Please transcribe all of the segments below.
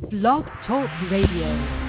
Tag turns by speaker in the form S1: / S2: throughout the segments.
S1: Blog Talk Radio.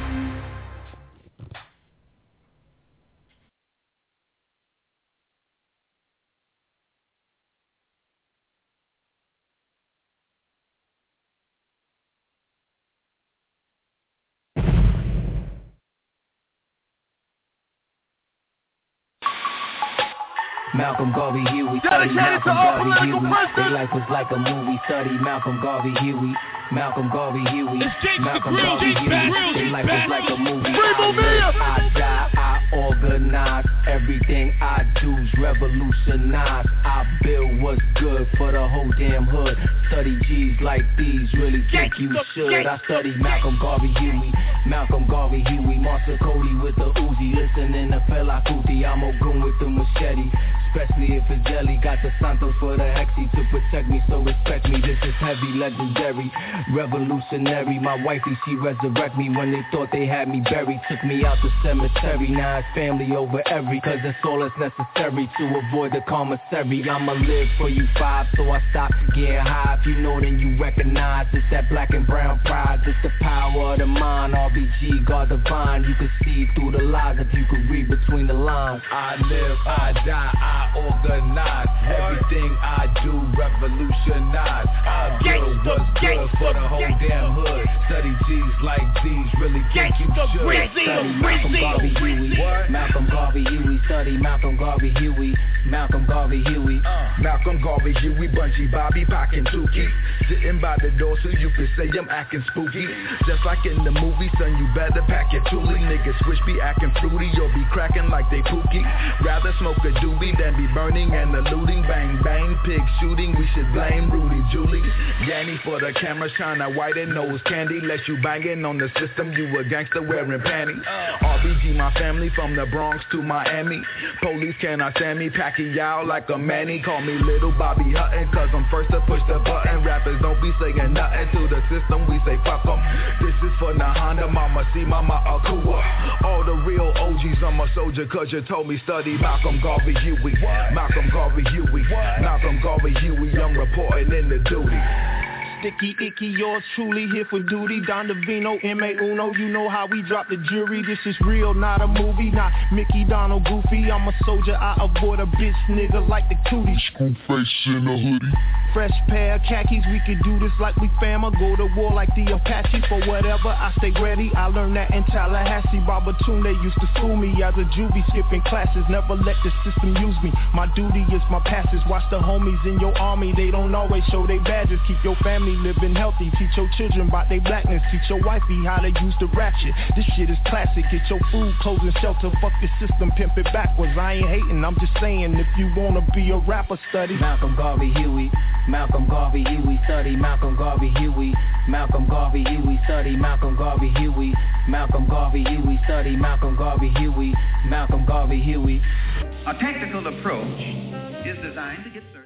S2: Malcolm Garvey Huey, study Malcolm Garvey Huey. Their life was like a movie, study Malcolm Garvey Huey. Malcolm Garvey Huey, Malcolm Garvey Huey. Their life was like a movie. I live, I die, I organize. Everything I do's revolutionize. I build what's good for the whole damn hood. Study G's like these, really think you should. I study Malcolm Garvey Huey, Malcolm Garvey Huey. Monster Cody with the Uzi, listening to Fela Kuti. I'm Ogun with the machete. Especially if it's jelly, got the Santos for the Hexy to protect me, so respect me. This is heavy, legendary, revolutionary. My wifey, she resurrect me when they thought they had me buried. Took me out the cemetery, now it's family over every. Cause that's all that's necessary to avoid the commissary. I'ma live for you five, so I stop getting high. If you know, then you recognize it's that black and brown pride. It's the power of the mind, RBG, God divine. You can see through the lies if you can read between the lines. I live, I die, I organize. Everything I do revolutionize. I build what's good for the whole damn hood. Study G's like these, really think you should. Study Malcolm Garvey Huey, Malcolm Garvey Huey. Study Malcolm Garvey Huey, Malcolm Garvey Huey.
S3: Malcolm Garvey Huey, Bunchy Bobby, Pockin' Tukey. Sitting by the door so you can say I'm acting spooky. Just like in the movie, son, you better pack your toolie. Niggas switch be acting fruity, you'll be cracking like they pookie. Rather smoke a doobie than be burning and eluding. Bang bang, pig shooting, we should blame Rudy Julie. Yanny for the camera, shine a white and nose candy. Let you banging on the system, you a gangster wearing panties. RBG, my family from the Bronx to Miami. Police cannot stand me, Pacquiao like a Manny. Call me Little Bobby Hutton, cause I'm first to push the button. Rappers don't be saying nothing to the system, we say fuck them. This is for Nahanda, Mama C, Mama Akua. All the real OGs, I'm a soldier cause you told me study Malcolm Garvey Huey. Malcolm Garvey Huey, Malcolm Garvey Huey, I'm reporting in the duty.
S4: Sticky, icky, yours truly here for duty. Don Davino, M.A. Uno, you know how we drop the jury. This is real, not a movie, not Mickey, Donald, Goofy. I'm a soldier, I avoid a bitch nigga like the cootie.
S5: Screw face in a hoodie.
S4: Fresh pair of khakis, we can do this like we fam or go to war like the Apache. For whatever, I stay ready, I learned that in Tallahassee. Babatunde used to school me as a juvie, skipping classes. Never let the system use me, my duty is my passage. Watch the homies in your army, they don't always show their badges. Keep your family living healthy, teach your children about their blackness. Teach your wifey how to use the ratchet. This shit is classic, get your food, clothes and shelter. Fuck the system, pimp it backwards. I ain't hating, I'm just saying if you wanna be a rapper, study
S2: Malcolm Garvey Huey, Malcolm Garvey Huey. Study Malcolm Garvey Huey, Malcolm Garvey Huey. Study Malcolm Garvey Huey, Malcolm Garvey Huey. Study Malcolm Garvey Huey, Malcolm Garvey Huey.
S6: A tactical approach is designed to get certain.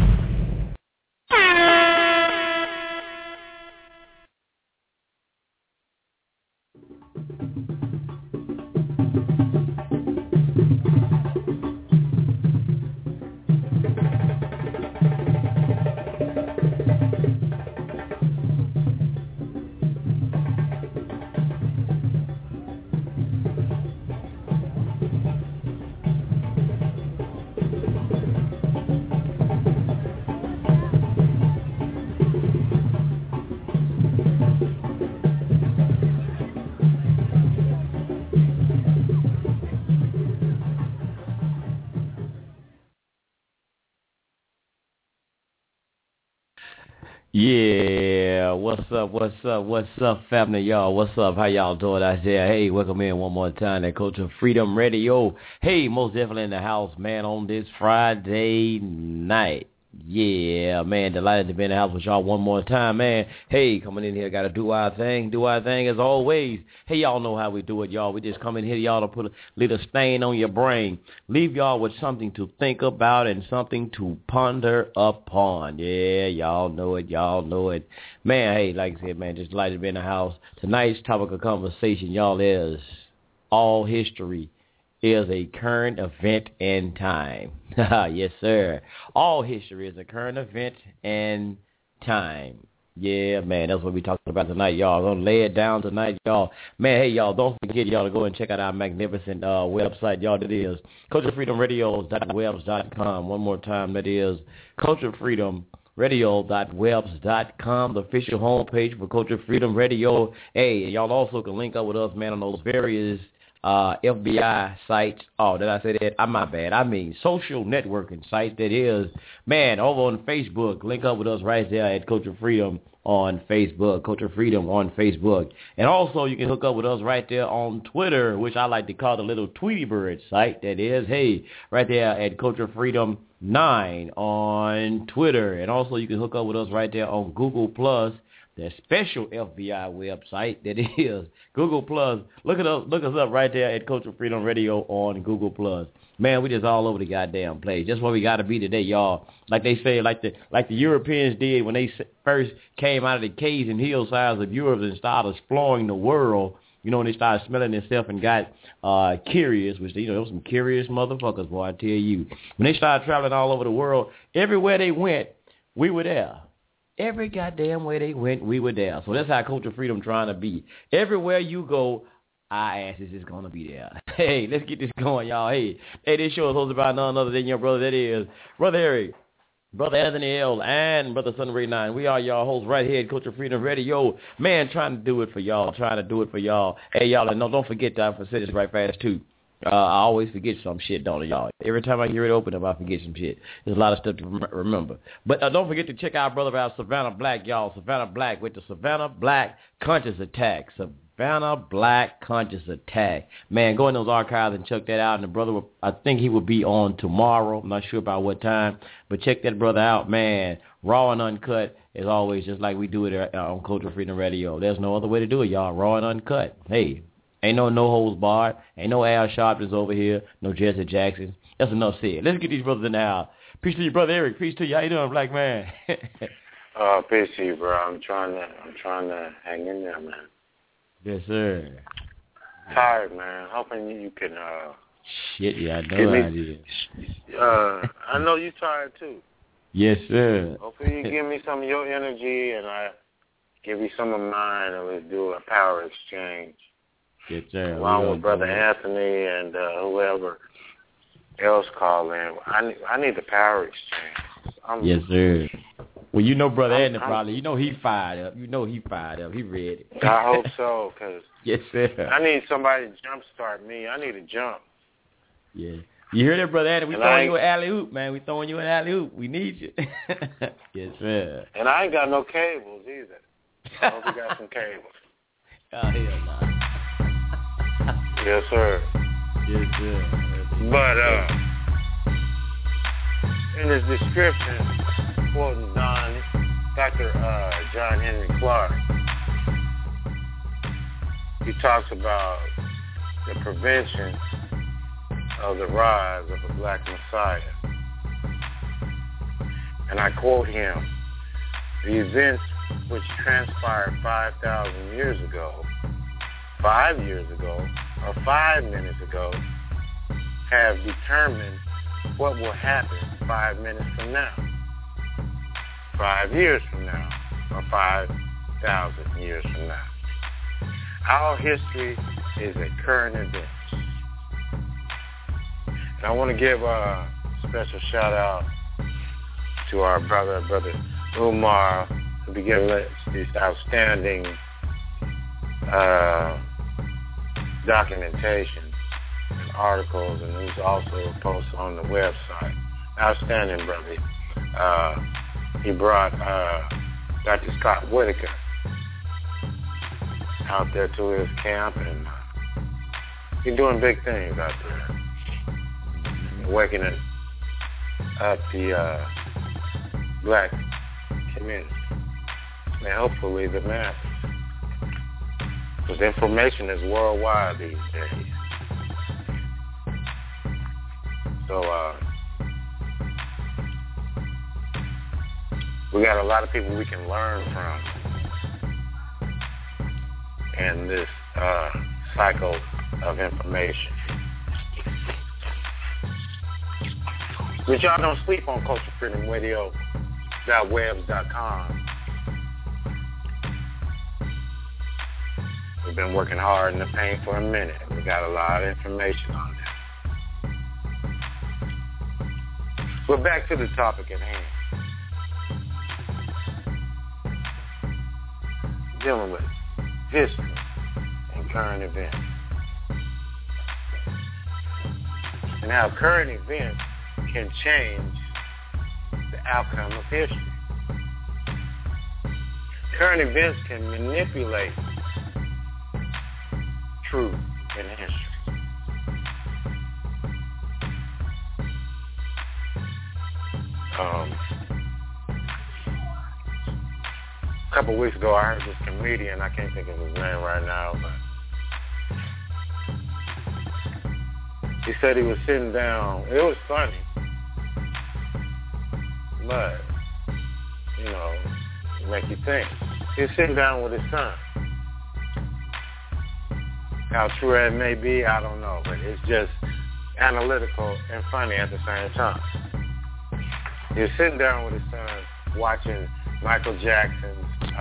S7: Yeah, what's up, family, y'all? What's up? How y'all doing out there? Hey, welcome in one more time to Culture Freedom Radio. Hey, most definitely in the house, man, on this Friday night. Yeah, man, delighted to be in the house with y'all one more time, man. Hey, coming in here, got to do our thing as always. Hey, y'all know how we do it, y'all. We just come in here, y'all, to put a little stain on your brain. Leave y'all with something to think about and something to ponder upon. Yeah, y'all know it. Man, hey, like I said, man, just delighted to be in the house. Tonight's topic of conversation, y'all, is all history is a current event in time. Yes, sir. All history is a current event in time. Yeah, man, that's what we talking about tonight, y'all. Gonna lay it down tonight, y'all. Man, hey, y'all, don't forget, y'all, to go and check out our magnificent website, y'all. That is culturefreedomradios.webs.com. One more time, that is culturefreedomradio.webs.com, the official homepage for Culture Freedom Radio. Hey, y'all also can link up with us, man, on those various FBI sites. Oh, did I say that? My bad. I mean social networking sites. That is, man, over on Facebook. Link up with us right there at Culture Freedom on Facebook. Culture Freedom on Facebook. And also you can hook up with us right there on Twitter, which I like to call the little Tweety Bird site. That is, hey, right there at Culture Freedom 9 on Twitter. And also you can hook up with us right there on Google Plus. The special FBI website that is Google Plus. Look us up right there at Culture Freedom Radio on Google Plus. Man, we just all over the goddamn place. Just where we got to be today, y'all. Like they say, like the Europeans did when they first came out of the caves and hillsides of Europe and started exploring the world. You know, when they started smelling themselves and got curious, which, you know, those some curious motherfuckers, boy, I tell you. When they started traveling all over the world, everywhere they went, we were there. Every goddamn way they went, we were there. So that's how Culture Freedom trying to be. Everywhere you go, our asses is going to be there. Hey, let's get this going, y'all. Hey, this show is hosted by none other than your brother. That is Brother Eric, Brother Anthony L., and Brother Son Ray 9. We are y'all hosts right here at Culture Freedom Radio. Man, trying to do it for y'all. Hey, y'all, and no, don't forget that I said this right fast, too. I always forget some shit, don't I, y'all? Every time I hear it open up, I forget some shit. There's a lot of stuff to remember. But don't forget to check out our brother out, Savannah Black, y'all. Savannah Black with the Savannah Black Conscious Attack. Savannah Black Conscious Attack. Man, go in those archives and check that out. And the brother, I think he will be on tomorrow. I'm not sure about what time. But check that brother out, man. Raw and uncut, as always, just like we do it on Culture Freedom Radio. There's no other way to do it, y'all. Raw and uncut. Hey. Ain't no holds barred. Ain't no Al Sharptons over here. No Jesse Jackson. That's enough said. Let's get these brothers in the house. Peace to you, Brother Eric. Peace to you. How you doing, black man?
S8: Peace to you, bro. I'm trying to hang in there, man.
S7: Yes, sir.
S8: Tired, man. Hoping you can
S7: shit, yeah, I know I did.
S8: I know you tired too.
S7: Yes, sir.
S8: Hopefully you give me some of your energy and I give you some of mine and let's do a power exchange.
S7: Yes, sir.
S8: Along with Brother Anthony and whoever else call in. I need the power exchange.
S7: Yes, sir. Well, you know Brother Anthony probably. You know he fired up. He ready.
S8: I hope so, because
S7: yes, sir.
S8: I need somebody to jumpstart me. I need a jump.
S7: Yeah. You hear that, Brother Anthony? We throwing you an alley-oop, man. We throwing you an alley-oop. We need you. Yes, sir.
S8: And I ain't got no cables either. I hope you got some cables.
S7: Oh, hell no.
S8: Yes, sir.
S7: Yes, sir.
S8: But in his description, quoting Dr. John Henry Clark, he talks about the prevention of the rise of a black messiah. And I quote him, "The events which transpired 5,000 years ago, 5 years ago, or 5 minutes ago, have determined what will happen 5 minutes from now, 5 years from now, or 5,000 years from now. Our history is a current event." And I want to give a special shout out to our brother Umar, who began this outstanding documentation and articles, and who's also posted on the website. Outstanding, brother. He brought Dr. Scott Whitaker out there to his camp, and he's doing big things out there, awakening up the black community, and hopefully the masses. Because information is worldwide these days. So we got a lot of people we can learn from in this cycle of information. But y'all don't sleep on Culture Freedom Radio.webs.com. We've been working hard in the paint for a minute. We got a lot of information on this. But back to the topic at hand. Dealing with history and current events. And how current events can change the outcome of history. Current events can manipulate truth in history. A couple weeks ago, I heard this comedian, I can't think of his name right now, but he said he was sitting down. It was funny, but, you know, it make you think. He was sitting down with his son. How true that may be, I don't know, but it's just analytical and funny at the same time. He was sitting down with his son watching Michael Jackson's,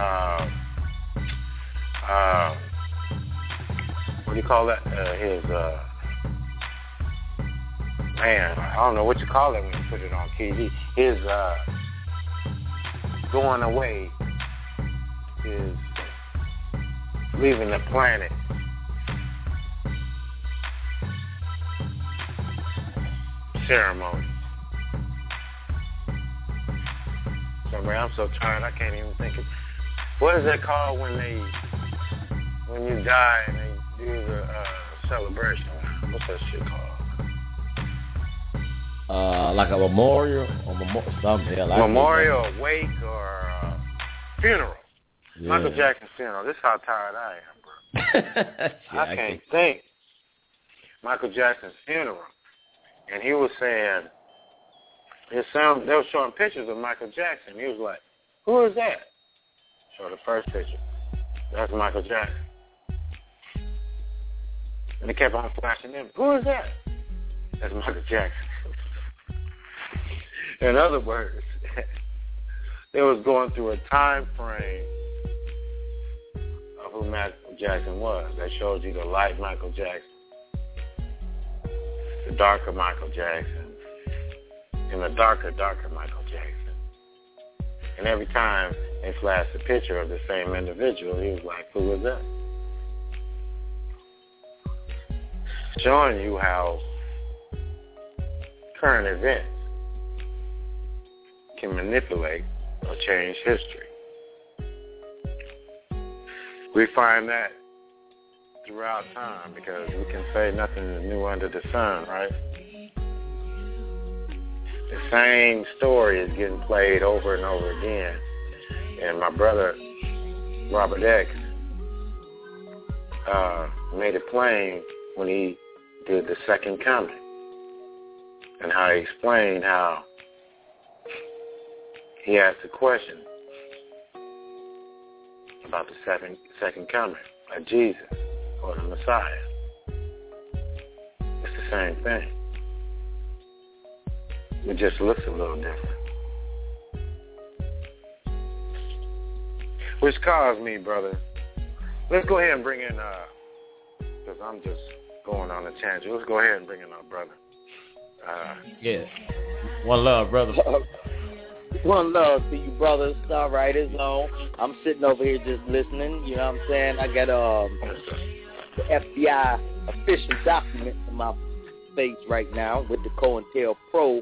S8: what do you call that? Man, I don't know what you call it when you put it on TV. His going away, his leaving the planet. Ceremony. So, man, I'm so tired I can't even think of. What is that called when you die and they do the celebration? What's that shit called?
S7: Like a memorial or something. Yeah, like
S8: memorial, wake, or funeral. Yeah. Michael Jackson's funeral. This is how tired I am, bro. I can't think. Michael Jackson's funeral. And he was saying, his son, they were showing pictures of Michael Jackson. He was like, who is that? Show the first picture. That's Michael Jackson. And they kept on flashing him. Who is that? That's Michael Jackson. In other words, they was going through a time frame of who Michael Jackson was. They showed you the light Michael Jackson, the darker Michael Jackson, and the darker Michael Jackson. And every time they flashed a picture of the same individual, he was like, who was that? Showing you how current events can manipulate or change history. We find that throughout time because we can say nothing is new under the sun, right? The same story is getting played over and over again. And my brother, Robert X, made it plain when he did The Second Coming and how he explained how he asked a question about the second coming of Jesus or the Messiah. It's the same thing. It just looks a little different. Which caused me, brother. Let's go ahead and bring in, because I'm just going on a tangent. Let's go ahead and bring in our brother.
S7: Yeah. One love, brother.
S9: One love to you, brothers. All right, it's on. I'm sitting over here just listening. You know what I'm saying? I got the FBI official document in my face right now with the COINTELPRO.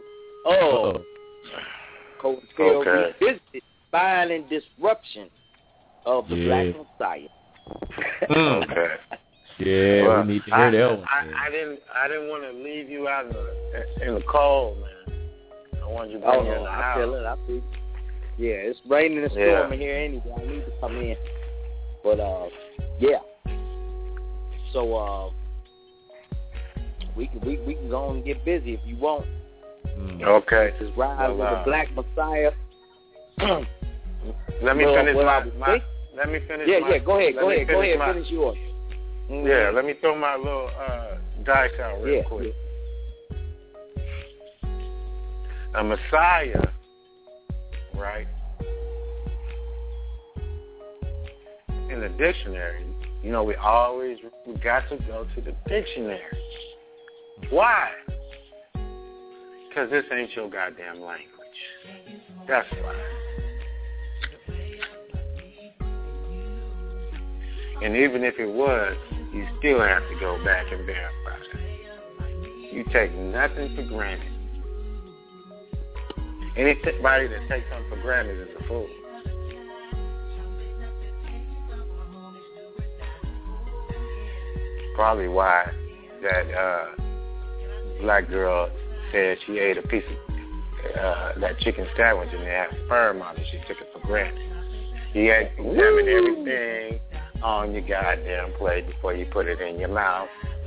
S9: COINTEL revisited violent disruption of the Black Messiah.
S8: Okay.
S7: Yeah, well, we need to hear that one.
S8: I didn't want to leave you out in the cold, man. I wanted you to bring you in the house.
S9: I feel it. Yeah, it's raining and storming here anyway. I need to come in. But, yeah. So, we can go and get busy if you want.
S8: Okay.
S9: This rise of the Black Messiah.
S8: Let me finish Let me finish.
S9: Yeah. Go ahead. Finish yours. Mm-hmm.
S8: Yeah. Let me throw my little dice out real quick. A Messiah, right? In the dictionary, we got to go to the dictionary. Why? Because this ain't your goddamn language. That's why. And even if it was, you still have to go back and verify it. You take nothing for granted. Anybody that takes something for granted is a fool. Probably why that black girl said she ate a piece of that chicken sandwich and they had sperm on it. She took it for granted. You had to examine everything on your goddamn plate before you put it in your mouth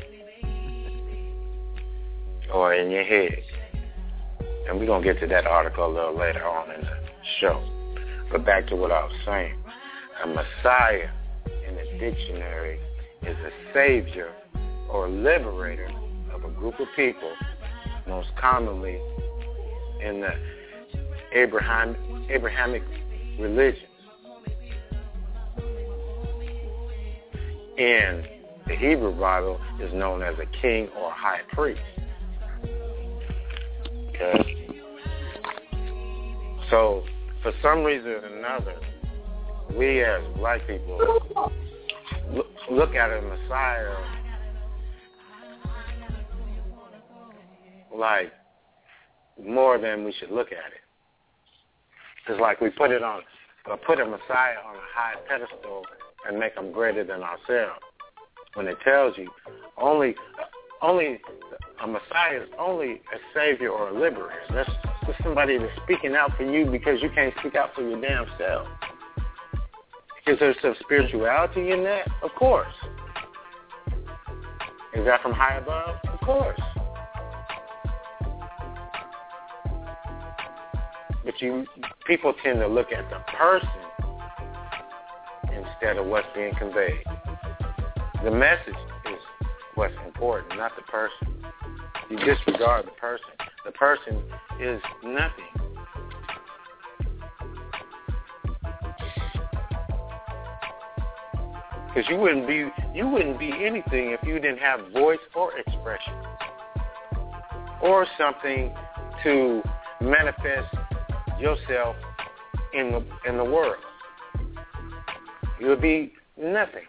S8: or in your head. And we're going to get to that article a little later on in the show. But back to what I was saying. A Messiah in the dictionary is a savior or liberator of a group of people, most commonly in the Abrahamic religions. In the Hebrew Bible is known as a king or high priest. Okay? So, for some reason or another, we as black people look at a Messiah like more than we should look at it. It's like we put a Messiah on a high pedestal and make them greater than ourselves. When it tells you only a Messiah is only a savior or a liberator. That's somebody that's speaking out for you because you can't speak out for your damn self. Is there some spirituality in that? Of course. Is that from high above? Of course. But people tend to look at the person instead of what's being conveyed. The message is what's important, not the person. You disregard the person. The person is nothing. Because you wouldn't be anything if you didn't have voice or expression or something to manifest yourself in the world. You would be nothing.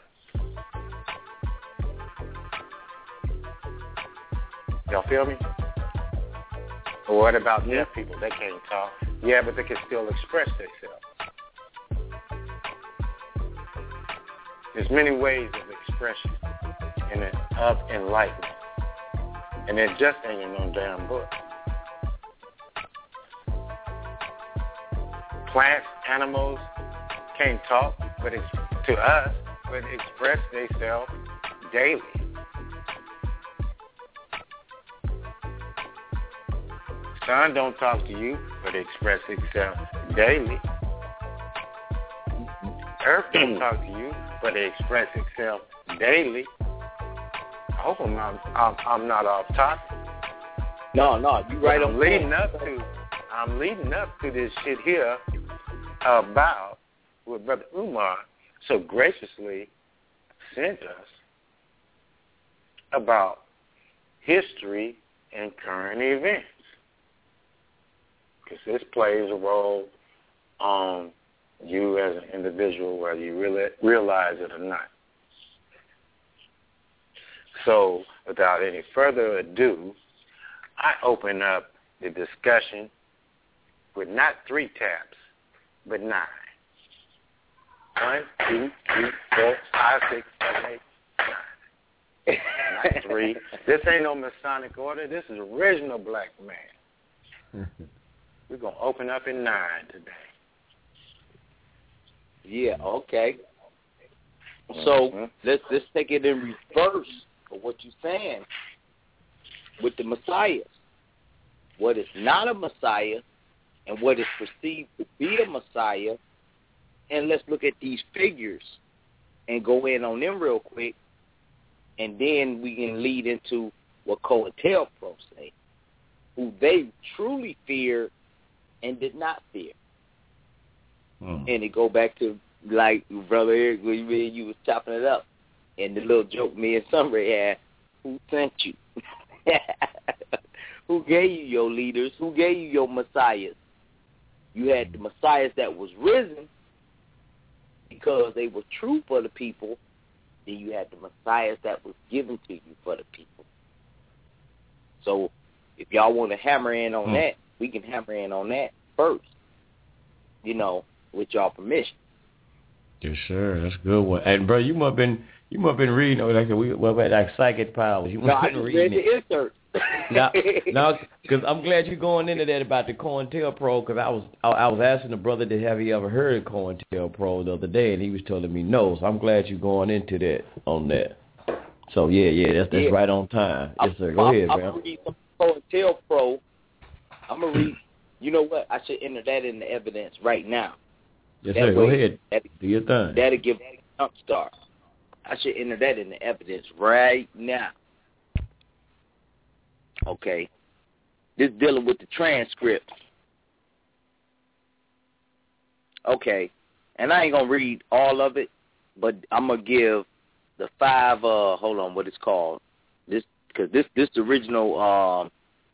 S8: Y'all feel me? Or what about deaf people? They can't talk. Yeah, but they can still express themselves. There's many ways of expression and of enlightenment. And it just ain't in no damn book. Plants, animals can't talk, but to us, but express themselves daily. Sun don't talk to you, but express itself daily. Earth don't talk to you, but it express itself daily. I hope I'm not off topic.
S9: No, you right on.
S8: I'm leading up to this shit here about what Brother Umar so graciously sent us about history and current events. Because this plays a role on you as an individual, whether you really realize it or not. So, without any further ado, I open up the discussion with not 3 taps, but 9. 1, 2, 3, 4, 5, 6, 7, 8, 9. Not 3. This ain't no Masonic order. This is original black man. We're going to open up in 9 today.
S9: Yeah, okay. So let's take it in reverse of what you're saying with the Messiahs. What is not a Messiah and what is perceived to be a Messiah. And let's look at these figures and go in on them real quick. And then we can lead into what COINTELPRO say, who they truly feared and did not fear. And it go back to, like, Brother Eric, when you was chopping it up, And the little joke me and Sunray had, who sent you? Who gave you your leaders? Who gave you your messiahs? You had the messiahs that was risen because they were true for the people. Then you had the messiahs that was given to you for the people. So if y'all want to hammer in on that, we can hammer in on that first, with y'all permission.
S7: Yes, sir. That's a good one. And bro, you must have been reading like psychic powers. You must have been reading
S9: read the insert.
S7: No, because I'm glad you're going into that about the COINTELPRO, because I was asking the brother, have he ever heard of COINTELPRO the other day, and he was telling me no. So I'm glad you're going into that on that. So that's right on time. Yes, sir. Go ahead, man.
S9: I'm gonna read some COINTELPRO. I'm gonna read. You know what? I should enter that in the evidence right now.
S7: Yes, sir. Go ahead. Do your thing.
S9: That'll give a jump start. I should enter that in the evidence right now. Okay. This dealing with the transcript. Okay. And I ain't going to read all of it, but I'm going to give the 5, hold on, what it's called. Because this the original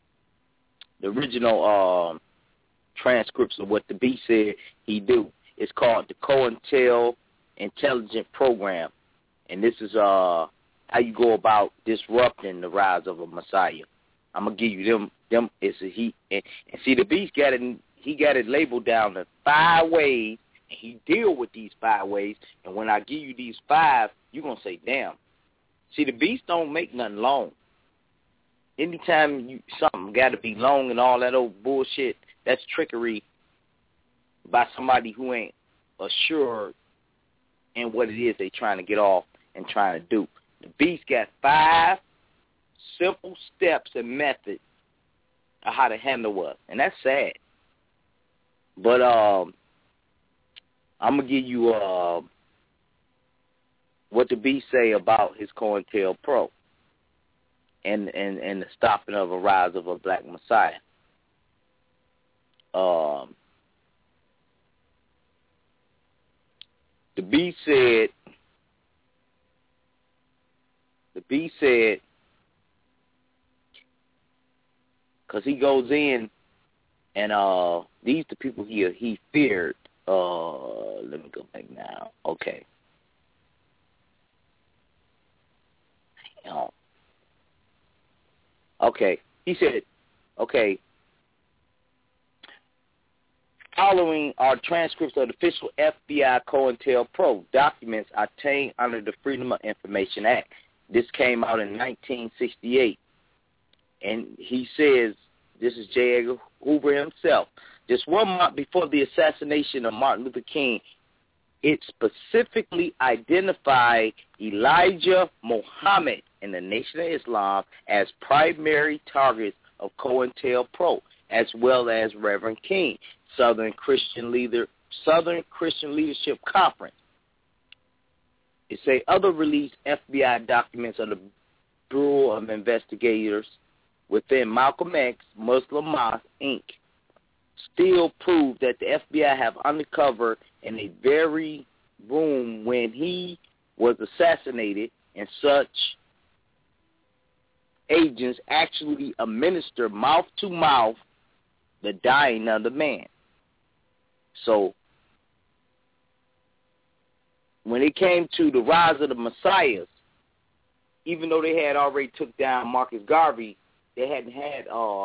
S9: transcripts of what the beast said he do. It's called the COINTEL Intelligent Program. And this is how you go about disrupting the rise of a Messiah. I'm gonna give you them. It's a he and see the beast got it. He got it labeled down to 5 ways, and he deal with these 5 ways. And when I give you these 5, you're gonna say, "Damn." See, the beast don't make nothing long. Anytime something got to be long and all that old bullshit, that's trickery by somebody who ain't assured in what it is they trying to get off and trying to do. The beast got 5 simple steps and methods of how to handle us, and that's sad. But I'm gonna give you what the beast say about his COINTELPRO and the stopping of a rise of a black Messiah. The beast said, because he goes in and these the people he feared. Let me go back now. Okay. Okay. He said, okay, following are transcripts of the official FBI COINTELPRO documents obtained under the Freedom of Information Act. This came out in 1968. And he says, this is J. Edgar Hoover himself, just 1 month before the assassination of Martin Luther King, it specifically identified Elijah Muhammad and the Nation of Islam as primary targets of COINTELPRO, as well as Reverend King, Southern Christian Leadership Conference. It say other released FBI documents of the Bureau of Investigators within Malcolm X Muslim Mosque, Inc. still prove that the FBI have uncovered in a very room when he was assassinated, and such agents actually administer mouth-to-mouth the dying of the man. So when it came to the rise of the Messiahs, even though they had already took down Marcus Garvey, they hadn't had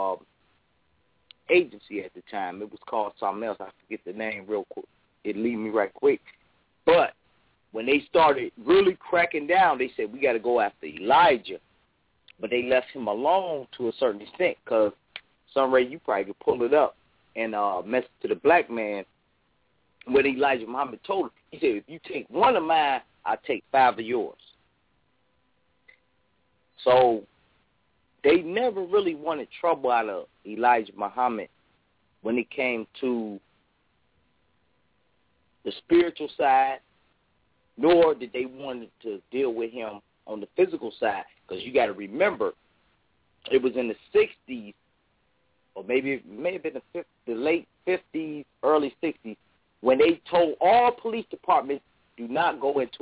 S9: agency at the time. It was called something else. I forget the name real quick. It leave me right quick. But when they started really cracking down, they said, we got to go after Elijah. But they left him alone to a certain extent, because, Sunray, you probably could pull it up and message to the black man what Elijah Muhammad told him. He said, if you take 1 of mine, I'll take 5 of yours. So they never really wanted trouble out of Elijah Muhammad when it came to the spiritual side, nor did they want to deal with him on the physical side, because you got to remember, it was in the 60s, or maybe it may have been the late 50s, early 60s, when they told all police departments do not go into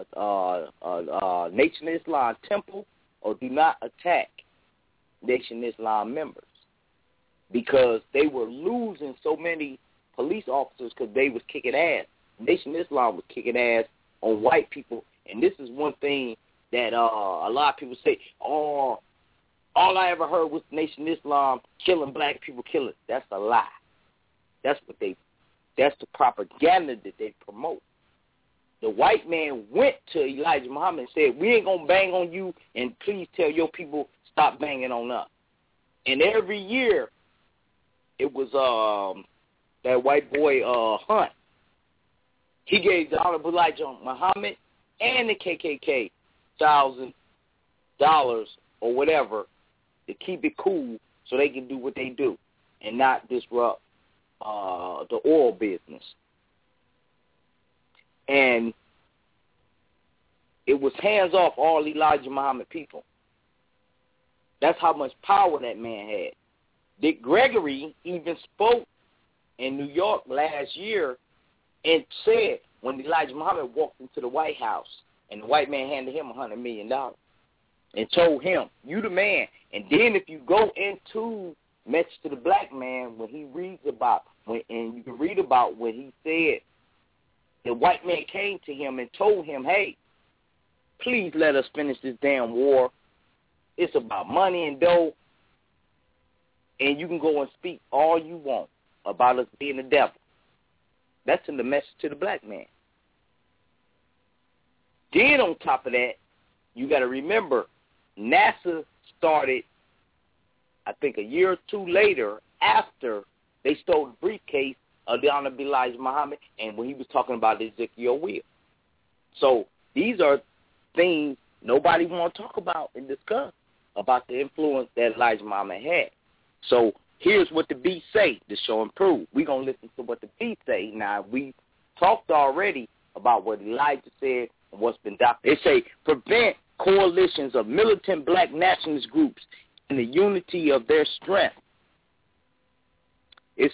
S9: a Nation of Islam temple or do not attack Nation of Islam members, because they were losing so many police officers because they was kicking ass. Nation of Islam was kicking ass on white people, and this is one thing that a lot of people say, oh, all I ever heard was Nation of Islam killing black people, killing. That's a lie. That's the propaganda that they promote. The white man went to Elijah Muhammad and said, we ain't going to bang on you, and please tell your people stop banging on us. And every year, it was that white boy Hunt. He gave the Honorable Elijah Muhammad and the KKK $1,000 or whatever to keep it cool so they can do what they do and not disrupt the oil business. And it was hands off all Elijah Muhammad people. That's how much power that man had. Dick Gregory even spoke in New York last year and said when Elijah Muhammad walked into the White House and the white man handed him $100 million and told him, you the man. And then if you go into Message to the Black Man, when he reads about, and you can read about when he said the white man came to him and told him, hey, please let us finish this damn war. It's about money and dough. And you can go and speak all you want about us being the devil. That's in the Message to the Black Man. Then on top of that, you got to remember, NASA started, I think, a year or two later after they stole the briefcase of the Honorable Elijah Muhammad and when he was talking about Ezekiel Will. So these are things nobody want to talk about and discuss about the influence that Elijah Muhammad had. So here's what the beats say to show and prove. We're going to listen to what the beats say. Now, we talked already about what Elijah said and what's been documented. They say, prevent coalitions of militant black nationalist groups in the unity of their strength. It's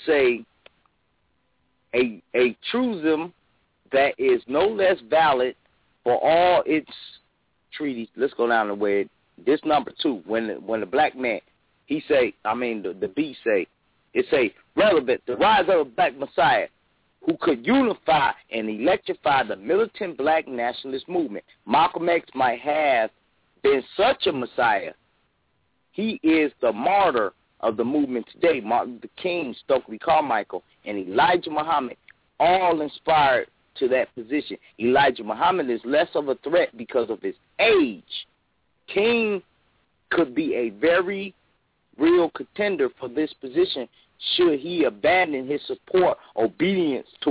S9: a truism that is no less valid for all its treaties. Let's go down the way. This number 2, when the black man, the beat say, it say, relevant, the rise of a black messiah who could unify and electrify the militant black nationalist movement. Malcolm X might have been such a messiah. He is the martyr of the movement today. Martin Luther King, Stokely Carmichael, and Elijah Muhammad all inspired to that position. Elijah Muhammad is less of a threat because of his age. King could be a very real contender for this position should he abandon his support, obedience to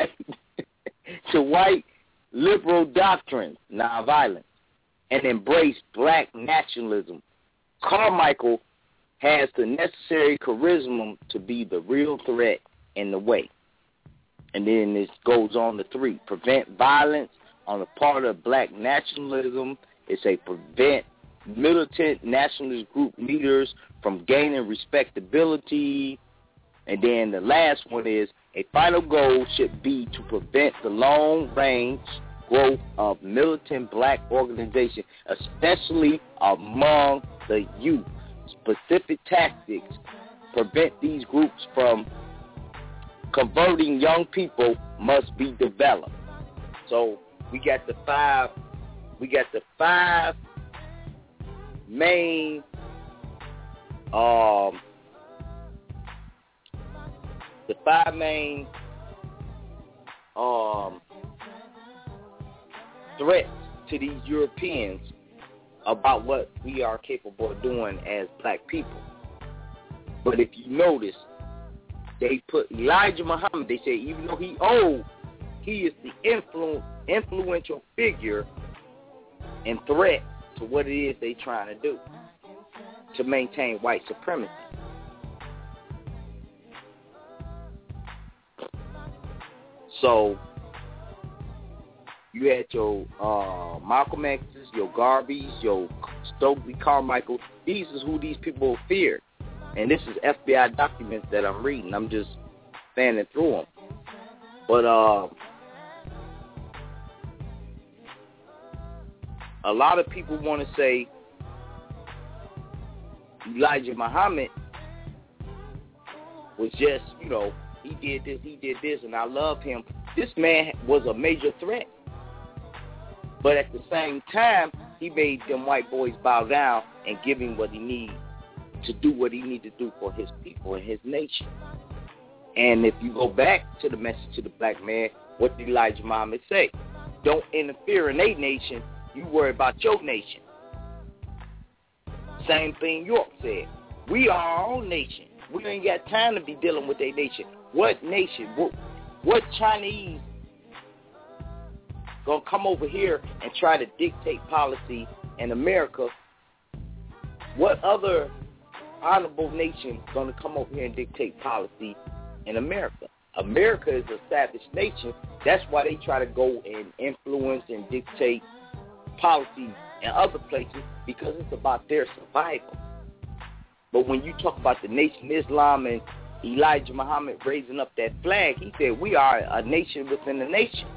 S9: white liberal doctrines, nonviolence, and embrace black nationalism. Carmichael has the necessary charisma to be the real threat in the way. And then this goes on to 3, prevent violence on the part of black nationalism. It's a prevent militant nationalist group leaders from gaining respectability. And then the last one is a final goal should be to prevent the long-range growth of militant black organizations, especially among the youth. Specific tactics prevent these groups from converting young people must be developed. So we got the five main threats to these Europeans about what we are capable of doing as black people. But if you notice, they put Elijah Muhammad, they say even though he old, he is the influential figure and threat to what it is they trying to do to maintain white supremacy. So you had your Malcolm X's, your Garveys, your Stokely Carmichael. These is who these people feared. And this is FBI documents that I'm reading. I'm just fanning through them. But a lot of people want to say Elijah Muhammad was just, you know, he did this, and I love him. This man was a major threat. But at the same time, he made them white boys bow down and give him what he needed to do what he needed to do for his people and his nation. And if you go back to the message to the black man, what did Elijah Muhammad say? Don't interfere in a nation. You worry about your nation. Same thing York said. We are our own nation. We ain't got time to be dealing with a nation. What nation? What Chinese gonna come over here and try to dictate policy in America? What other honorable nation gonna come over here and dictate policy in America? America is an established nation. That's why they try to go and influence and dictate policy in other places, because it's about their survival. But when you talk about the Nation Islam and Elijah Muhammad raising up that flag, he said we are a nation within a nation.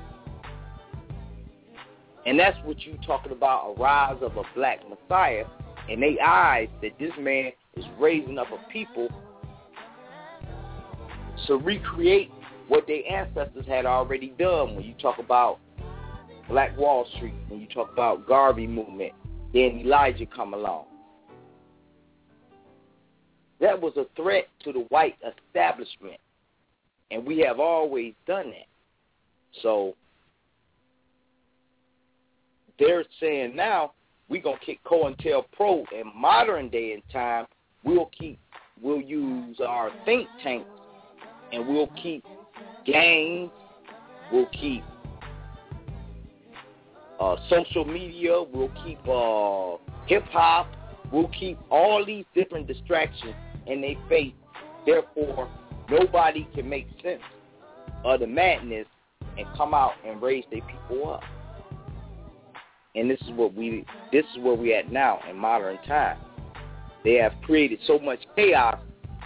S9: And that's what you're talking about, a rise of a black Messiah, in their eyes, that this man is raising up a people to recreate what their ancestors had already done. When you talk about Black Wall Street, when you talk about Garvey movement, then Elijah come along. That was a threat to the white establishment, and we have always done that. So they're saying now we're going to kick COINTELPRO in modern day and time. We'll use our think tanks, and we'll keep gangs, we'll keep social media, we'll keep hip-hop, we'll keep all these different distractions in their face. Therefore, nobody can make sense of the madness and come out and raise their people up. And this is where we at now in modern time. They have created so much chaos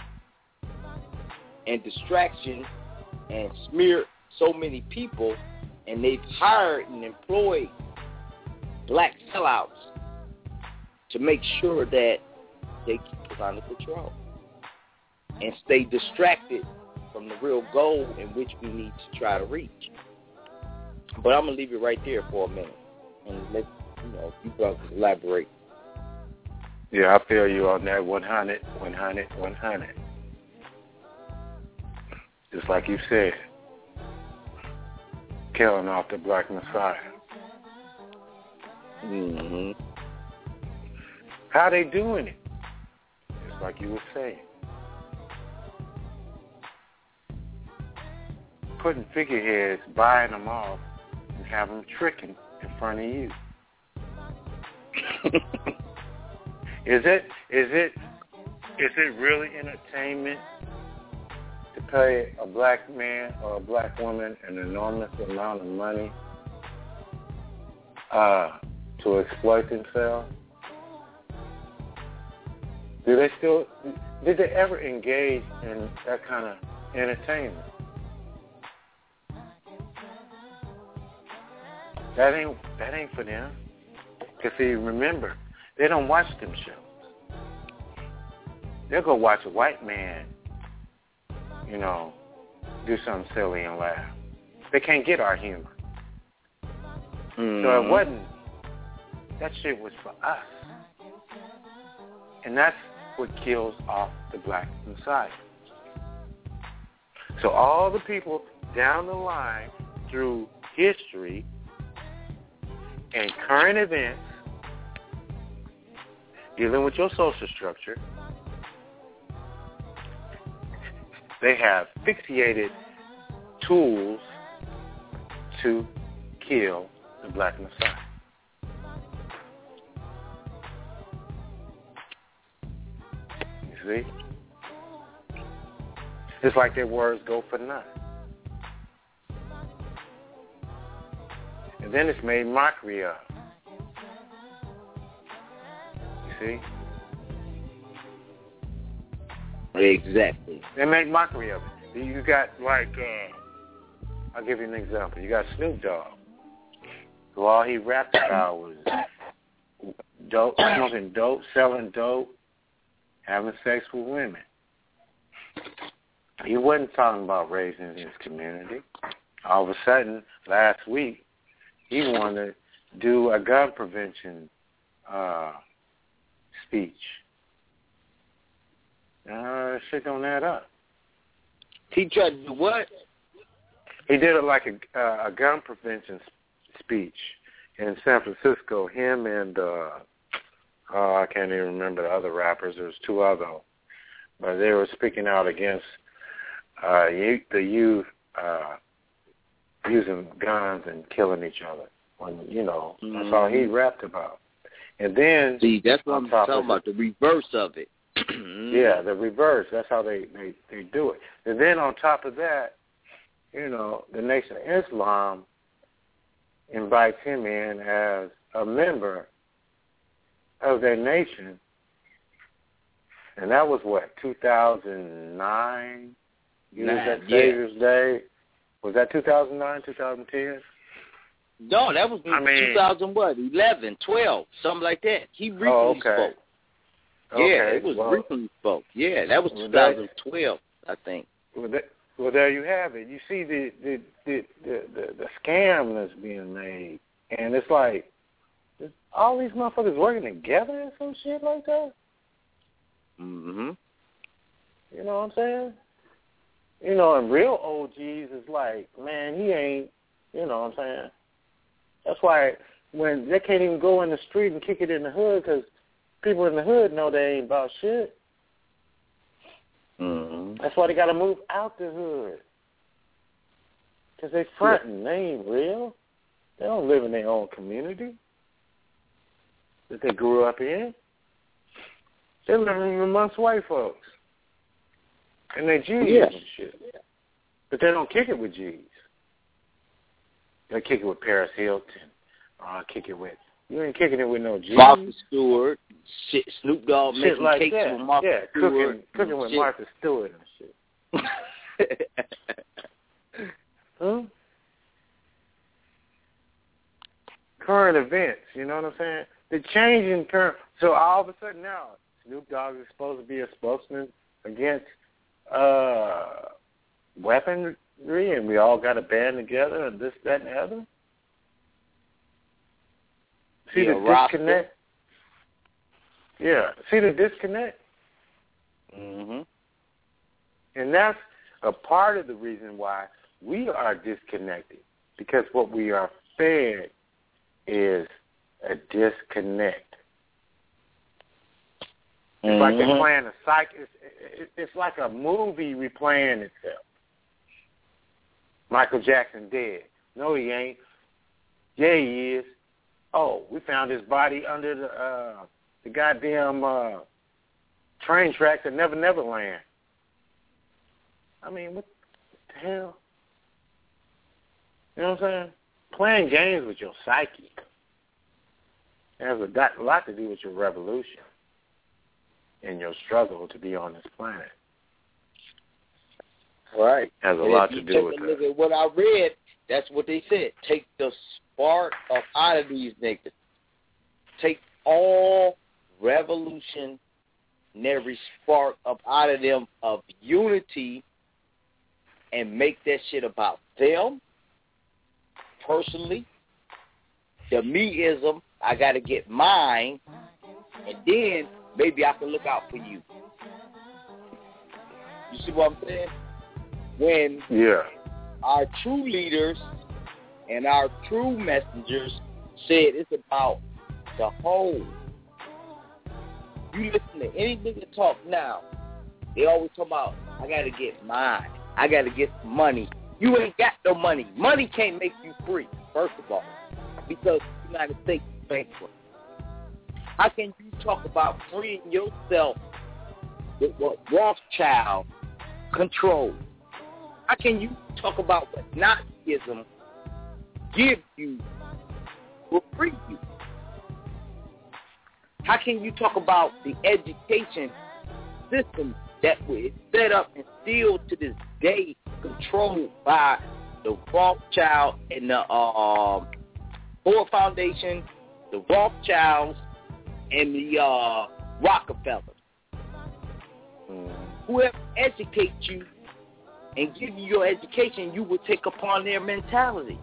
S9: and distraction and smeared so many people, and they've hired and employed black sellouts to make sure that they keep us under control and stay distracted from the real goal in which we need to try to reach. But I'm going to leave it right there for a minute and let you brothers elaborate.
S8: Yeah, I feel you on that 100. Just like you said, killing off the black Messiah.
S9: Mm-hmm.
S8: How they doing it? Just like you were saying. Putting figureheads, buying them off, and having them tricking in front of you. Is it really entertainment to pay a black man or a black woman an enormous amount of money to exploit themselves? Did they ever engage in that kind of entertainment? That ain't for them. Because see, remember, they don't watch them shows. They'll go watch a white man, do something silly and laugh. They can't get our humor. Mm-hmm. So it wasn't. That shit was for us. And that's what kills off the black Messiah. So all the people down the line through history and current events dealing with your social structure, they have fixated tools to kill the black Messiah. You see? It's like their words go for nothing. And then it's made mockery of. You see?
S9: Exactly.
S8: They make mockery of it. You got I'll give you an example. You got Snoop Dogg, who all he rapped about was dope, smoking dope, selling dope, having sex with women. He wasn't talking about raising his community. All of a sudden, last week, he wanted to do a gun prevention speech. Shit don't add up.
S9: He tried to do what?
S8: He did it like a gun prevention speech in San Francisco. Him and I can't even remember the other rappers. There's two other, but they were speaking out against the youth using guns and killing each other. When that's all he rapped about. And then
S9: that's what I'm talking about, the reverse of it.
S8: Yeah, the reverse. That's how they do it. And then on top of that, the Nation of Islam invites him in as a member of their nation. And that was 2009? You was at Savior's Day. Was that 2009, 2010?
S9: No, that was 2011, 12, something like that. He recently spoke. Yeah, it was recently spoke. Yeah, that was 2012, I think.
S8: Well, there you have it. You see the scam that's being made, and it's like all these motherfuckers working together and some shit like that.
S9: Mhm.
S8: You know what I'm saying? And real OGs is like, man, he ain't. You know what I'm saying? That's why when they can't even go in the street and kick it in the hood because people in the hood know they ain't about shit.
S9: Mm-hmm.
S8: That's why they got to move out the hood. Because they fronting. They ain't real. They don't live in their own community that they grew up in. They're living amongst white folks. And they G's and shit. But they don't kick it with G's. They kick it with Paris Hilton. Kick it with... You ain't kicking it with no G's.
S9: Martha Stewart. Shit, Snoop Dogg making
S8: like
S9: cakes
S8: that.
S9: with Martha Stewart.
S8: Cooking with Martha Stewart and shit. Huh? Current events, you know what I'm saying? The change in current... So all of a sudden now, Snoop Dogg is supposed to be a spokesman against weaponry, and we all got to band together and this, that, and the other? See the disconnect? Yeah. See the disconnect?
S9: Mm-hmm.
S8: And that's a part of the reason why we are disconnected, because what we are fed is a disconnect. It's like they're playing it's like a movie replaying itself. Michael Jackson dead. No, he ain't. Yeah, he is. Oh, we found his body under the goddamn train tracks at Never Land. I mean, what the hell? You know what I'm saying? Playing games with your psyche has got a lot to do with your revolution and your struggle to be on this planet.
S9: Right.
S8: Has a lot to do with
S9: that. At what I read, that's what they said. Take the spark out of these niggas. Take all revolutionary spark up out of them of unity and make that shit about them personally. The me-ism, I got to get mine, and then maybe I can look out for you. You see what I'm saying? When our true leaders and our true messengers said it's about the whole. You listen to any nigga talk now, they always talk about, I got to get mine. I got to get some money. You ain't got no money. Money can't make you free, first of all, because the United States is bankrupt. How can you talk about freeing yourself with what Rothschild controls? How can you talk about what Nazism gives you will free you? How can you talk about the education system that was set up and still to this day controlled by the Rothschild and the Ford Foundation, the Rothschilds, and the Rockefellers. Whoever educates you and give you your education, you will take upon their mentality.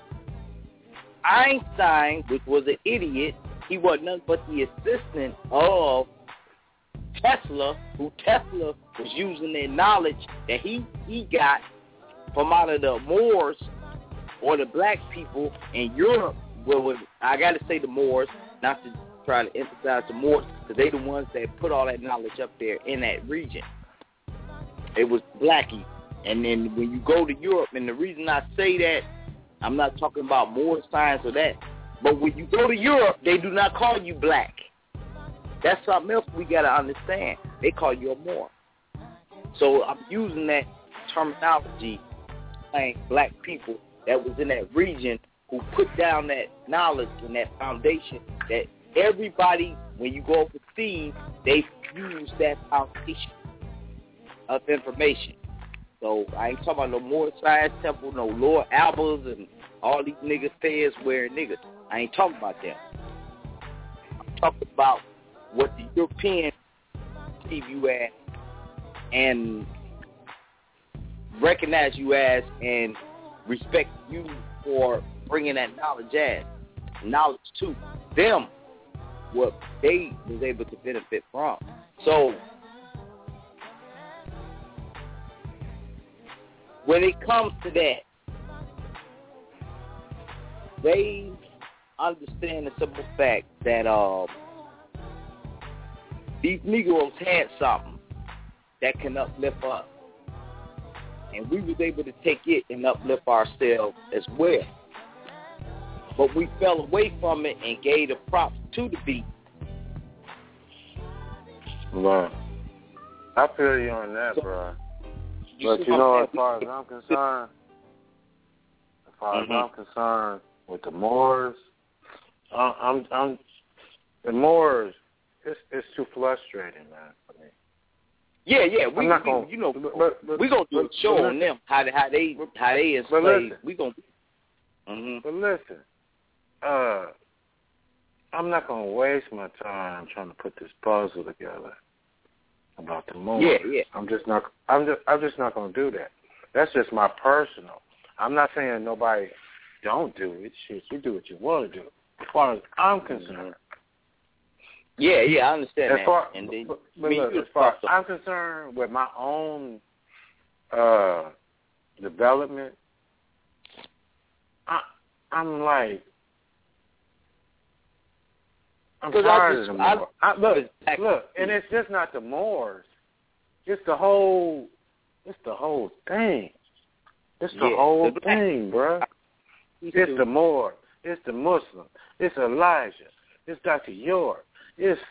S9: Einstein, which was an idiot, he was nothing but the assistant of Tesla, who Tesla was using their knowledge that he got from out of the Moors or the black people in Europe. Well, I got to say the Moors, not to try to emphasize the Moors, because they the ones that put all that knowledge up there in that region. It was Blackie. And then when you go to Europe, and the reason I say that, I'm not talking about Moor science or that, but when you go to Europe, they do not call you black. That's something else we got to understand. They call you a Moor. So I'm using that terminology, saying black people that was in that region who put down that knowledge and that foundation that everybody, when you go overseas, they use that foundation of information. So I ain't talking about no Moor Science Temple, no Lord Albers and all these niggas feds wearing niggas. I ain't talking about them. I'm talking about what the Europeans perceive you as and recognize you as and respect you for bringing that knowledge to them, what they was able to benefit from. So when it comes to that, they understand the simple fact that these Negroes had something that can uplift us. And we was able to take it and uplift ourselves as well. But we fell away from it and gave the props to the beat.
S8: Right. I feel you on that, so, bro. But you know, as far as I'm concerned, with the Moors, the Moors. It's too frustrating, man, for me.
S9: Yeah. We're gonna do a show on them how they enslaved. We gonna.
S8: But listen, I'm not gonna waste my time trying to put this puzzle together about the Moors.
S9: Yeah.
S8: I'm just not gonna do that. That's just my personal. I'm not saying nobody don't do it. Shit, you do what you want to do. As far as I'm concerned.
S9: Yeah, I understand that.
S8: As far as I'm concerned with my own development, I'm like, I'm tired of the Moors. Look, and it's just not the Moors. It's the whole thing. It's the whole thing, bro. It's the Moors. It's the Muslim. It's Elijah. It's Dr. York. It's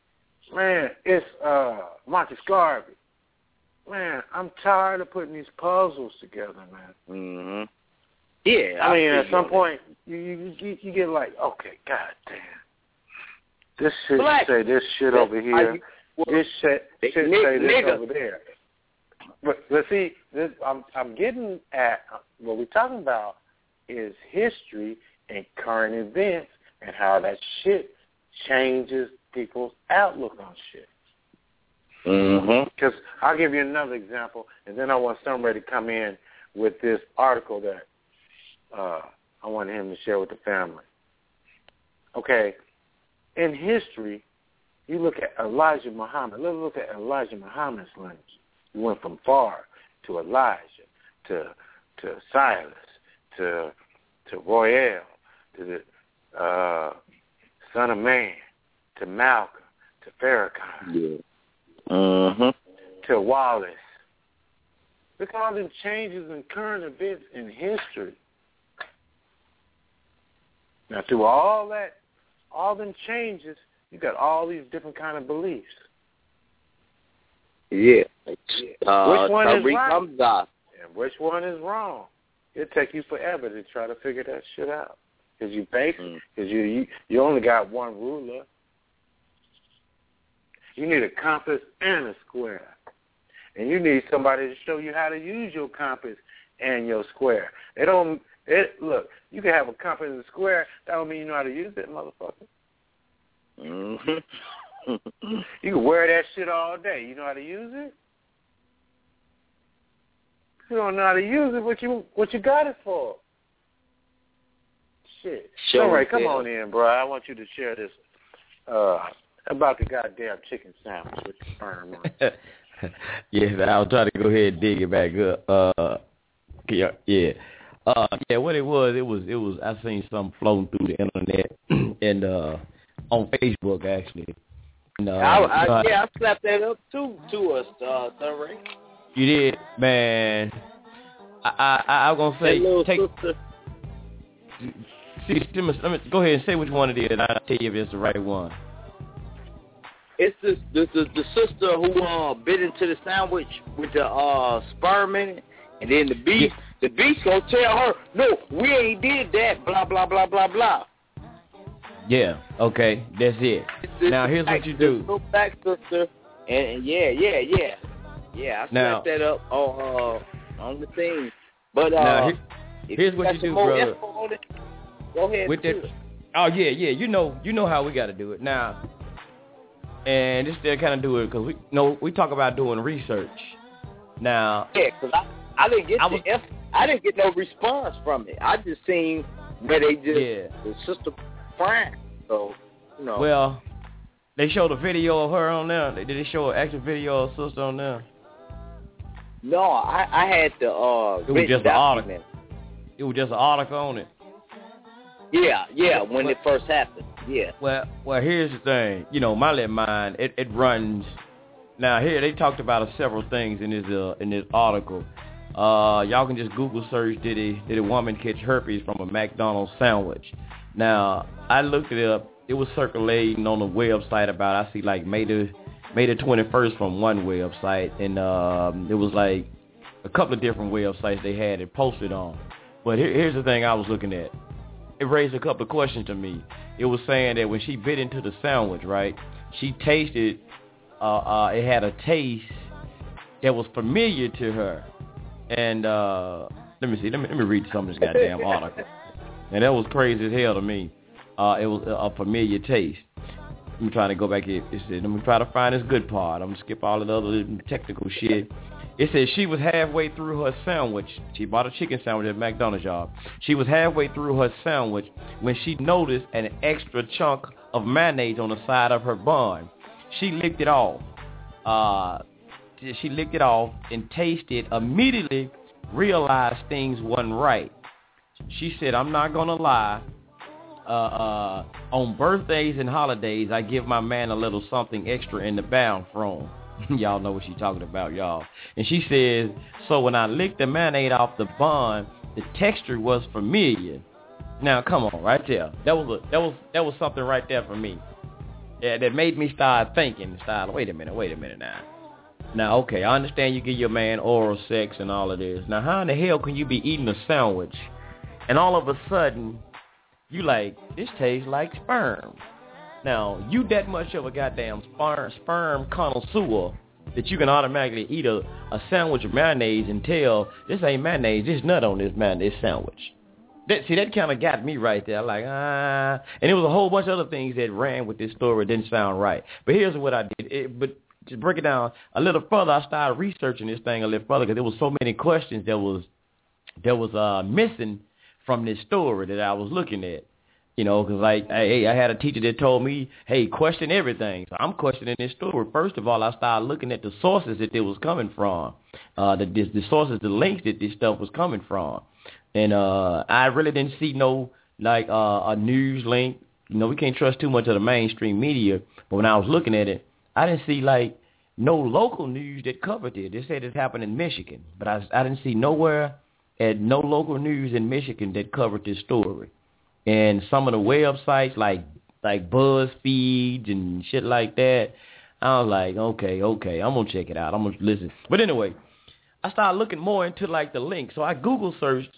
S8: Marcus Garvey. Man, I'm tired of putting these puzzles together, man.
S9: Mm-hmm. Yeah.
S8: I mean, at some point, you get like, okay, god damn. This shit say this shit over here. This shit say this over there. But see, I'm getting at what we're talking about is history and current events and how that shit changes people's outlook on shit. Because I'll give you another example, and then I want somebody to come in with this article that I want him to share with the family. Okay, in history, you look at Elijah Muhammad. Let's look at Elijah Muhammad's lineage. He went from Far to Elijah to Silas to Royale to the Son of Man to Malcolm to Farrakhan to Wallace. Look at all them changes in current events in history. Now, through all them changes, you got all these different kind of beliefs.
S9: Yeah.
S8: Which one is right? And which one is wrong? It'll take you forever to try to figure that shit out. Because you only got one ruler. You need a compass and a square. And you need somebody to show you how to use your compass and your square. Look, you can have a compass and a square. That don't mean you know how to use it, motherfucker. Mm-hmm. You can wear that shit all day. You know how to use it? You don't know how to use it. What you got it for? Shit. All right, come on in, bro. I want you to share this about the goddamn chicken sandwich with the sperm on it.
S7: Yes, I'll try to go ahead and dig it back up. What it was. I seen something floating through the internet and on Facebook actually. And,
S9: I slapped that up to us, Ray.
S7: You did, man. I was gonna say take. Let me go ahead and say which one it is, and I'll tell you if it's the right one.
S9: It's the sister who bit into the sandwich with the sperm in it, and then the beast gonna tell her, no, we ain't did that, blah blah blah blah blah.
S7: Yeah, okay, that's it. Now here's what you do.
S9: Go back, sister, and yeah. I slapped that up on the thing, but
S7: now, here's what you do, brother.
S9: Go ahead.
S7: With that, oh yeah, you know how we got to do it now. And this still kind of do it because we talk about doing research. Now,
S9: yeah, because I didn't get I didn't get no response from it. I just seen where they just the sister Frank. So
S7: Well, they showed a video of her on there. Did they show an actual video of sister on there?
S9: No, I had the
S7: it was just an article. It was just an article on it. Yeah, when it first happened. Yeah. Well, here's the thing. My little mind, it runs. Now here they talked about several things in this article. Y'all can just Google search did a woman catch herpes from a McDonald's sandwich. Now I looked it up. It was circulating on the website about I see like May the 21st from one website, and it was like a couple of different websites they had it posted on. But here's the thing I was looking at. It raised a couple of questions to me. It was saying that when she bit into the sandwich, right, she tasted, it had a taste that was familiar to her. And let me read some of this goddamn article. And that was crazy as hell to me. It was a familiar taste. I'm trying to go back here. It said, let me try to find this good part. I'm going to skip all of the other technical shit. It says she was halfway through her sandwich. She bought a chicken sandwich at McDonald's, y'all. She was halfway through her sandwich when she noticed an extra chunk of mayonnaise on the side of her bun. She licked it off. And tasted, immediately realized things wasn't right. She said, I'm not going to lie. On birthdays and holidays, I give my man a little something extra in the bathroom. Y'all know what she's talking about, y'all. And she says, so when I licked the mayonnaise off the bun, the texture was familiar. Now, come on, right there. That was something right there for me. Yeah, that made me start thinking. Wait a minute now. Now, okay, I understand you give your man oral sex and all of this. Now, how in the hell can you be eating a sandwich and all of a sudden you like, this tastes like sperm? Now, you that much of a goddamn sperm connoisseur that you can automatically eat a sandwich of mayonnaise and tell this ain't mayonnaise, this nut on this sandwich. That kind of got me right there. Like, and there was a whole bunch of other things that ran with this story that didn't sound right. But here's what I did. But to break it down a little further, I started researching this thing a little further because there was so many questions that was missing from this story that I was looking at. Because I had a teacher that told me, hey, question everything. So I'm questioning this story. First of all, I started looking at the sources that it was coming from, the sources, the links that this stuff was coming from. And I really didn't see no, a news link. We can't trust too much of the mainstream media. But when I was looking at it, I didn't see, no local news that covered it. They said it happened in Michigan. But I didn't see nowhere at no local news in Michigan that covered this story. And some of the websites like BuzzFeed and shit like that, I was like, okay, I'm going to check it out. I'm going to listen. But anyway, I started looking more into the link. So I Google searched,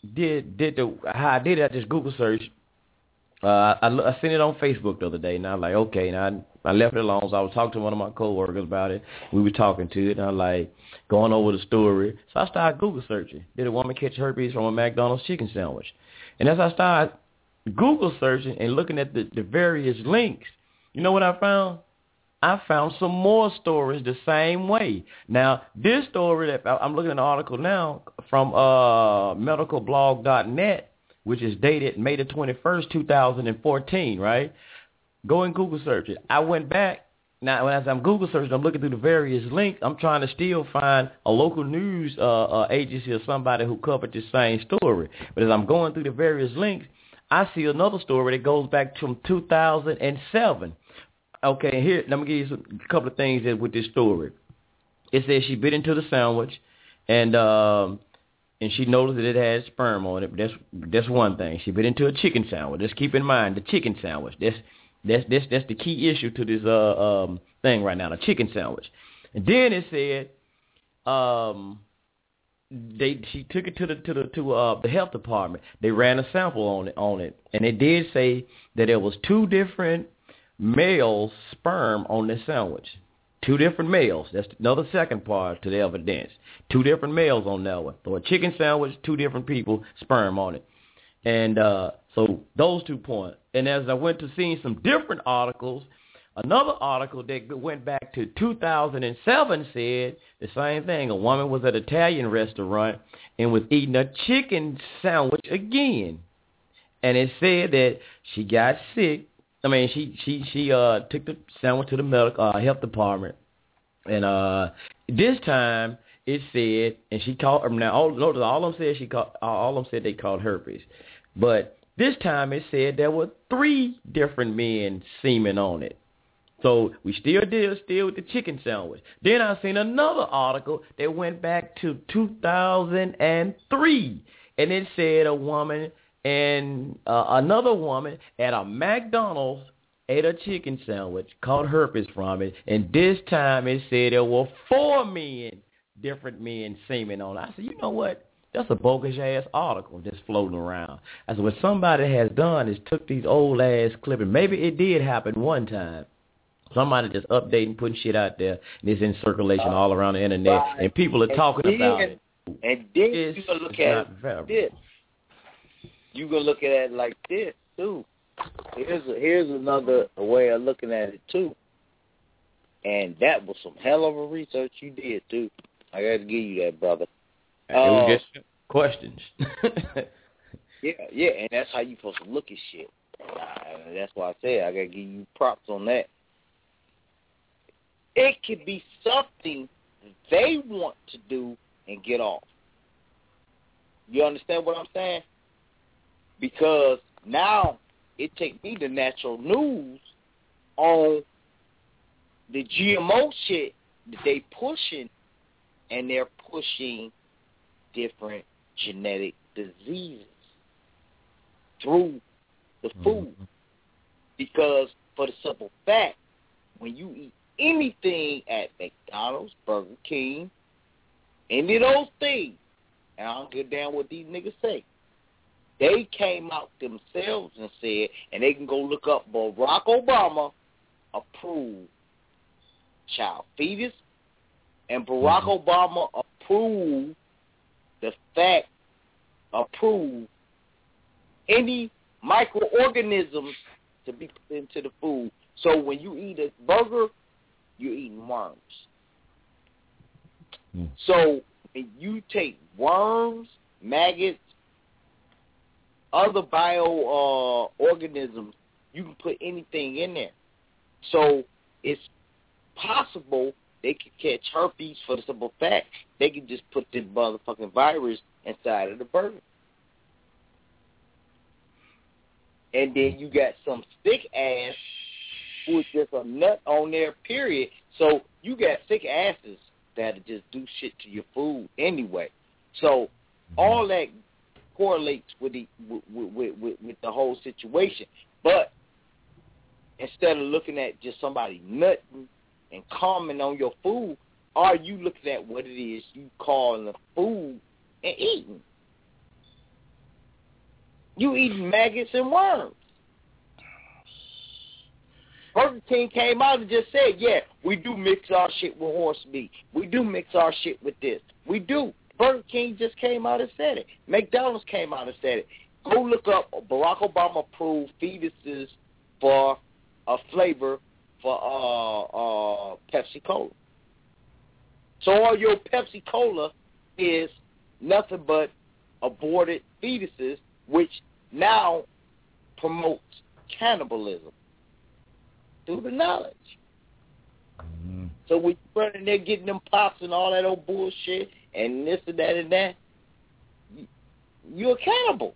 S7: I just Google searched. I seen it on Facebook the other day, and I was like, okay, and I left it alone. So I was talking to one of my coworkers about it. We were talking to it, and I was like, going over the story. So I started Google searching. Did a woman catch herpes from a McDonald's chicken sandwich? And as I started Google searching and looking at the various links, You know what I found? I found some more stories the same way. Now, this story that I'm looking at an article now from medicalblog.net, which is dated May the 21st, 2014, right? Go and Google search it. I went back. Now, as I'm Google searching, I'm looking through the various links. I'm trying to still find a local news agency or somebody who covered this same story. But as I'm going through the various links, I see another story that goes back from 2007. Okay, here, let me give you a couple of things with this story. It says she bit into the sandwich, and she noticed that it had sperm on it. That's one thing. She bit into a chicken sandwich. Just keep in mind the chicken sandwich. That's the key issue to this thing right now, the chicken sandwich. And then it said she took it to the health department. They ran a sample on it, and it did say that there was 2 different male sperm on this sandwich. 2 different males. That's another second part to the evidence. 2 different males on that one. So a chicken sandwich, 2 different people, sperm on it. And so those 2 points. And as I went to seeing some different articles, another article that went back to 2007 said the same thing. A woman was at an Italian restaurant and was eating a chicken sandwich again. And it said that she got sick. I mean, she took the sandwich to the medical health department, and this time it said, and she called her. Now, all of them said they called herpes, but this time it said there were 3 different men semen on it. So we still with the chicken sandwich. Then I seen another article that went back to 2003, and it said a woman and another woman at a McDonald's ate a chicken sandwich, caught herpes from it, and this time it said there were 4 different men semen on it. I said, you know what? That's a bogus-ass article just floating around. I said, what somebody has done is took these old-ass clippings. Maybe it did happen one time. Somebody just updating, putting shit out there, and it's in circulation all around the internet, and people are talking about it.
S9: And then you're going to look at this. You're going to look at it like this, too. Here's another way of looking at it, too. And that was some hell of a research you did, too. I got to give you that, brother.
S7: It was just questions.
S9: yeah, and that's how you supposed to look at shit. That's why I said I got to give you props on that. It could be something they want to do and get off. You understand what I'm saying? Because now it takes me the natural news on the GMO shit that they pushing, and they're pushing different genetic diseases through the food. Because for the simple fact, when you eat anything at McDonald's, Burger King, any of those things, and I don't give a damn what these niggas say, they came out themselves and said, and they can go look up Barack Obama approved child fetus, and Barack Obama approved any microorganisms to be put into the food. So when you eat a burger, you're eating worms. So when you take worms, maggots, other organisms, you can put anything in there. So it's possible they could catch herpes for the simple fact they could just put the motherfucking virus inside of the burger. And then you got some sick ass who is just a nut on there, period. So you got sick asses that'll just do shit to your food anyway. So all that correlates with the whole situation. But instead of looking at just somebody nutting and commenting on your food, are you looking at what it is you calling the food and eating? You eating maggots and worms. Burger King came out and just said, yeah, we do mix our shit with horse meat. We do mix our shit with this. We do. Burger King just came out and said it. McDonald's came out and said it. Go look up Barack Obama approved fetuses for a flavor for Pepsi Cola. So all your Pepsi Cola is nothing but aborted fetuses, which now promotes cannibalism through the knowledge. Mm-hmm. So when you're running there getting them pops and all that old bullshit and this and that and that, you're a cannibal.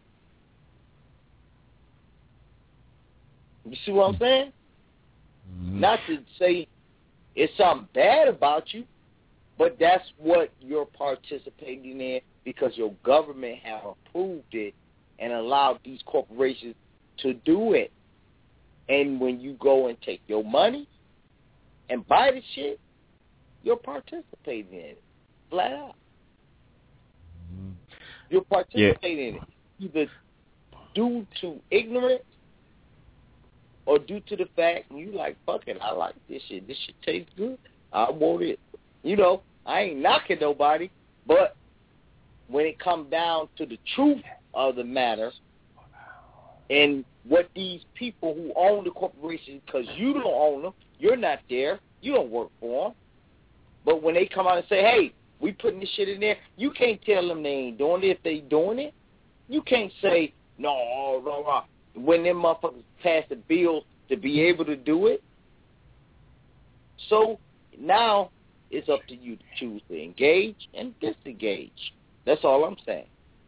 S9: You see what I'm saying? Mm-hmm. Not to say it's something bad about you, but that's what you're participating in because your government have approved it and allowed these corporations to do it. And when you go and take your money and buy the shit, you're participating in it, flat out. Mm-hmm. You're participating in it, either due to ignorance or due to the fact you like, fuck it, I like this shit. This shit tastes good. I want it. You know, I ain't knocking nobody, but when it comes down to the truth of the matter and what these people who own the corporation, because you don't own them, you're not there, you don't work for them, but when they come out and say, hey, we putting this shit in there, you can't tell them they ain't doing it if they doing it. You can't say, no, when them motherfuckers pass the bill to be able to do it. So now it's up to you to choose to engage and disengage. That's all I'm saying.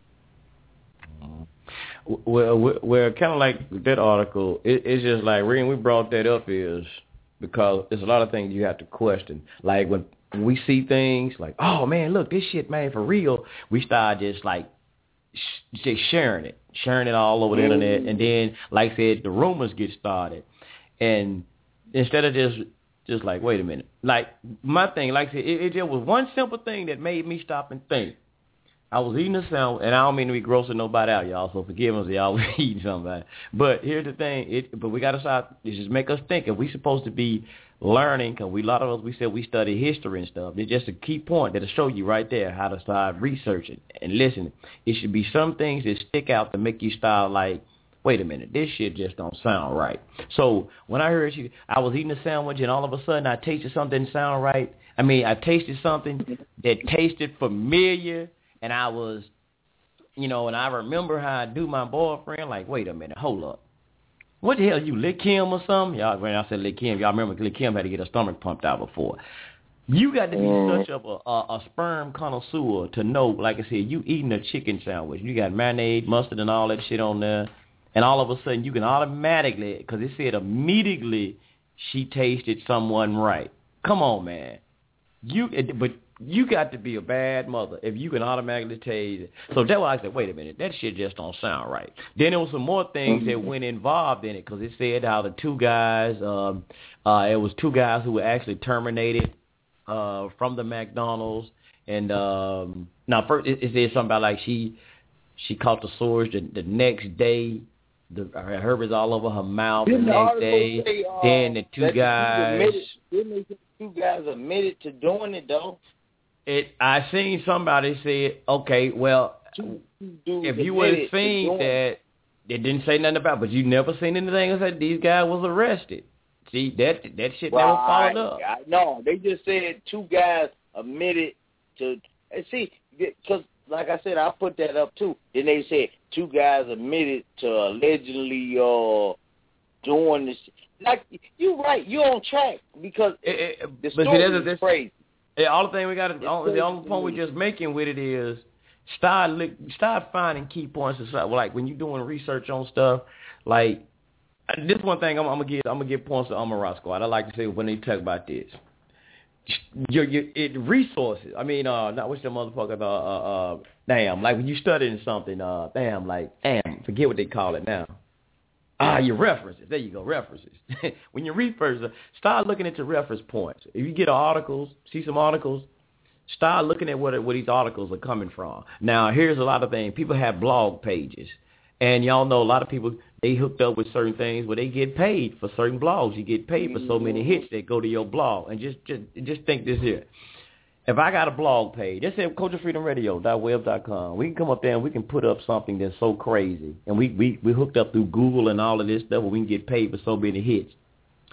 S7: Well, kind of like that article, it's just like, reading, we brought that up is because there's a lot of things you have to question. Like when we see things like, oh, man, look, this shit, man, for real, we start just like just sharing it all over the internet. And then, like I said, the rumors get started. And instead of just like, wait a minute. Like, my thing, like I said, it just was one simple thing that made me stop and think. I was eating a sandwich, and I don't mean to be grossing nobody out, y'all, so forgive us if y'all was eating something. But here's the thing, but we got to start, it just make us think. If we supposed to be learning, because a lot of us, we said we study history and stuff, it's just a key point that'll show you right there how to start researching and listening. It should be some things that stick out to make you start like, wait a minute, this shit just don't sound right. So when I heard you, I was eating a sandwich, and all of a sudden I tasted something that didn't sound right. I mean, I tasted something that tasted familiar, and I was, you know, and I remember how I do my boyfriend, like, wait a minute, hold up. What the hell, you lick him or something? Y'all, when I said lick him, y'all remember lick him had to get her stomach pumped out before. You got to be such of a sperm connoisseur to know, like I said, you eating a chicken sandwich. You got mayonnaise, mustard, and all that shit on there. And all of a sudden, you can automatically, because it said immediately she tasted someone right. Come on, man. But you got to be a bad mother if you can automatically taste it. So that's why I said, wait a minute, that shit just don't sound right. Then there was some more things that went involved in it, because it said how the two guys, it was two guys who were actually terminated from the McDonald's. And now first it said something about like she caught the sores the next day. Her herpes all over her mouth the next day. Say, then the two guys.
S9: Didn't the two guys admitted to doing it though?
S7: I seen somebody say, okay, well, if you would have seen that, they didn't say nothing about it, but you never seen anything that said these guys was arrested. See, that shit never followed up.
S9: No, they just said two guys admitted to, see, because like I said, I put that up too. Then they said two guys admitted to allegedly doing this. Like, you're right, you're on track, because the story is crazy.
S7: Yeah, all the thing we got, the only point we're just making with it is start finding key points. Like when you're doing research on stuff, like this one thing I'm gonna give points to Amara Squad. I like to say when they talk about this, your resources. I mean, not what's the motherfucker? Damn, like when you studying something, forget what they call it now. Your references. There you go, references. When you research, start looking at your reference points. If you get articles, see some articles, start looking at where these articles are coming from. Now, here's a lot of things. People have blog pages. And y'all know a lot of people, they hooked up with certain things where they get paid for certain blogs. You get paid for so many hits that go to your blog. And just think this here. If I got a blog page, just say culturefreedomradio.web.com. We can come up there and we can put up something that's so crazy. And we hooked up through Google and all of this stuff where we can get paid for so many hits.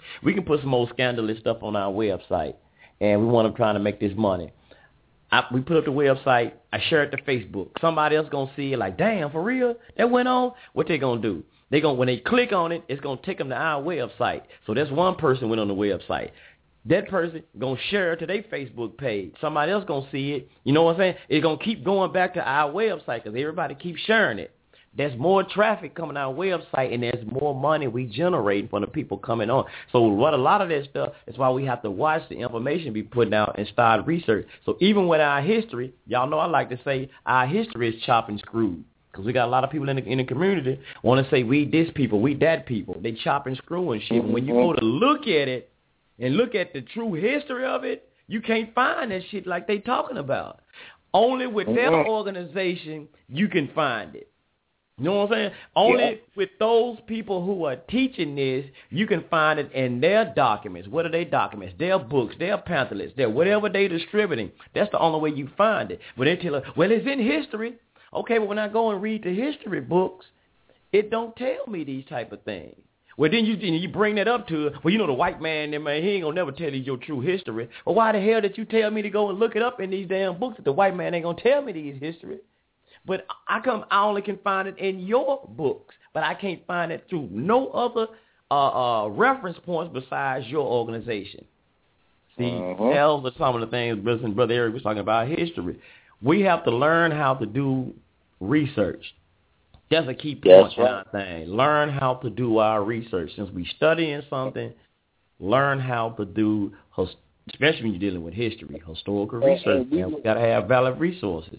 S7: We can put some more scandalous stuff on our website, and we want them trying to make this money. We put up the website. I share it to Facebook. Somebody else going to see it like, damn, for real? That went on? What they going to do? When they click on it, it's going to take them to our website. So that's one person went on the website. That person going to share it to their Facebook page. Somebody else going to see it. You know what I'm saying? It's going to keep going back to our website because everybody keeps sharing it. There's more traffic coming to our website, and there's more money we generate from the people coming on. So what a lot of that stuff is why we have to watch the information be put out and start research. So even with our history, y'all know I like to say our history is chopped and screwed. Because we got a lot of people in the community want to say we this people, we that people. They chop and screw and shit. When you go to look at it and look at the true history of it, you can't find that shit like they talking about. Only with their organization you can find it. You know what I'm saying? Only with those people who are teaching this, you can find it in their documents. What are their documents? Their books, their pamphlets, their whatever they're distributing. That's the only way you find it. But they tell us, well, it's in history. Okay, but when I go and read the history books, it don't tell me these type of things. Well, then you bring that up to, well, you know, the white man, he ain't going to never tell you your true history. Well, why the hell did you tell me to go and look it up in these damn books if the white man ain't going to tell me these history? But I only can find it in your books, but I can't find it through no other reference points besides your organization. See, those are some of the things Brother Eric was talking about history. We have to learn how to do research. That's a key point in our thing. Learn how to do our research. Since we studying something, learn how to do, especially when you're dealing with history, historical research. And we got to have valid resources.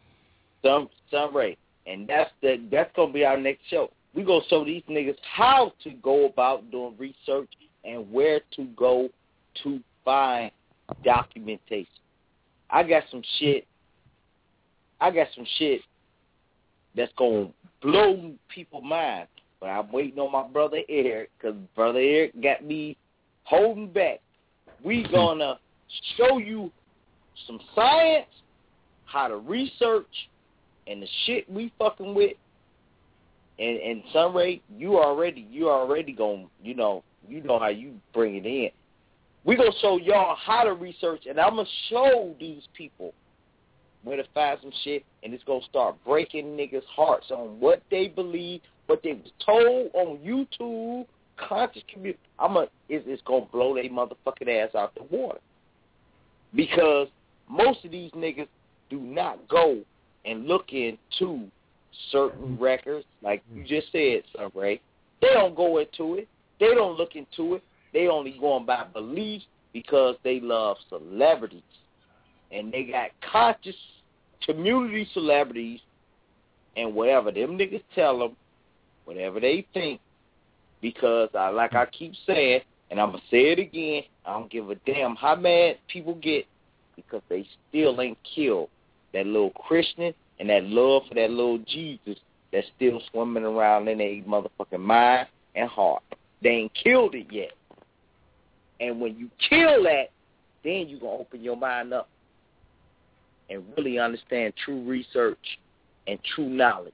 S9: Some right, and that's gonna be our next show. We gonna show these niggas how to go about doing research and where to go to find documentation. I got some shit that's gonna blow people's minds, but I'm waiting on my brother Eric because Brother Eric got me holding back. We gonna show you some science, how to research. And the shit we fucking with, and Sunray, you already gonna, you know how you bring it in. We gonna show y'all how to research, and I'm gonna show these people where to find some shit, and it's gonna start breaking niggas' hearts on what they believe, what they was told on YouTube, conscious community. It's gonna blow their motherfucking ass out the water because most of these niggas do not go and look into certain records, like you just said, Sunray. They don't go into it. They don't look into it. They only going by beliefs because they love celebrities. And they got conscious community celebrities and whatever them niggas tell them, whatever they think, because like I keep saying, and I'm going to say it again, I don't give a damn how mad people get because they still ain't killed that little Christian and that love for that little Jesus that's still swimming around in their motherfucking mind and heart. They ain't killed it yet. And when you kill that, then you going to open your mind up and really understand true research and true knowledge.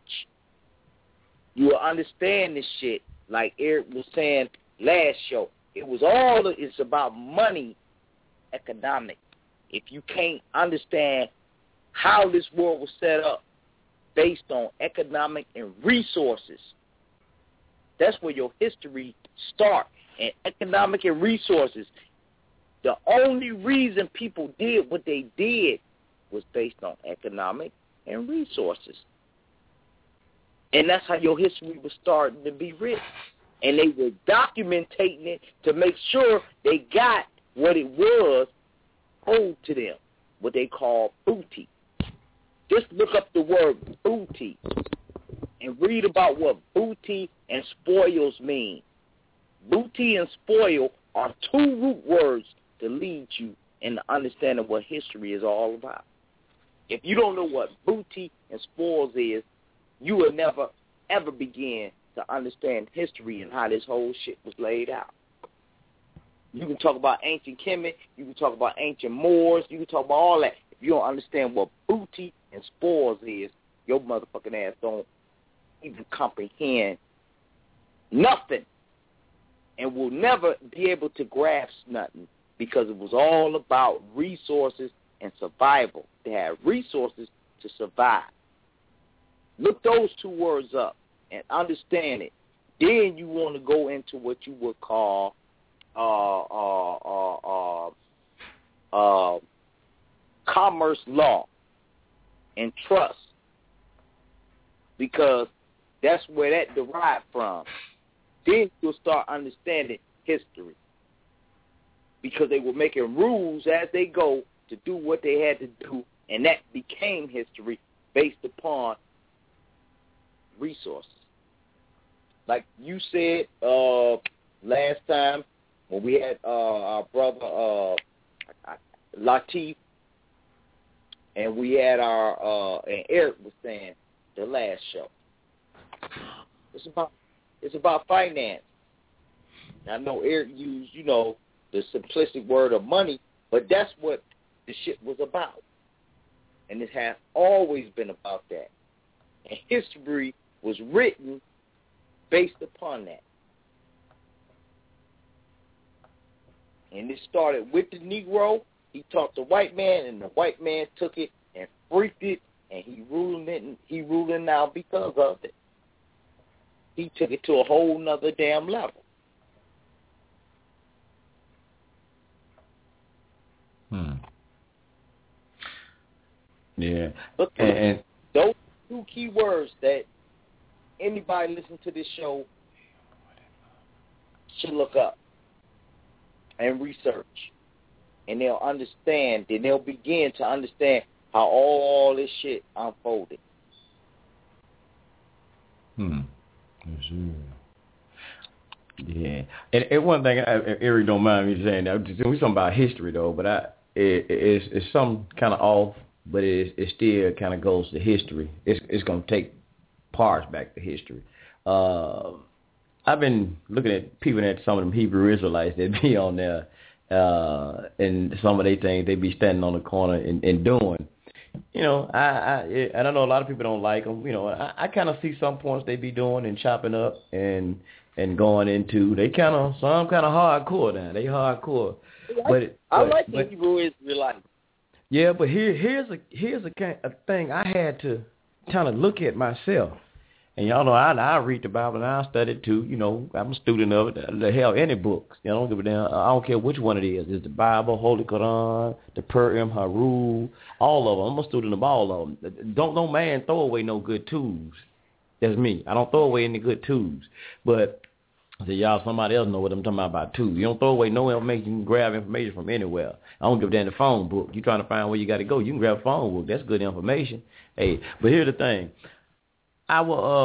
S9: You will understand this shit like Eric was saying last show. It's about money, economic. If you can't understand how this world was set up based on economic and resources. That's where your history starts, and economic and resources. The only reason people did what they did was based on economic and resources. And that's how your history was starting to be written. And they were documenting it to make sure they got what it was owed to them, what they call booty. Just look up the word booty and read about what booty and spoils mean. Booty and spoil are two root words to lead you in the understanding of what history is all about. If you don't know what booty and spoils is, you will never, ever begin to understand history and how this whole shit was laid out. You can talk about ancient Kemet, you can talk about ancient Moors, you can talk about all that. If you don't understand what booty and spoils is, your motherfucking ass don't even comprehend nothing. and will never be able to grasp nothing because it was all about resources and survival. They had resources to survive. Look those two words up and understand it. Then you want to go into what you would call commerce law and trust, because that's where that derived from. Then you'll start understanding history, because they were making rules as they go to do what they had to do, and that became history based upon resources. Like you said last time when we had our brother Latif, and we had and Eric was saying the last show. It's about finance. I know Eric used, the simplistic word of money, but that's what the shit was about. And it has always been about that. And history was written based upon that. And it started with the Negro. He taught the white man, and the white man took it and freaked it, and he ruling now because of it. He took it to a whole nother damn level.
S7: Yeah.
S9: Look, and those two key words that anybody listening to this show should look up and research. And they'll understand, then they'll begin to understand how all this shit unfolded.
S7: Yeah. And one thing, Eric don't mind me saying, we're talking about history, though, but it's some kind of off, but it still kind of goes to history. It's going to take parts back to history. I've been looking at people at some of them Hebrew Israelites that be on there, and some of they things they be standing on the corner and doing. And I know a lot of people don't like them. I kind of see some points they be doing and chopping up and going into. Some kind of hardcore now. They hardcore.
S9: I like the Hebrew Israelites.
S7: Yeah, but here's a thing I had to kind of look at myself. And y'all know I read the Bible and I study it too. I'm a student of it. The hell, any books. I don't give a damn. I don't care which one it is. It's the Bible, Holy Quran, the Purim, Harul, all of them. I'm a student of all of them. Don't no man throw away no good tools. That's me. I don't throw away any good tools. But I say, y'all, somebody else know what I'm talking about too. You don't throw away no information. You can grab information from anywhere. I don't give a damn the phone book. You trying to find where you got to go. You can grab a phone book. That's good information. Hey, but here's the thing. A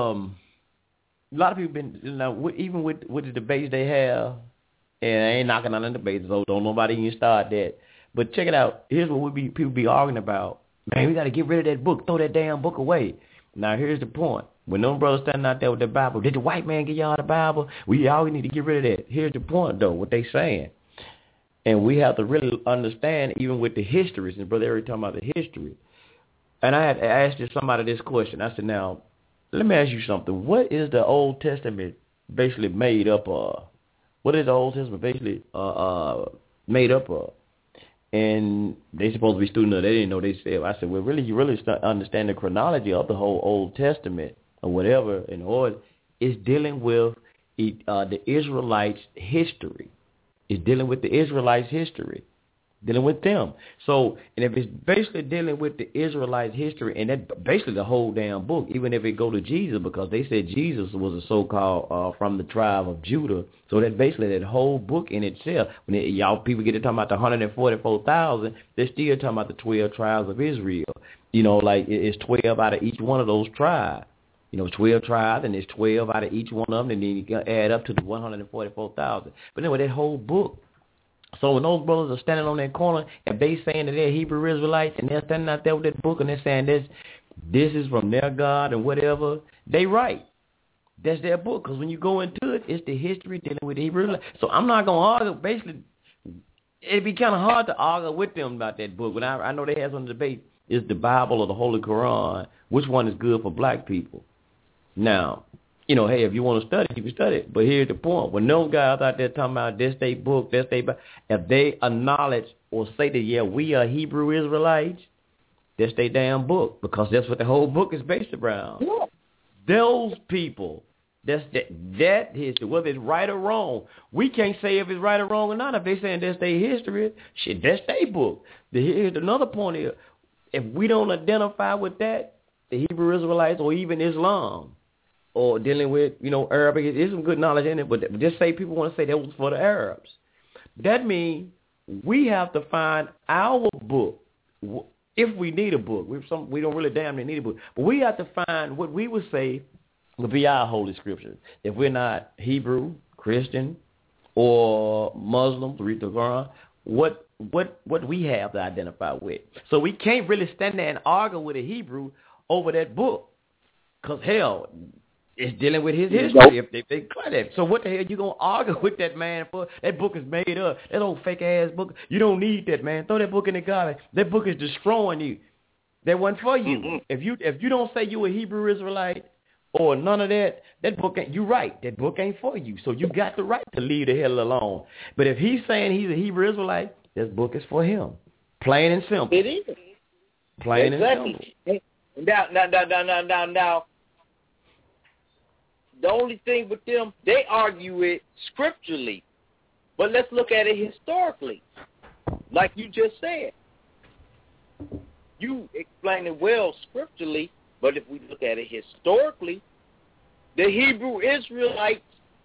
S7: lot of people been, even with the debates they have, and I ain't knocking on the debates, so don't nobody even start that. But check it out. Here's what people be arguing about. Man, we got to get rid of that book. Throw that damn book away. Now, here's the point. When them brothers standing out there with the Bible, did the white man give y'all the Bible? We always need to get rid of that. Here's the point, though, what they saying. And we have to really understand, even with the histories, and Brother Eric talking about the history. And I asked somebody this question. I said, now, let me ask you something. What is the Old Testament basically made up of? What is the Old Testament basically made up of? And they supposed to be students of it. They didn't know they said. I said, well, really, you really start understand the chronology of the whole Old Testament or whatever in order. It's dealing with the Israelites' history. It's dealing with the Israelites' history. Dealing with them. So, and if it's basically dealing with the Israelites' history, and that basically the whole damn book, even if it go to Jesus, because they said Jesus was a so-called from the tribe of Judah. So that basically that whole book in itself, when y'all people get to talking about the 144,000, they're still talking about the 12 tribes of Israel. Like it's 12 out of each one of those tribes. 12 tribes, and there's 12 out of each one of them, and then you can add up to the 144,000. But anyway, that whole book. So when those brothers are standing on that corner and they saying that they're Hebrew Israelites and they're standing out there with that book and they're saying this is from their God and whatever, they right. That's their book, because when you go into it, it's the history dealing with the Hebrew Israelites. So I'm not going to argue. Basically, it'd be kind of hard to argue with them about that book. But I know they have some debate. Is the Bible or the Holy Quran? Which one is good for black people? Now, hey, if you want to study, you can study it. But here's the point. When those guys out there talking about this they book, this they, if they acknowledge or say that, yeah, we are Hebrew Israelites, that's their damn book, because that's what the whole book is based around.
S9: Yeah.
S7: Those people, that history, whether it's right or wrong, we can't say if it's right or wrong or not. If they saying that's their history, shit, that's their book. Here's another point here. If we don't identify with that, the Hebrew Israelites or even Islam, or dealing with, Arabic, there's some good knowledge in it, but just say people want to say that was for the Arabs. That means we have to find our book. If we need a book, we don't really damn near need a book, but we have to find what we would say would be our holy scripture. If we're not Hebrew, Christian, or Muslim, to read the Quran, what we have to identify with. So we can't really stand there and argue with a Hebrew over that book, because hell, it's dealing with his history. If they declare that. So what the hell you going to argue with that man for? That book is made up. That old fake-ass book. You don't need that, man. Throw that book in the garbage. That book is destroying you. That wasn't for you. Mm-hmm. If you don't say you a Hebrew Israelite or none of that, that book ain't, you're right. That book ain't for you. So you got the right to leave the hell alone. But if he's saying he's a Hebrew Israelite, this book is for him. Plain and simple.
S9: It is.
S7: Plain and simple.
S9: Now, the only thing with them, they argue it scripturally. But let's look at it historically. Like you just said. You explain it well scripturally, but if we look at it historically, the Hebrew Israelites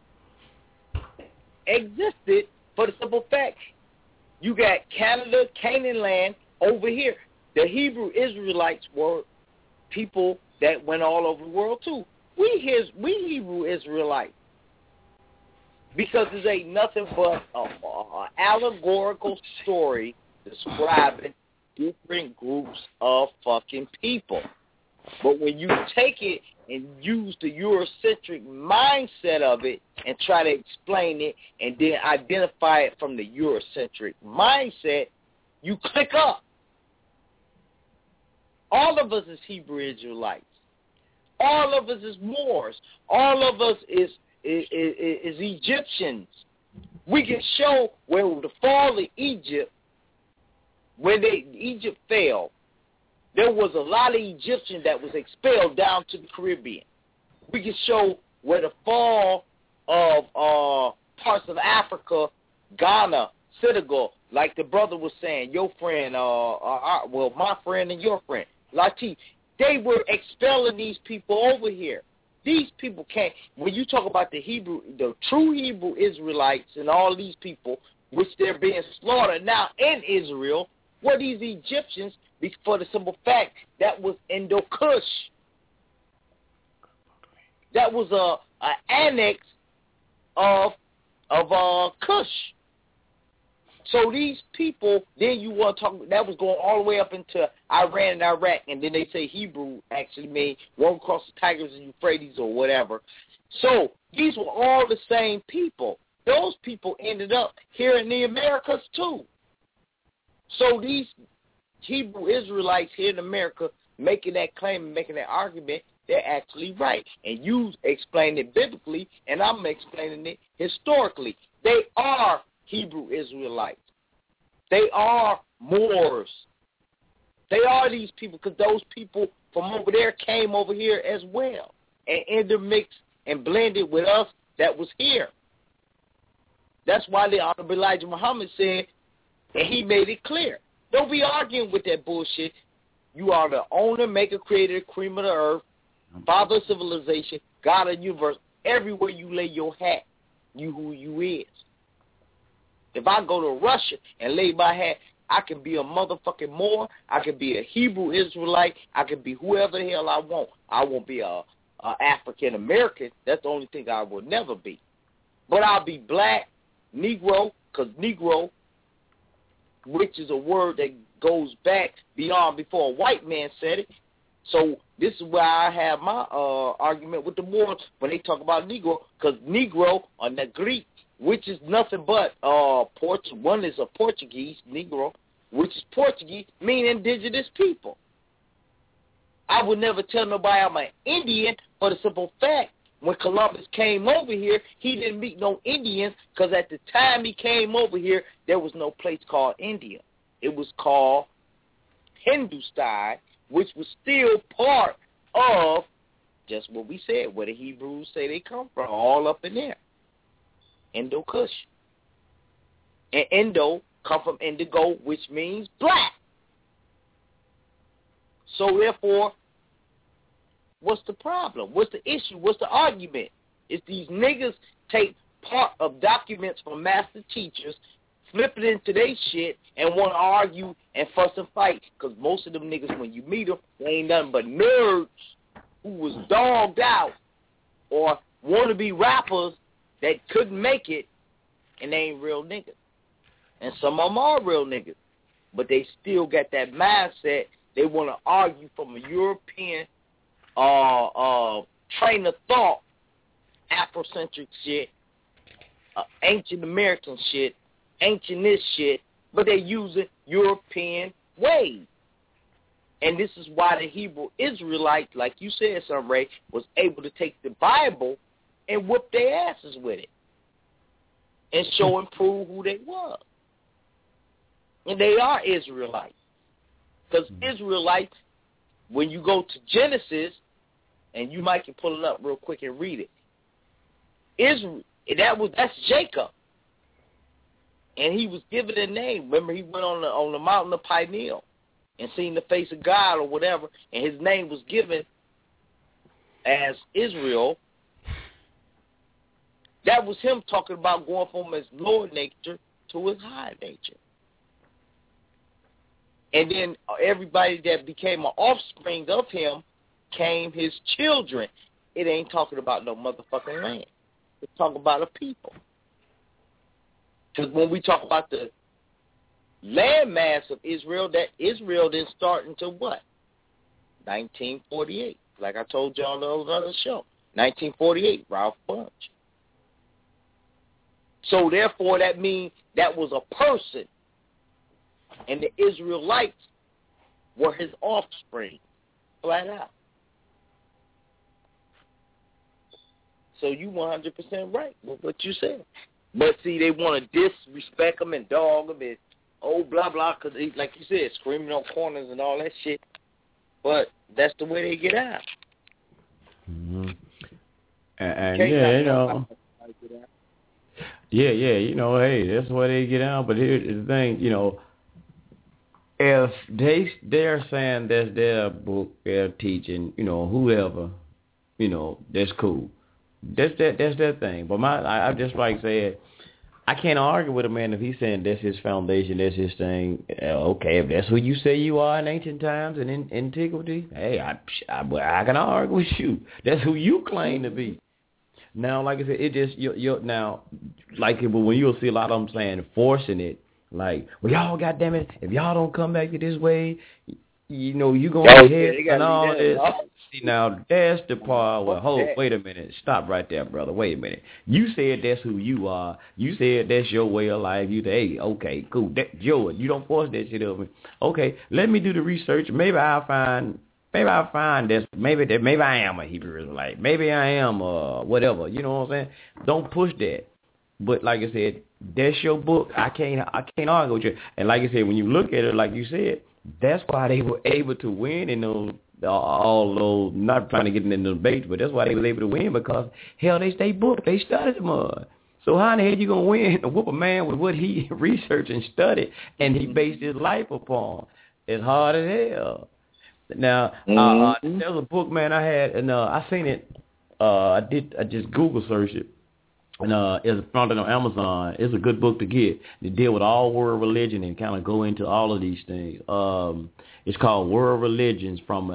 S9: existed for the simple fact you got Canada, Canaan land over here. The Hebrew Israelites were people that went all over the world too. We Hebrew Israelites, because this ain't nothing but an allegorical story describing different groups of fucking people. But when you take it and use the Eurocentric mindset of it and try to explain it and then identify it from the Eurocentric mindset, you click up. All of us is Hebrew Israelites. All of us is Moors. All of us is Egyptians. We can show where the fall of Egypt, when Egypt fell, there was a lot of Egyptians that was expelled down to the Caribbean. We can show where the fall of parts of Africa, Ghana, Senegal, like the brother was saying, your friend, my friend and your friend, Latif, they were expelling these people over here. These people can't. When you talk about the true Hebrew Israelites and all these people, which they're being slaughtered now in Israel, were these Egyptians, for the simple fact that was Indo-Kush. That was an annex of Kush. So these people, then you want to talk, that was going all the way up into Iran and Iraq, and then they say Hebrew actually means one across the Tigris and Euphrates or whatever. So these were all the same people. Those people ended up here in the Americas too. So these Hebrew Israelites here in America making that claim and making that argument, they're actually right. And you explain it biblically, and I'm explaining it historically. They are Hebrew Israelites. They are Moors. They are these people, because those people from over there came over here as well and intermixed and blended with us that was here. That's why the Honorable Elijah Muhammad said, and he made it clear, don't be arguing with that bullshit. You are the owner, maker, creator, cream of the earth, father of civilization, God of the universe. Everywhere you lay your hat, you who you is. If I go to Russia and lay my hat, I can be a motherfucking Moor. I can be a Hebrew Israelite. I can be whoever the hell I want. I won't be a African American. That's the only thing I will never be. But I'll be black, Negro, because Negro, which is a word that goes back beyond before a white man said it. So this is where I have my argument with the Moors when they talk about Negro, because Negro or Negri, which is nothing but one is a Portuguese, Negro, which is Portuguese, meaning indigenous people. I would never tell nobody I'm an Indian for the simple fact when Columbus came over here, he didn't meet no Indians because at the time he came over here, there was no place called India. It was called Hindustan, which was still part of just what we said, where the Hebrews say they come from, all up in there. Indo-Kush. And Indo come from indigo, which means black. So therefore, what's the problem? What's the issue? What's the argument? It's these niggas take part of documents from master teachers, flip it into their shit, and want to argue and fuss and fight. Because most of them niggas, when you meet them, they ain't nothing but nerds who was dogged out or wannabe rappers that couldn't make it, and they ain't real niggas. And some of them are real niggas, but they still got that mindset. They want to argue from a European train of thought, Afrocentric shit, ancient American shit, ancient this shit, but they using European ways. And this is why the Hebrew Israelites, like you said, Son Ray, was able to take the Bible and whip their asses with it and show and prove who they was. And they are Israelites. Because Israelites, when you go to Genesis, and you might can pull it up real quick and read it. Israel, that's Jacob. And he was given a name. Remember, he went on the mountain of Peniel and seen the face of God or whatever, and his name was given as Israel. That was him talking about going from his lower nature to his higher nature. And then everybody that became an offspring of him came his children. It ain't talking about no motherfucking land. It's talking about a people. Because when we talk about the landmass of Israel, that Israel didn't start until what? 1948. Like I told you on the other show. 1948, Ralph Bunche. So therefore that means that was a person. And the Israelites were his offspring, flat out. So you 100% right with what you said. But see, they want to disrespect him and dog him and blah, blah, because like you said, screaming on corners and all that shit. But that's the way they get out.
S7: Mm-hmm. And yeah, you know. Yeah, you know, hey, that's the way they get out. But here's the thing, you know, if they're saying that's their book, they're teaching, you know, whoever, you know, that's cool. That's their thing. But I just like said, I can't argue with a man if he's saying that's his foundation, that's his thing. Okay, if that's who you say you are in ancient times and in antiquity, hey, I can argue with you. That's who you claim to be. Now, like I said, it just you're now, like when you'll see a lot of them saying forcing it, like, well, y'all, goddamn it, if y'all don't come back to this way, you know, you gonna be here and all this. See, now that's the part where, wait a minute, stop right there, brother. Wait a minute. You said that's who you are. You said that's your way of life. You say, hey, okay, cool. That's yours. You don't force that shit over me. Okay, let me do the research. Maybe I'll find this. Maybe I am a Hebrew Israelite. Maybe I am whatever. You know what I'm saying? Don't push that. But like I said, that's your book. I can't argue with you. And like I said, when you look at it, like you said, that's why they were able to win in those, all those, not trying to get into the debates, but that's why they were able to win, because, hell, they stay booked. They studied them. So how in the hell you going to win and whoop a man with what he researched and studied and he based his life upon? It's hard as hell. Now, there was a book, man, I had, and I seen it. I just Google searched it. And it's found it on Amazon. It's a good book to get. They deal with all world religion and kind of go into all of these things. It's called World Religions from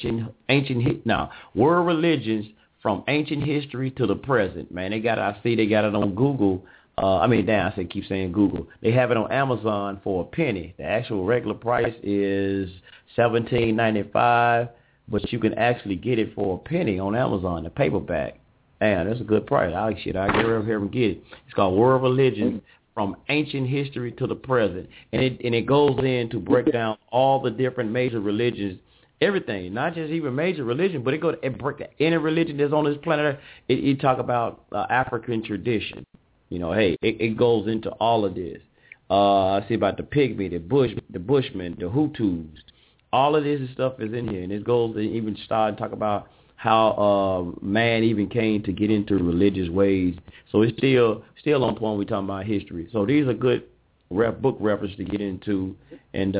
S7: World Religions from Ancient History to the Present. Man, I see they got it on Google. Keep saying Google. They have it on Amazon for a penny. The actual regular price is $17.95, but you can actually get it for a penny on Amazon, the paperback. Man, that's a good price. I'll get over here and get it. It's called World Religion from Ancient History to the Present. And it goes in to break down all the different major religions everything, not just even major religion, but it break any religion that's on this planet. It talk about African tradition. Hey, it goes into all of this. I see about the pygmy, the Bushmen, the Hutus. All of this stuff is in here, and it goes to even start and talk about how man even came to get into religious ways. So it's still on point. We talking about history. So these are good book reference to get into, and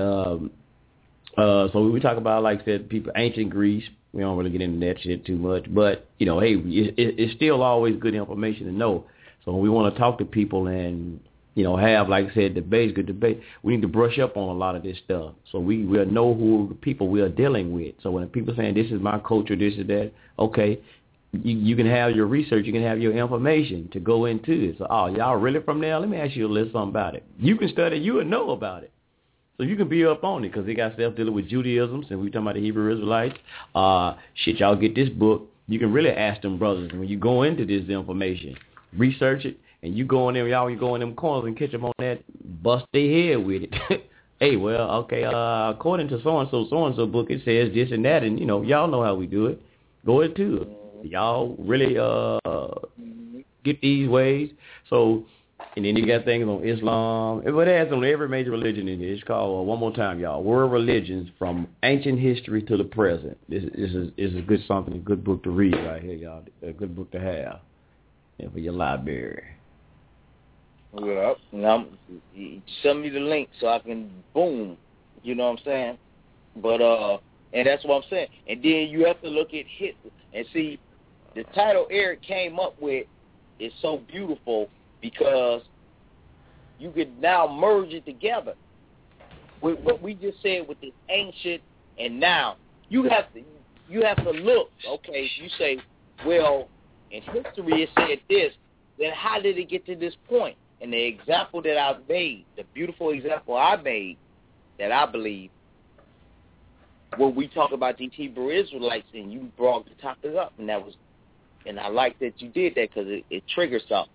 S7: so we talk about, like I said, people, ancient Greece. We don't really get into that shit too much, but hey, it's still always good information to know. So when we want to talk to people and have, like I said, good debate, we need to brush up on a lot of this stuff so we'll know who the people we are dealing with. So when people saying this is my culture, this is that, okay, you can have your research, you can have your information to go into it. So, y'all really from there? Let me ask you a little something about it. You can study, you will know about it. So you can be up on it because they got stuff dealing with Judaism, and we talking about the Hebrew Israelites. Y'all get this book. You can really ask them brothers when you go into this information, research it. And you go in there, you go in them corners and catch them on that, bust their head with it. Hey, well, okay, according to so-and-so book, it says this and that, and, y'all know how we do it. Go into it. Y'all really get these ways. So, and then you got things on Islam. It has on every major religion in it. It's called, one more time, y'all, World Religions from Ancient History to the Present. This is a good something, a good book to read right here, y'all. A good book to have for your library.
S9: Yeah, now send me the link so I can boom. You know what I'm saying? But and that's what I'm saying. And then you have to look at Hitler and see the title Eric came up with is so beautiful because you could now merge it together with what we just said with this ancient and now. You have to look. Okay, you say, well, in history it said this. Then how did it get to this point? And the example that I've made, the beautiful example I made, that I believe, when we talk about these Hebrew Israelites, and you brought the topic up, and I like that you did that because it triggers something.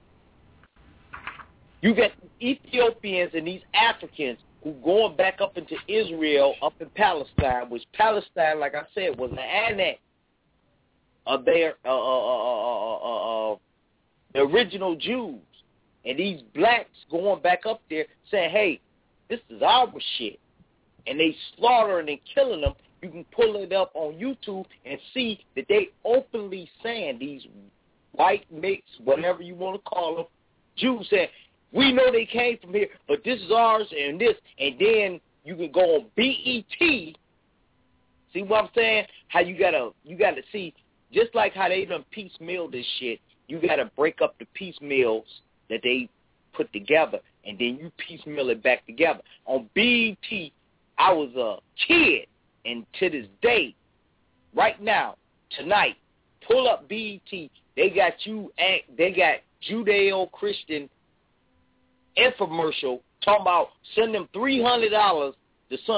S9: You got Ethiopians and these Africans who going back up into Israel, up in Palestine, which Palestine, like I said, was an annex of their the original Jews. And these blacks going back up there saying, hey, this is our shit. And they slaughtering and killing them. You can pull it up on YouTube and see that they openly saying, these white mix, whatever you want to call them, Jews saying, we know they came from here, but this is ours and this. And then you can go on BET. See what I'm saying? How you gotta see, just like how they done piecemeal this shit, you gotta break up the piecemeals that they put together, and then you piecemeal it back together. On BET, I was a kid, and to this day, right now, tonight, pull up BET. They got Judeo-Christian infomercial talking about send them $300, the son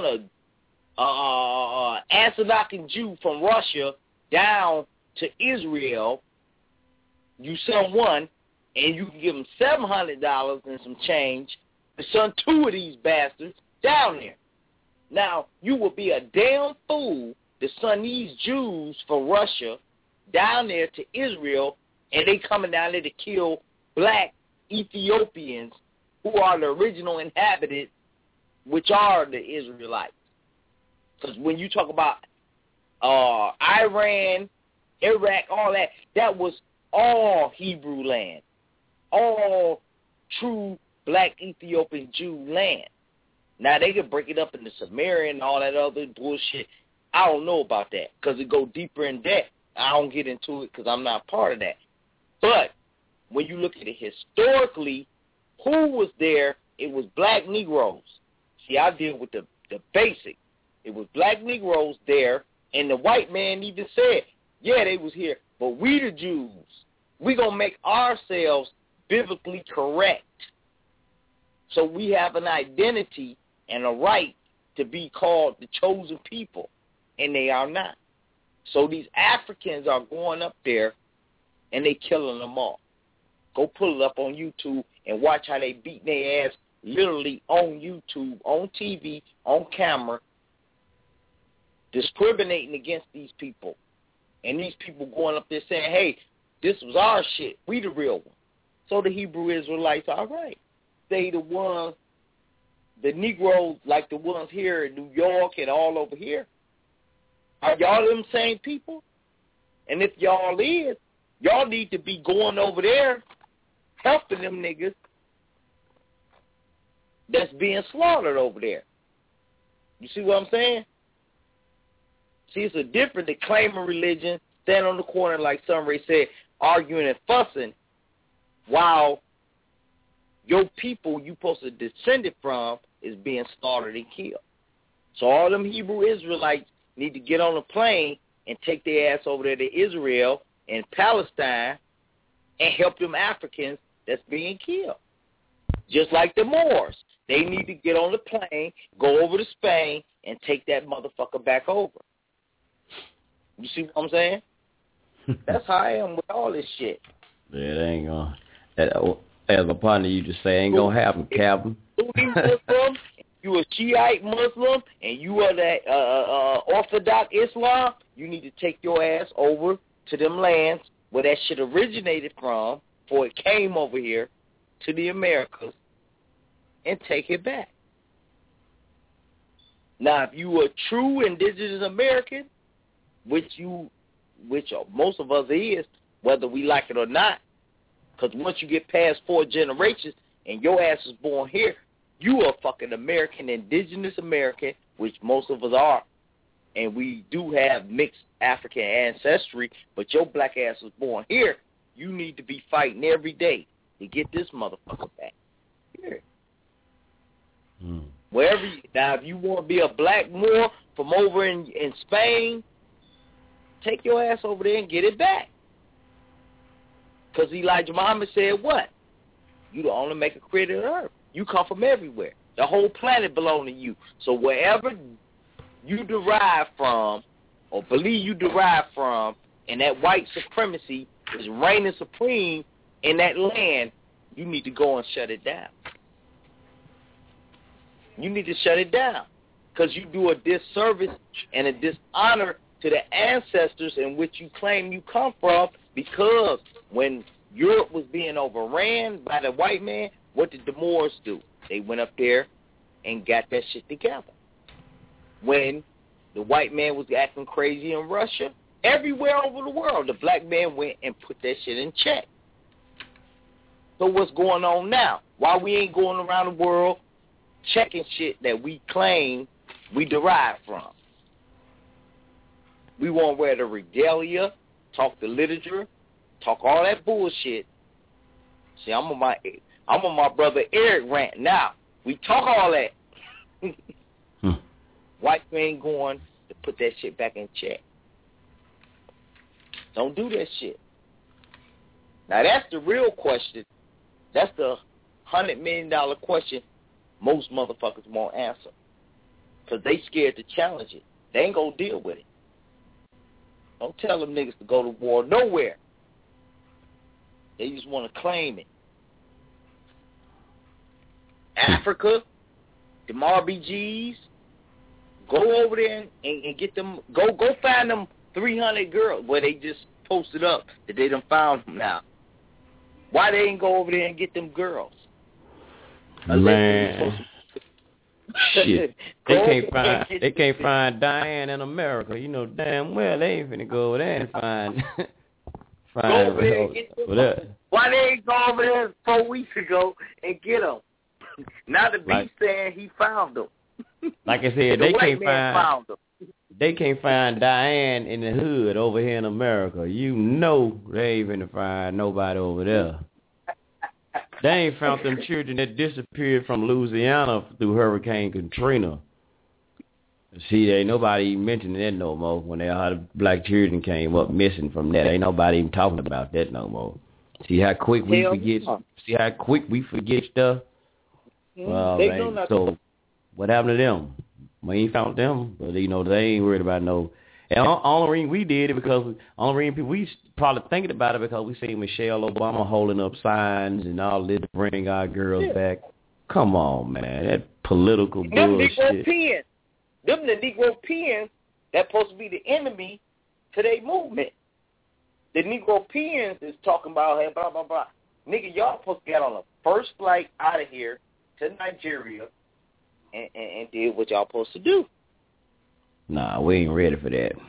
S9: of Asenakin Jew from Russia down to Israel. You send one, and you can give them $700 and some change to send two of these bastards down there. Now, you would be a damn fool to send these Jews from Russia down there to Israel, and they coming down there to kill black Ethiopians who are the original inhabitants, which are the Israelites. Because when you talk about Iran, Iraq, all that, that was all Hebrew land. All true black Ethiopian Jew land. Now, they can break it up into Sumerian and all that other bullshit. I don't know about that because it go deeper in depth. I don't get into it because I'm not part of that. But when you look at it historically, who was there? It was black Negroes. See, I deal with the basic. It was black Negroes there, and the white man even said, yeah, they was here, but we the Jews, we going to make ourselves biblically correct. So we have an identity and a right to be called the chosen people, and they are not. So these Africans are going up there, and they killing them all. Go pull it up on YouTube and watch how they beat their ass literally on YouTube, on TV, on camera. discriminating against these people. And these people going up there saying, hey, this was our shit. We the real one. So the Hebrew Israelites, all right. They the ones, the Negroes, like the ones here in New York and all over here. Are y'all them same people? And if y'all is, y'all need to be going over there helping them niggas that's being slaughtered over there. You see what I'm saying? See, it's a different than claiming religion, stand on the corner like Sunray said, arguing and fussing, while your people you supposed to descend from is being slaughtered and killed. So all them Hebrew Israelites need to get on a plane and take their ass over there to Israel and Palestine and help them Africans that's being killed. Just like the Moors. They need to get on the plane, go over to Spain, and take that motherfucker back over. You see what I'm saying? That's how I am with all this shit.
S7: Yeah, it ain't gonna. As a partner, you just say ain't gonna happen, Captain.
S9: Muslim, you a Shiite Muslim, and you are that Orthodox Islam, you need to take your ass over to them lands where that shit originated from, before it came over here to the Americas, and take it back. Now, if you a true indigenous American, which most of us is, whether we like it or not, because once you get past 4 generations and your ass is born here, you are fucking American, indigenous American, which most of us are, and we do have mixed African ancestry, but your black ass was born here. You need to be fighting every day to get this motherfucker back. Here. Wherever you, now, if you want to be a black Moor from over in Spain, take your ass over there and get it back. Because Elijah Muhammad said what? You the only maker created on earth. You come from everywhere. The whole planet belongs to you. So wherever you derive from or believe you derive from, and that white supremacy is reigning supreme in that land, you need to go and shut it down. You need to shut it down because you do a disservice and a dishonor to the ancestors in which you claim you come from, because when Europe was being overran by the white man, what did the Moors do? They went up there and got that shit together. When the white man was acting crazy in Russia, everywhere over the world, the black man went and put that shit in check. So what's going on now? Why we ain't going around the world checking shit that we claim we derive from? We want to wear the regalia, talk the literature, talk all that bullshit. See, I'm on my brother Eric rant now. We talk all that. White man going to put that shit back in check. Don't do that shit. Now that's the real question. That's the $100 million question most motherfuckers won't answer, because they scared to challenge it. They ain't gonna deal with it. Don't tell them niggas to go to war nowhere. They just want to claim it. Africa, the RBGs, go over there and get them. Go find them 300 girls where they just posted up that they done found them now. Why they ain't go over there and get them girls?
S7: Man, shit, they can't find Diane in America. You know damn well they ain't finna go over there and find.
S9: Go over there and get them. Why they ain't go over there 4 weeks ago and get them? Now the beast saying he found them.
S7: Like I said, they can't find Diane in the hood over here in America. You know they ain't finna find nobody over there. They ain't found them children that disappeared from Louisiana through Hurricane Katrina. See, ain't nobody even mentioning that no more. When all the black children came up missing from that, ain't nobody even talking about that no more. See how quick we forget. See how quick we forget stuff. Well, man, so what happened to them? We ain't found them, but they ain't worried about no. And only reason we did it because we probably thinking about it because we seen Michelle Obama holding up signs and all this to bring our girls back. Come on, man, that political bullshit.
S9: Them the Negro pens That's supposed to be the enemy to their movement. The Negropeans is talking about, hey, blah, blah, blah. Nigga, y'all supposed to get on the first flight out of here to Nigeria and did what y'all supposed to do.
S7: Nah, we ain't ready for that.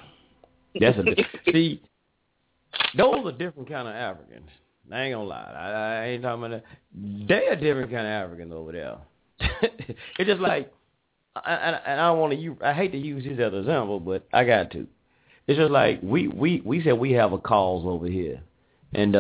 S7: See, those are different kind of Africans. I ain't gonna lie. I ain't talking about that. They are different kind of Africans over there. It's just like, and I don't want to. I hate to use this as an example, but I got to. It's just like we said we have a cause over here, and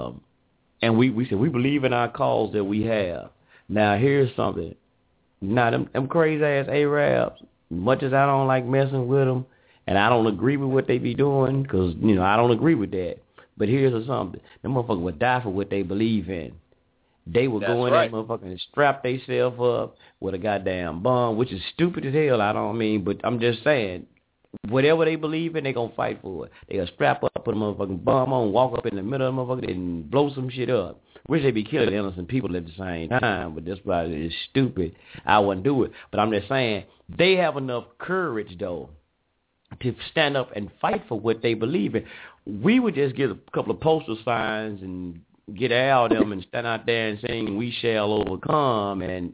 S7: we said we believe in our cause that we have. Now here's something. Now them crazy ass Arabs. Much as I don't like messing with them, and I don't agree with what they be doing, because I don't agree with that. But here's something: them motherfuckers would die for what they believe in. They would go in there, motherfucker, and strap themselves up with a goddamn bomb, which is stupid as hell. But I'm just saying, whatever they believe in, they gonna fight for it. They'll strap up, put a motherfucking bomb on, walk up in the middle of the motherfucker, and blow some shit up. Wish they be killing innocent people at the same time, but this probably is stupid. I wouldn't do it. But I'm just saying, they have enough courage, though, to stand up and fight for what they believe in. We would just get a couple of poster signs and get out of them and stand out there and sing "We Shall Overcome" and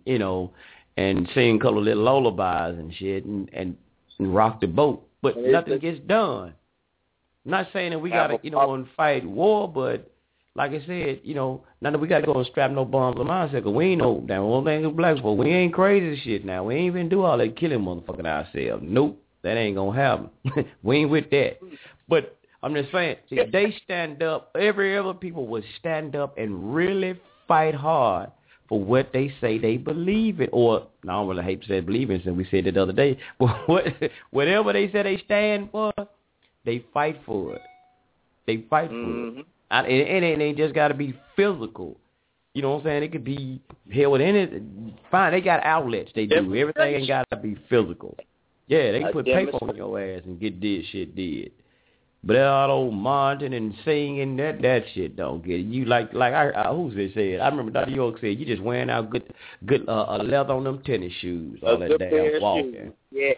S7: and sing a couple of little lullabies and shit and rock the boat. But nothing gets done. I'm not saying that we gotta and fight war, but like I said, now that we gotta go and strap no bombs on ourselves, 'cause we ain't no damn one thing of blacks for. We ain't crazy as shit now. We ain't even do all that killing motherfucking ourselves. Nope, that ain't gonna happen. We ain't with that. But I'm just saying, see, they stand up. Every other people would stand up and really fight hard for what they say they believe in. Or, I don't really hate to say believe in, since we said it the other day. But whatever they say they stand for, they fight for it. They fight for it. And it ain't just got to be physical. You know what I'm saying? It could be hell within it. Fine, they got outlets. They do. Everything ain't got to be physical. Yeah, they can put paper on your ass and get this shit did. But all old marching and singing, that shit don't get it. You like who's it said? I remember Dr. York said, you just wearing out good leather on them tennis shoes, all that damn walking.
S9: Yeah,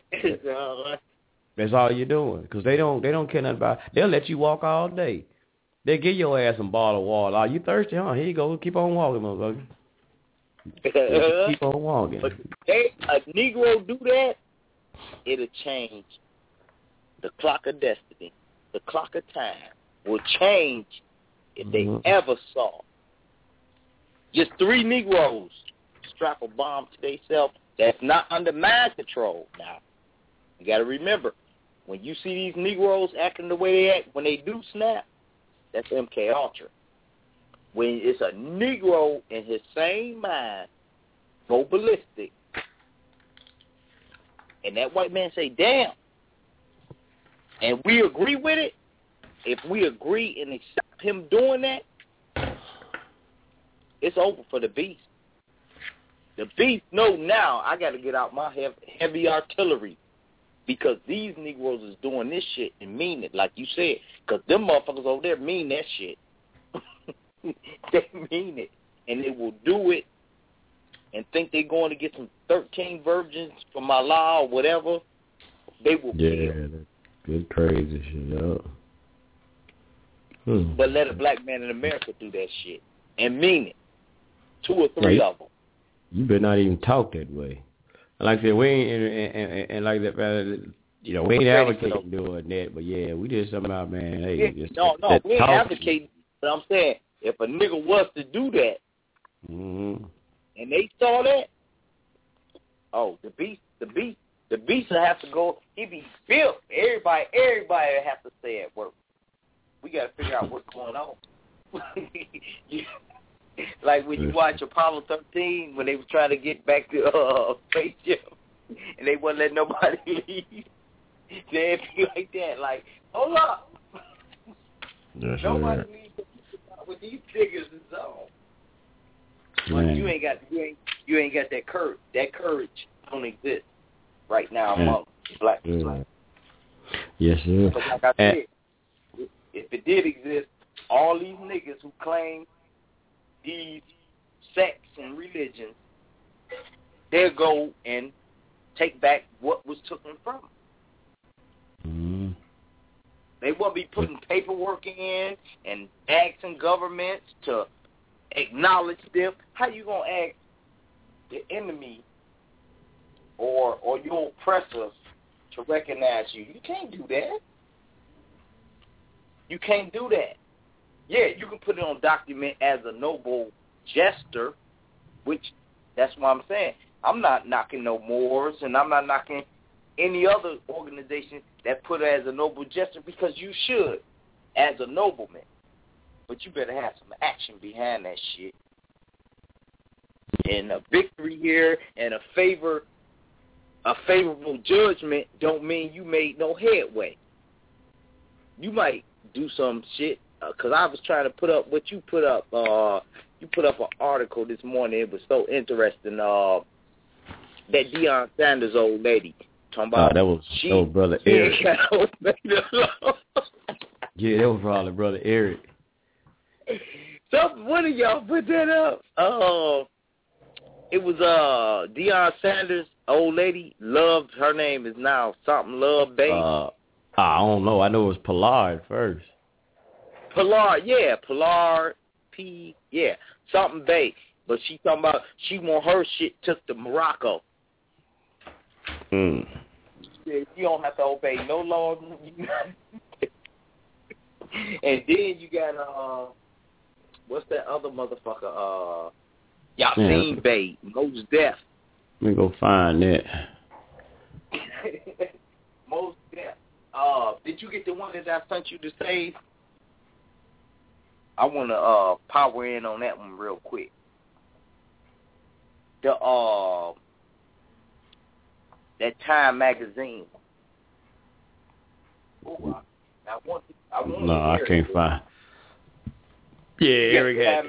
S7: that's all you're doing, because they don't care nothing about. They'll let you walk all day. They'll give your ass some bottle of water. Are you thirsty? Huh? Here you go. Keep on walking, motherfucker. Keep on walking.
S9: But if a Negro do that, it'll change the clock of destiny. The clock of time will change if they ever saw just 3 Negroes strap a bomb to themselves that's not under my control. Now, you got to remember, when you see these Negroes acting the way they act, when they do snap, that's MK Ultra. When it's a Negro in his same mind, go ballistic, and that white man say, damn, and we agree with it, if we agree and accept him doing that, it's over for the beast. The beast know now I got to get out my heavy artillery, because these Negroes is doing this shit and mean it, like you said, because them motherfuckers over there mean that shit. They mean it, and they will do it and think they're going to get some 13 virgins from Allah or whatever. They will kill.
S7: Good crazy shit, yo.
S9: But let a black man in America do that shit and mean it. 2 or 3 of them.
S7: You better not even talk that way. Like I said, we ain't and like that. We ain't advocating doing that, but yeah, we did something about, man. Hey,
S9: we ain't advocating. But I'm saying, if a nigga was to do that, and they saw that, oh, the beast will have to go. He be built. Everybody will have to stay at work. We got to figure out what's going on. Like when you watch Apollo 13, when they were trying to get back to spaceship, and they wouldn't let nobody leave. They'd be like that, like, hold up. Nobody needs to with these figures is on. But you ain't got that courage. That courage don't exist right now among black people.
S7: Yes, sir.
S9: But like I said, if it did exist, all these niggas who claim these sects and religions, they'll go and take back what was taken from them. They won't be putting paperwork in and asking governments to acknowledge them. How you gonna ask the enemy or your oppressor to recognize you? You can't do that. You can't do that. Yeah, you can put it on document as a noble gesture, which that's what I'm saying. I'm not knocking no Moors, and I'm not knocking any other organization that put it as a noble gesture, because you should as a nobleman. But you better have some action behind that shit. And a victory here and a favorable judgment don't mean you made no headway. You might do some shit, because I was trying to put up what you put up. You put up an article this morning. It was so interesting. That Deion Sanders old lady talking about.
S7: That was brother Eric. Yeah, that was probably brother Eric.
S9: So one of y'all put that up. It was Deion Sanders old lady. Love, her name is now something Love Bay.
S7: I don't know. I know it was Pilar at first.
S9: Pilar, yeah, Pilar P, yeah, something Bay. But she talking about she want her shit took to Morocco. You don't have to obey no laws. And then you got what's that other motherfucker? Yasin Bey, Mos Def.
S7: Let me go find that.
S9: Mos Def. Did you get the one that I sent you to save? I want to power in on that one real quick. The that Time magazine. Ooh, I want
S7: I can't find. Yeah, Eric had.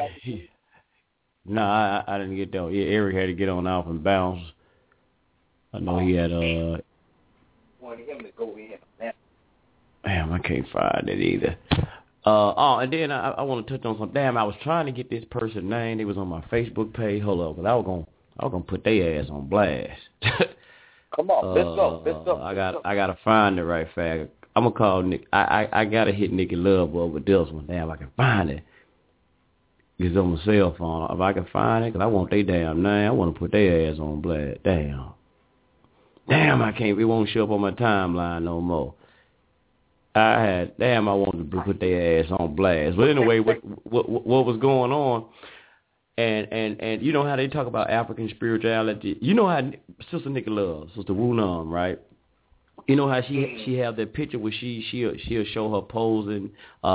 S7: I didn't get that. Yeah, Eric had to get on off and bounce. I know he had
S9: wanted him to go in on that.
S7: Damn, I can't find it either. And then I want to touch on something. Damn, I was trying to get this person's name. It was on my Facebook page. Hold up, but I was gonna put their ass on blast.
S9: Come on, let's go.
S7: I gotta find it right fast. I'm gonna call Nick. I gotta hit Nicky Love up with this one. Damn, I can find it. It's on my cell phone. If I can find it, because I want their damn name. I want to put their ass on blast. Damn, I can't. It won't show up on my timeline no more. I wanted to put their ass on blast. But anyway, what was going on? And you know how they talk about African spirituality. You know how Sister Nicky Love, Sister Wu Nam, right? You know how she have that picture where she'll show her posing,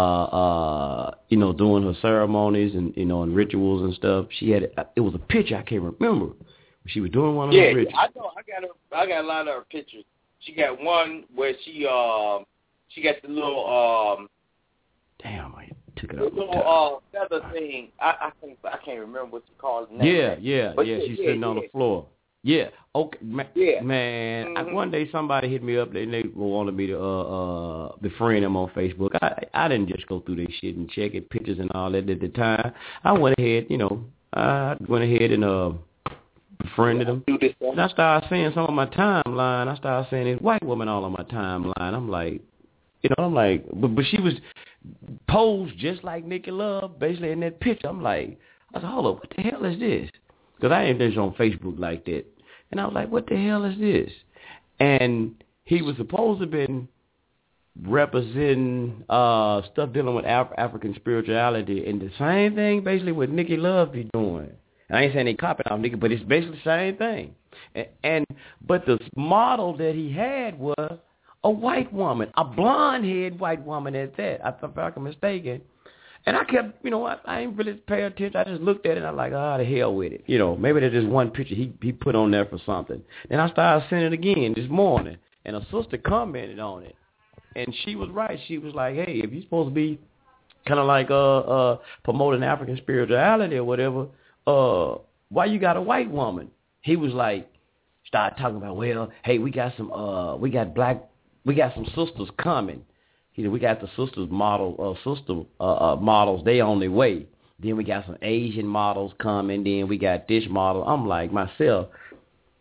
S7: doing her ceremonies and and rituals and stuff. She had it was a picture I can't remember. She was doing one of her rituals.
S9: I know. I got a lot of her pictures. She got one where she got the little
S7: damn, I took it
S9: the
S7: up.
S9: Little feather thing. I can't remember what you call it.
S7: Yeah. She's sitting on the floor. Yeah. Okay. Man. One day somebody hit me up and they wanted me to befriend them on Facebook. I didn't just go through their shit and check it, pictures and all that at the time. I went ahead, and befriended them. And I started seeing some of my timeline. I started seeing this white woman all on my timeline. I'm like, but she was posed just like Nicky Love, basically in that picture. I said, hold up, what the hell is this? Because I ain't just on Facebook like that. And I was like, what the hell is this? And he was supposed to have been representing stuff dealing with African spirituality, and the same thing basically what Nicky Love be doing. And I ain't saying they copied off Nicky, but it's basically the same thing. But the model that he had was a white woman, a blonde-haired white woman at that, if I'm mistaken. And I kept, I ain't really pay attention. I just looked at it and I'm like, the hell with it. Maybe there's just one picture he put on there for something. Then I started seeing it again this morning, and a sister commented on it. And she was right. She was like, hey, if you're supposed to be kind of like promoting African spirituality or whatever, why you got a white woman? He was like, started talking about, well, hey, we got some sisters coming. We got the sisters models, they on their way. Then we got some Asian models coming. Then we got this model. I'm like, myself,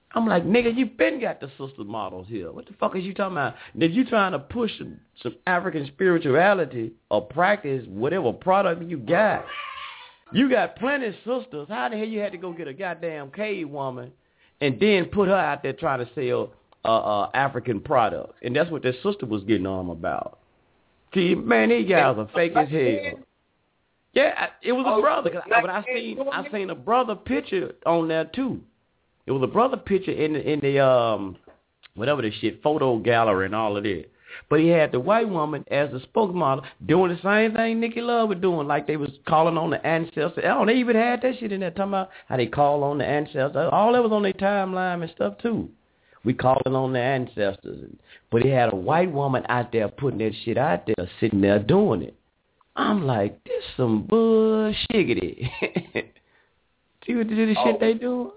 S7: I'm like, nigga, you been got the sister models here. What the fuck is you talking about? If you trying to push some African spirituality or practice whatever product you got plenty of sisters. How the hell you had to go get a goddamn cave woman and then put her out there trying to sell African products? And that's what that sister was getting on them about. See, man, these guys are fake as hell. Yeah, it was a brother. But I seen a brother picture on there too. It was a brother picture in the whatever the shit, photo gallery and all of that. But he had the white woman as a spokesmodel doing the same thing Nikki Love was doing, like they was calling on the ancestors. Oh, they even had that shit in there talking about how they call on the ancestors. All that was on their timeline and stuff too. We calling on the ancestors. But he had a white woman out there putting that shit out there, sitting there doing it. I'm like, this some bullshiggity. See what the shit they doing?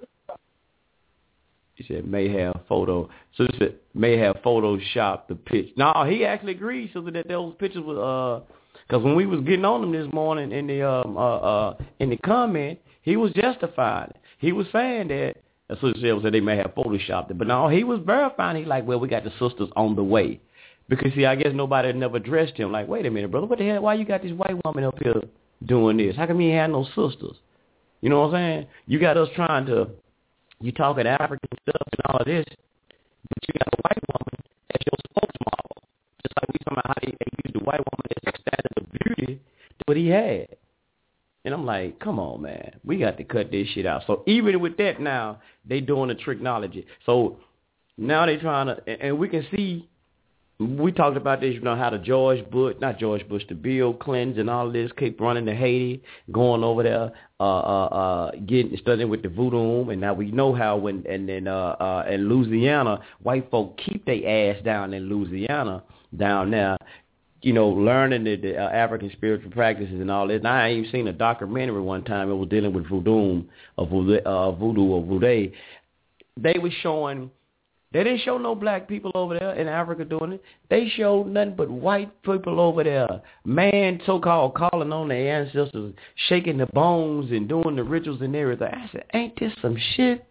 S7: He said may have photo. So he said may have photoshopped the pitch. No, he actually agreed so that those pictures was because when we was getting on him this morning in the comment, he was justifying it. He was saying that so he said they may have photoshopped it, but no, he was verifying. He like, well, we got the sisters on the way. Because, see, I guess nobody had never addressed him. Like, wait a minute, brother, what the hell? Why you got this white woman up here doing this? How come you ain't had no sisters? You know what I'm saying? You got us trying to, you talking African stuff and all of this, but you got a white woman as your spokesmodel. Just like we talking about how they use the white woman as a standard of beauty, that's what he had. And I'm like, come on, man. We got to cut this shit out. So even with that now, they doing the tricknology. So now they trying to, and we can see, we talked about this, you know, how the the Bill Clinton and all of this keep running to Haiti, going over there, studying with the voodoo, and now we know how in Louisiana, white folk keep their ass down in Louisiana, down there, you know, learning the African spiritual practices and all this. And I ain't even seen a documentary one time. It was dealing with voodoo or voodoo. They was showing. They didn't show no black people over there in Africa doing it. They showed nothing but white people over there. Man, so-called calling on their ancestors, shaking the bones and doing the rituals and everything. I said, ain't this some shit?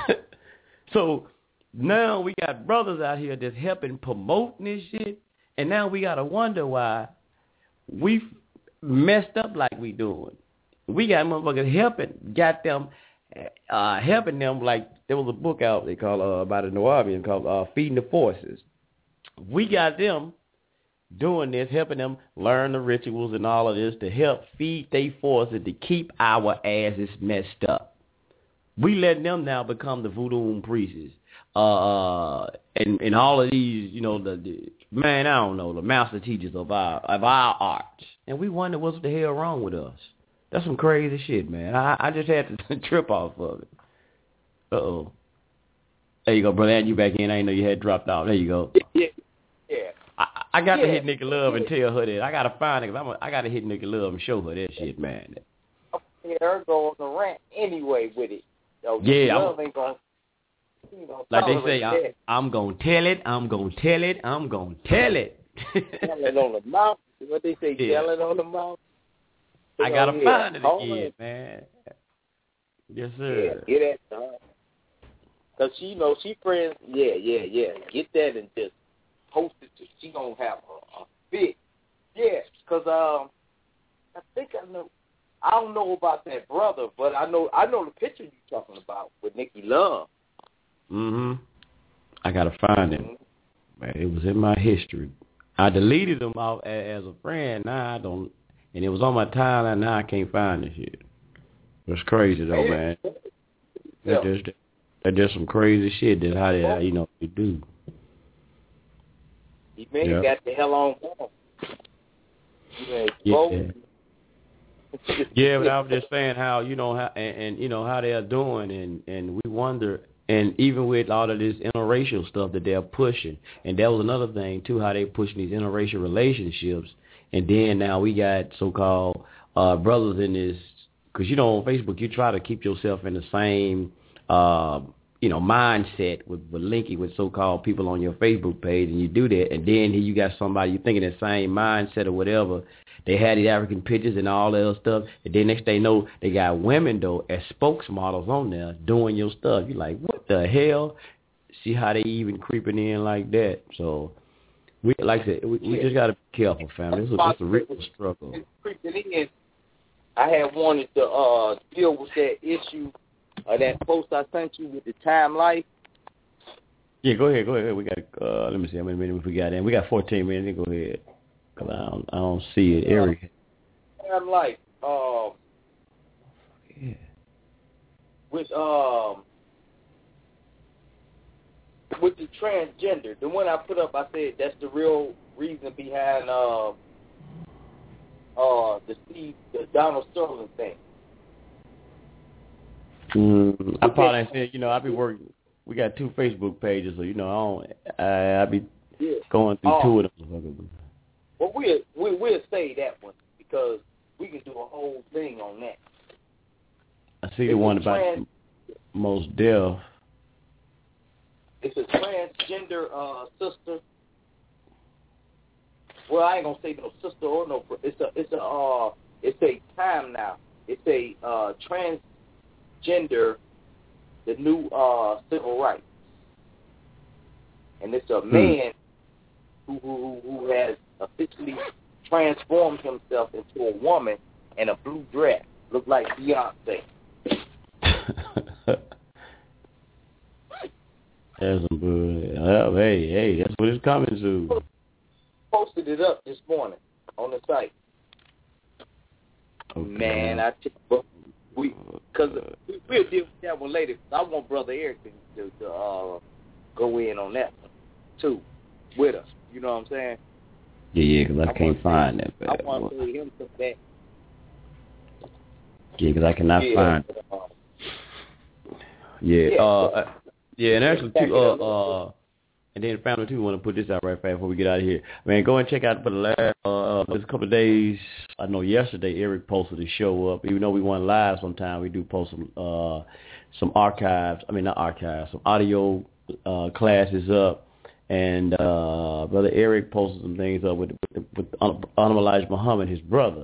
S7: So now we got brothers out here that's helping promote this shit. And now we got to wonder why we messed up like we doing. We got motherfuckers helping them like there was a book out they call about a Nubian called Feeding the Forces. We got them doing this, helping them learn the rituals and all of this to help feed their forces to keep our asses messed up. We letting them now become the voodoo priests. And all of these, you know, the man, I don't know, the master teachers of our arts. And we wonder what's the hell wrong with us. That's some crazy shit, man. I just had to trip off of it. Uh-oh. There you go, brother. And you back in. I didn't know you had dropped off. There you go.
S9: Yeah.
S7: I got to hit Nikki Love and tell her that. I got to find it. I got to hit Nikki Love and show her that shit, man.
S9: Her go on the rant anyway with it.
S7: Yeah.
S9: Love ain't gonna,
S7: like they say, I'm going to tell it. I'm going to tell it. I'm going to tell it.
S9: Tell it on the mouth. What they say, tell it on the mouth.
S7: I got to find it again, man. Yes, sir.
S9: Yeah, get that done. Because she friends, yeah. Get that and just post it. She going to have a fit. Yeah, because I think I know. I don't know about that brother, but I know the picture you're talking about with Nikki Love.
S7: I got to find him. Man, it was in my history. I deleted him out as a friend. Now I don't. And it was on my timeline. Now I can't find this shit. It's crazy though, man. That's just some crazy shit. That's how they do.
S9: He got the hell on phone.
S7: Yeah, but I was just saying how how they're doing, and we wonder, and even with all of this interracial stuff that they're pushing, and that was another thing too, how they pushing these interracial relationships. And then now we got so-called brothers in this, because, on Facebook, you try to keep yourself in the same, mindset with linking with so-called people on your Facebook page, and you do that. And then here you got somebody, you thinking the same mindset or whatever, they had these African pictures and all that other stuff. And then next thing you know, they got women, though, as spokesmodels on there doing your stuff. You're like, what the hell? See how they even creeping in like that. So, we like I said, we just got to be careful, family. This is a real struggle.
S9: Creeping in. I had wanted to deal with that issue of that post I sent you with the Time Life.
S7: Yeah, go ahead. We got, let me see how many minutes we got in. We got 14 minutes. Go ahead. Because I don't see it. Eric.
S9: Time Life.
S7: Yeah.
S9: With the transgender, the one I put up, I said that's the real reason behind the Donald Sterling thing.
S7: I probably said, I be working. We got 2 Facebook pages, so I be going through 2 of them.
S9: Well, we'll say that one because we can do a whole thing on that.
S7: I see the one about most deaf.
S9: It's a transgender sister. Well, I ain't gonna say no sister or no. It's a time now. It's a transgender, the new civil rights, and it's a man who has officially transformed himself into a woman in a blue dress, look like Beyonce.
S7: That's some good. Oh, hey, that's what it's coming to.
S9: Posted it up this morning on the site.
S7: Okay.
S9: Man, we'll deal with that one later. I want Brother Eric to go in on that one too with us. You know what I'm saying?
S7: Yeah, because I can't find that.
S9: I want to see him come back.
S7: Yeah, because I cannot find it. Yeah, and actually, too, and then family, too, want to put this out right fast before we get out of here. Man, go and check out for the last, there's a couple of days, I know yesterday, Eric posted a show up. Even though we went live sometime, we do post some archives, some audio classes up. And Brother Eric posted some things up with Honorable Elijah Muhammad, his brother,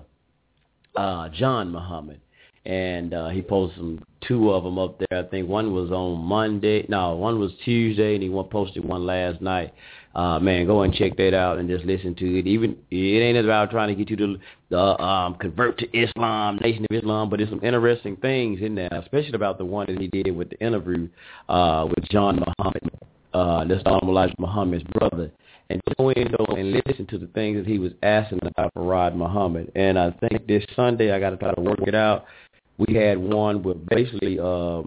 S7: John Muhammad. And he posted 2 of them up there. I think one was on one was Tuesday, and he posted one last night. Man, go and check that out and just listen to it. Even it ain't about trying to get you to convert to Islam, Nation of Islam, but there's some interesting things in there, especially about the one that he did with the interview with John Muhammad. That's Elijah Muhammad's brother. And just go in and listen to the things that he was asking about Farad Muhammad. And I think this Sunday I got to try to work it out. We had one where basically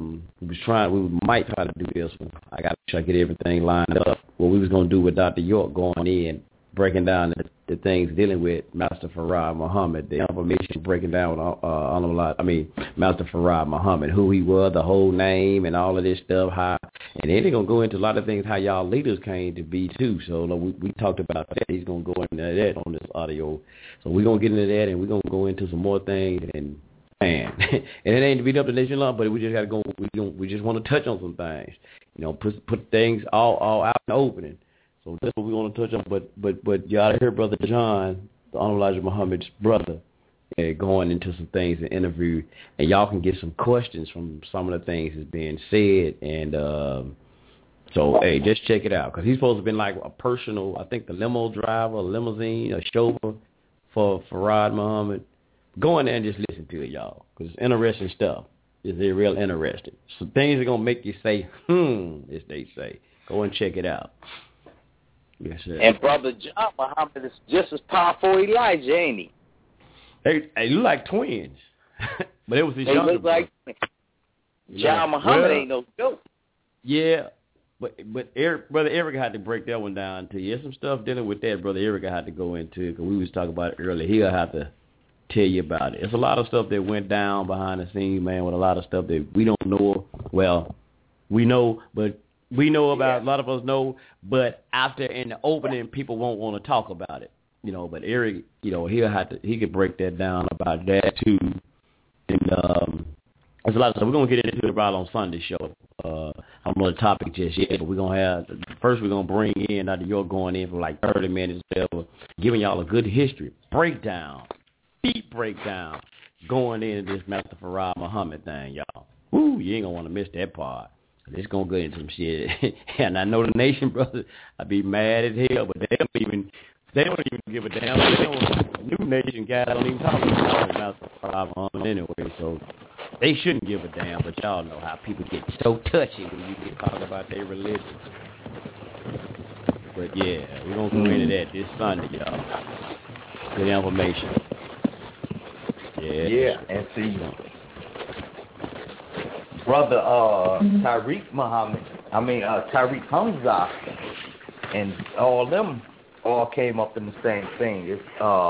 S7: we might try to do this one. I got to try to get everything lined up. What we was going to do with Dr. York going in, breaking down the things dealing with Master Farad Muhammad, the information breaking down Master Farad Muhammad, who he was, the whole name and all of this stuff, and then they're going to go into a lot of things how y'all leaders came to be too. So we talked about that. He's going to go into that on this audio. So we're going to get into that, and we're going to go into some more things. And man, and it ain't to beat up the nation law, but we just got to go. We just want to touch on some things. Put things all out in the opening. So that's what we want to touch on. But y'all hear Brother John, the Honorable Elijah Muhammad's brother, going into some things in the interview, and y'all can get some questions from some of the things that's being said. And so, hey, just check it out, because he's supposed to have been like a personal, I think the limo driver, limousine, a chauffeur for Farad Muhammad. Go in there and just listen to it, y'all, because it's interesting stuff. It's real interesting. Some things are going to make you say, as they say. Go and check it out. Yes, sir.
S9: And Brother John Muhammad is just as powerful as Elijah, ain't he?
S7: They look like twins. But it was his younger brother.
S9: John Muhammad ain't no joke.
S7: Yeah, but Brother Eric had to break that one down to you. There's some stuff dealing with that Brother Eric had to go into, because we was talking about it earlier. He'll have to tell you about it. It's a lot of stuff that went down behind the scenes, man, with a lot of stuff that we don't know. Well, we know, but we know about, a lot of us know, but after in the opening, people won't want to talk about it, but Eric, he could break that down about that too. And there's a lot of stuff. We're going to get into it about on Sunday show. I don't know the topic just yet, but we're going to bring in, Dr. York going in for like 30 minutes, giving y'all a good history breakdown deep breakdown going into this Master Farad Muhammad thing, y'all. Woo, you ain't going to want to miss that part. It's going to go into some shit. And I know the nation, brothers, I'd be mad as hell, but they don't even give a damn. New Nation guys don't even talk about Master Farad Muhammad anyway, so they shouldn't give a damn, but y'all know how people get so touchy when you get talking about their religion. But yeah, we're going to go into that this Sunday, y'all. Good information.
S9: Yeah, and see, brother Tariq Hamza, and all them all came up in the same thing. It's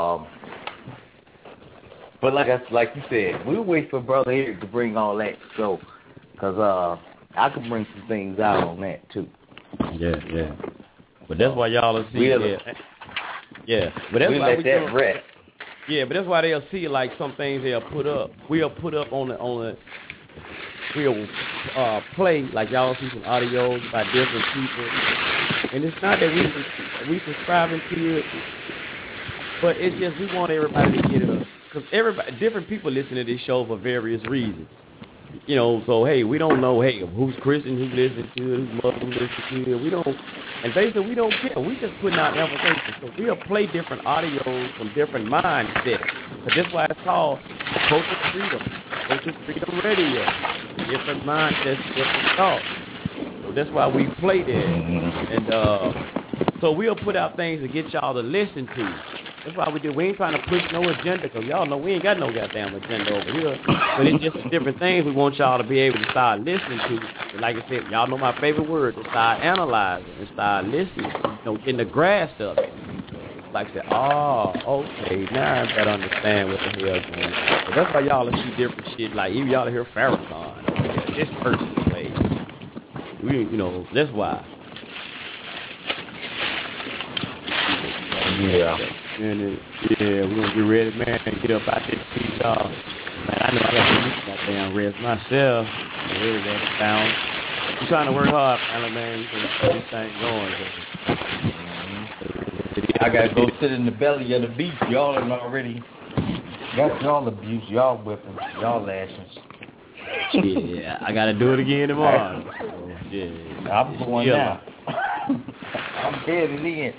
S9: but like you said, we'll wait for Brother Eric to bring all that to go, because I could bring some things out on that too.
S7: Yeah. But that's why y'all will see. Yeah. But that's
S9: we
S7: why
S9: let that rest.
S7: Yeah, but that's why they'll see like some things they'll put up. We'll put up on the we'll play, like y'all see some audios by different people. And it's not that we subscribing to it, but it's just we want everybody to get it up. Because different people listen to this show for various reasons. You know, so hey, we don't know, hey, who's Christian, who listens to it, who's Muslim listens to it. We don't, and basically we don't care. We just putting out information. So we'll play different audios from different mindsets. But that's why it's called Culture Freedom Radio. Different mindsets, different thoughts. So that's why we play that. And so we'll put out things to get y'all to listen to. That's why we do. We ain't trying to push no agenda, because y'all know we ain't got no goddamn agenda over here. But it's just different things we want y'all to be able to start listening to. And like I said, y'all know my favorite word, to start analyzing and start listening, getting the grasp of it. Like I said, okay, now I better understand what the hell's going on. So that's why y'all will see different shit. Like even y'all hear Farrakhan, this person plays. That's why.
S9: Yeah.
S7: And we're going to get ready, man, and get up out this piece, y'all. Man, I know I got to do that damn rest myself. Really, that sound. I'm trying to work hard, man. You can get this thing going.
S9: I got to go sit in the belly of the beast. Y'all have already got y'all abuse. Y'all whipping. Y'all lashing.
S7: Yeah, I got to do it again tomorrow. Yeah.
S9: I'm going now. I'm headed in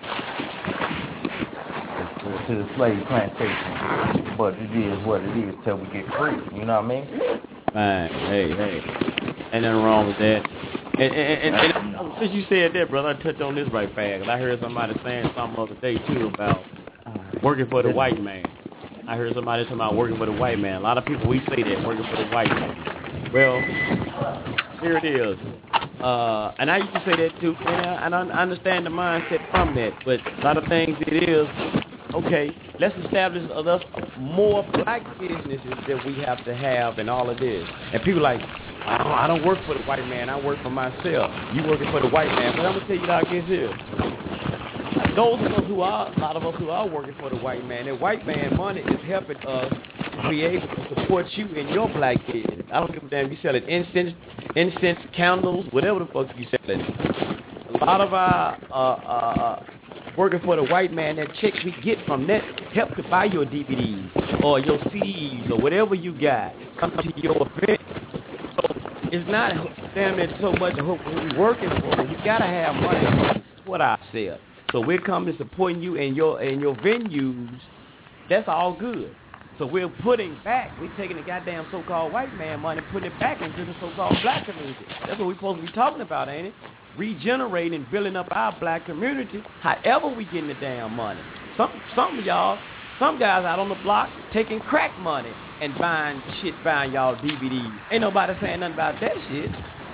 S9: to the slave plantation, but it is what it is till we get free. You know what I mean?
S7: Man, hey, ain't nothing wrong with that. And since you said that, brother, I touched on this right fast. I heard somebody saying something the other day too about working for the white man. I heard somebody talking about working for the white man. A lot of people we say that, working for the white man. Well, here it is. And I used to say that too, and I understand the mindset from that. But a lot of things it is. Okay, let's establish more black businesses that we have to have and all of this. And people like, I don't work for the white man, I work for myself. You working for the white man. But I'm going to tell you like this here. Those of us a lot of us who are working for the white man, that white man money is helping us to be able to support you in your black business. I don't give a damn if you selling incense, candles, whatever the fuck you selling. A lot of our working for the white man, that checks we get from that help to buy your DVDs or your CDs or whatever you got. Come to your event. So it's not damn it so much who we working for. You gotta have money to support ourselves. So we're coming supporting you in your venues. That's all good. So we're putting back. We're taking the goddamn so-called white man money, putting it back into the so-called black community. That's what we're supposed to be talking about, ain't it? Regenerating and building up our black community, however we getting the damn money. Some of y'all, some guys out on the block taking crack money and buying y'all DVDs. Ain't nobody saying nothing about that shit.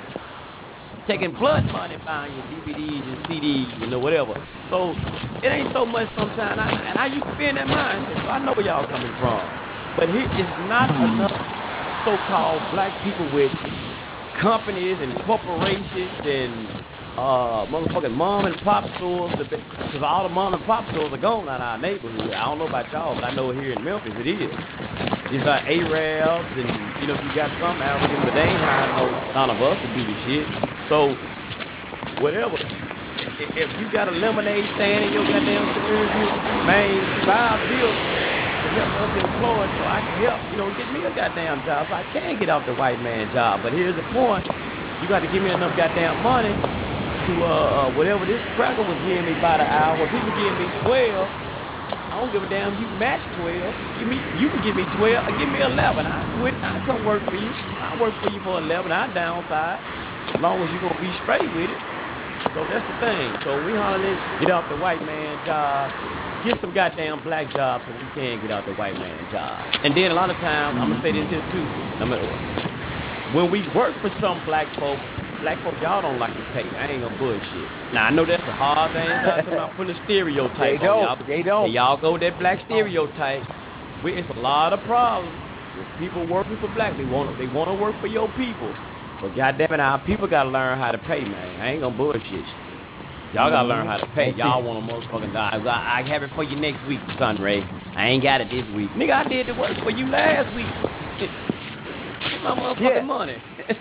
S7: Taking blood money, buying your DVDs and CDs, whatever. So it ain't so much sometimes, and I used to be in that mindset, so I know where y'all coming from. But here is not enough so-called black people with companies and corporations and motherfucking mom and pop stores, because all the mom and pop stores are gone out of our neighborhood. I don't know about y'all, but I know here in Memphis it is. It's like Arabs and, you got some Africans, but they ain't hiring none of us to do the shit. So, whatever. If you got a lemonade stand in your goddamn community, man, buy a building. to help us employed so I can help, get me a goddamn job so I can get off the white man job. But here's the point. You got to give me enough goddamn money to whatever this cracker was giving me by the hour. People giving me 12. I don't give a damn. You match 12. You can give me 12 or give me 11. I come work for you. I work for you for 11. I downside as long as you gonna be straight with it. So that's the thing. So we hollering, get off the white man job. Get some goddamn black jobs so we can get out the white man job. And then a lot of times, I'm gonna say this here too. When we work for some black folk, y'all don't like to pay. I ain't gonna bullshit. Now, I know that's a hard thing. I'm putting a stereotype on y'all.
S9: They don't.
S7: Y'all go with that black stereotype. It's a lot of problems with people working for black. They want to work for your people. But goddamn it, our people got to learn how to pay, man. I ain't gonna bullshit. Y'all got to learn how to pay. Y'all want a motherfucking die. I have it for you next week, son Ray. I ain't got it this week. Nigga, I did the work for you last week. Get my motherfucking money.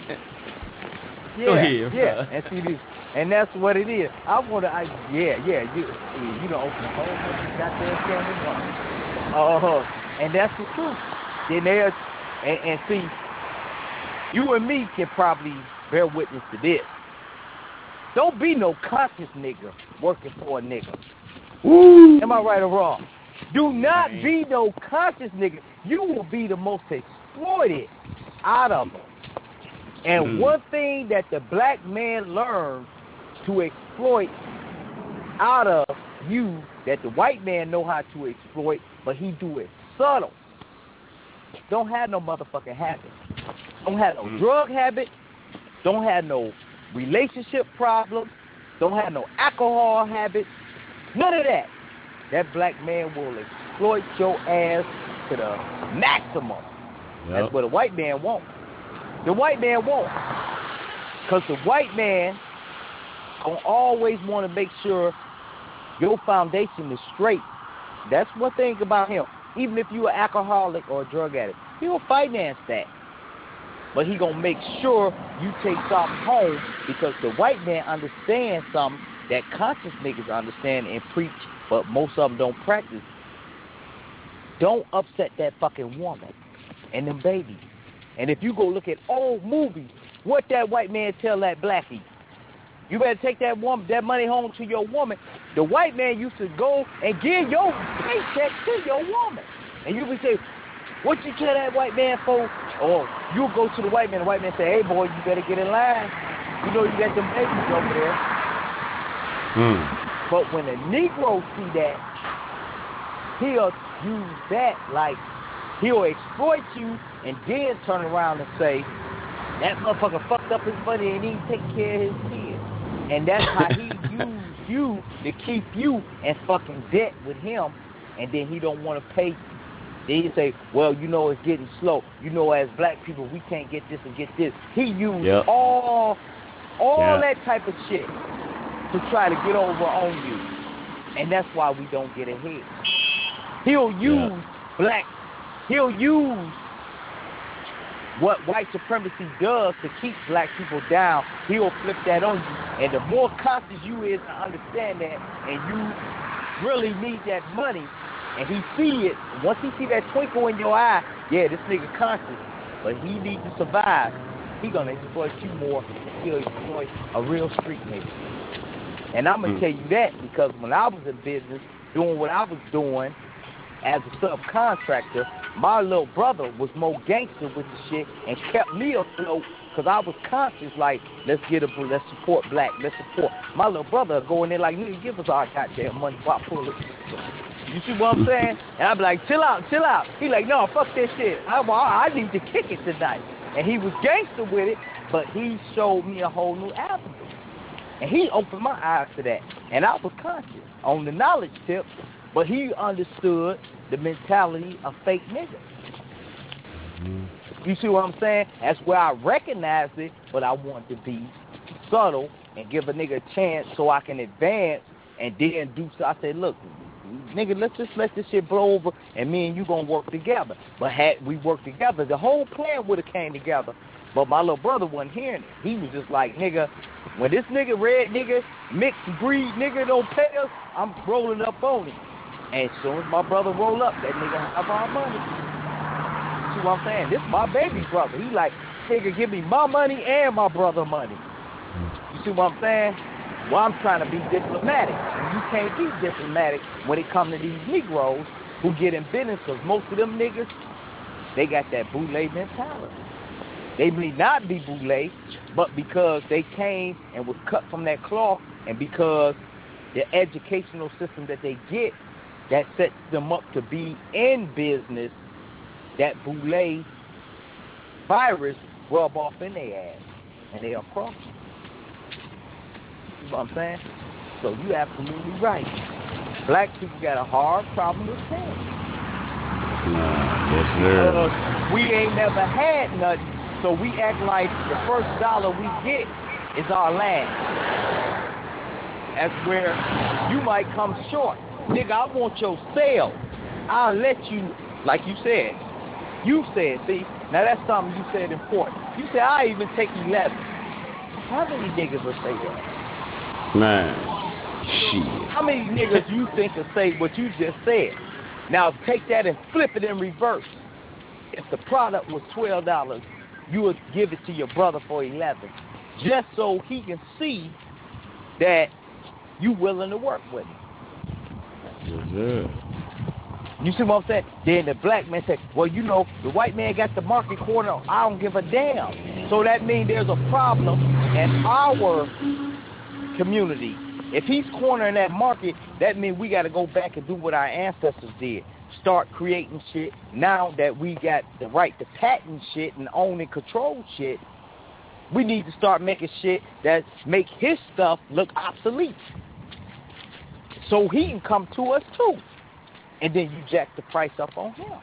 S9: Yeah, and see this, and that's what it is. You don't open the whole bunch of goddamn cameras. And that's the truth. Then and see, you and me can probably bear witness to this. Don't be no conscious nigga working for a nigga. Ooh. Am I right or wrong? Do not be no conscious nigga. You will be the most exploited out of them. And one thing that the black man learns to exploit out of you that the white man know how to exploit, but he do it subtle. Don't have no motherfucking habit. Don't have no drug habit. Don't have no relationship problems. Don't have no alcohol habits. None of that. That black man will exploit your ass to the maximum. Yep. That's what a white man wants. The white man won't. Because the white man will always want to make sure your foundation is straight. That's one thing about him. Even if you're an alcoholic or a drug addict, he'll finance that. But he going to make sure you take something home because the white man understands something that conscious niggas understand and preach, but most of them don't practice. Don't upset that fucking woman and them babies. And if you go look at old movies, what that white man tell that blackie? You better take that money home to your woman. The white man used to go and give your paycheck to your woman. And you would say, what you tell that white man for? Or you go to the white man say, hey boy, you better get in line. You know you got them babies over there. But when a Negro see that, he'll use that like he'll exploit you and then turn around and say, that motherfucker fucked up his money and he didn't take care of his kids. And that's how he used you to keep you in fucking debt with him, and then he don't want to pay you. Then he say, well, it's getting slow. As black people, we can't get this and get this. He used all that type of shit to try to get over on you. And that's why we don't get ahead. He'll use he'll use what white supremacy does to keep black people down. He'll flip that on you. And the more conscious you is to understand that, and you really need that money, and he see it, once he see that twinkle in your eye, this nigga conscious, but he needs to survive, he gonna exploit you more than he'll exploit a real street nigga. And I'm gonna tell you that because when I was in business, doing what I was doing, as a subcontractor, my little brother was more gangster with the shit and kept me afloat because I was conscious like, let's support black, let's support. My little brother go in there like, nigga, give us our goddamn money before I pull it. You see what I'm saying? And I be like, chill out. He like, no, fuck that shit. I need to kick it tonight. And he was gangster with it, but he showed me a whole new avenue. And he opened my eyes to that. And I was conscious on the knowledge tip, but he understood the mentality of fake niggas. You see what I'm saying? That's where I recognized it, but I want to be subtle and give a nigga a chance so I can advance and then do so. I said, look, nigga, let's just let this shit blow over and me and you gonna work together. But had we worked together, the whole plan would have came together. But my little brother wasn't hearing it. He was just like, nigga, when this nigga, red nigga, mixed breed nigga don't pay us, I'm rolling up on him. And as soon as my brother roll up, that nigga have our money. You see what I'm saying? This is my baby brother. He like, nigga, give me my money and my brother money. You see what I'm saying? Well, I'm trying to be diplomatic. And you can't be diplomatic when it comes to these Negroes who get in business, because most of them niggas, they got that boule mentality. They may not be boule, but because they came and was cut from that cloth, and because the educational system that they get, that sets them up to be in business, that boule virus rub off in their ass, and they are crossing. You know what I'm saying? So you absolutely right. Black people got a hard problem with sin.
S7: Yes, sir.
S9: We ain't never had nothing, so we act like the first dollar we get is our last. That's where you might come short. Nigga, I want your sale. I'll let you, like you said. You said, see, now that's something you said important. You said, I even take 11. How many niggas will say that?
S7: Man, shit.
S9: How many niggas you think will say what you just said? Now take that and flip it in reverse. If the product was $12, you would give it to your brother for 11, just so he can see that you willing to work with him.
S7: Yes, sir.
S9: You see what I'm saying? Then the black man say, well, you know, the white man got the market corner. I don't give a damn. So that means there's a problem in our community. If he's cornering that market, that means we got to go back and do what our ancestors did. Start creating shit. Now that we got the right to patent shit and own and control shit, we need to start making shit that make his stuff look obsolete. So he can come to us too. And then you jack the price up on him.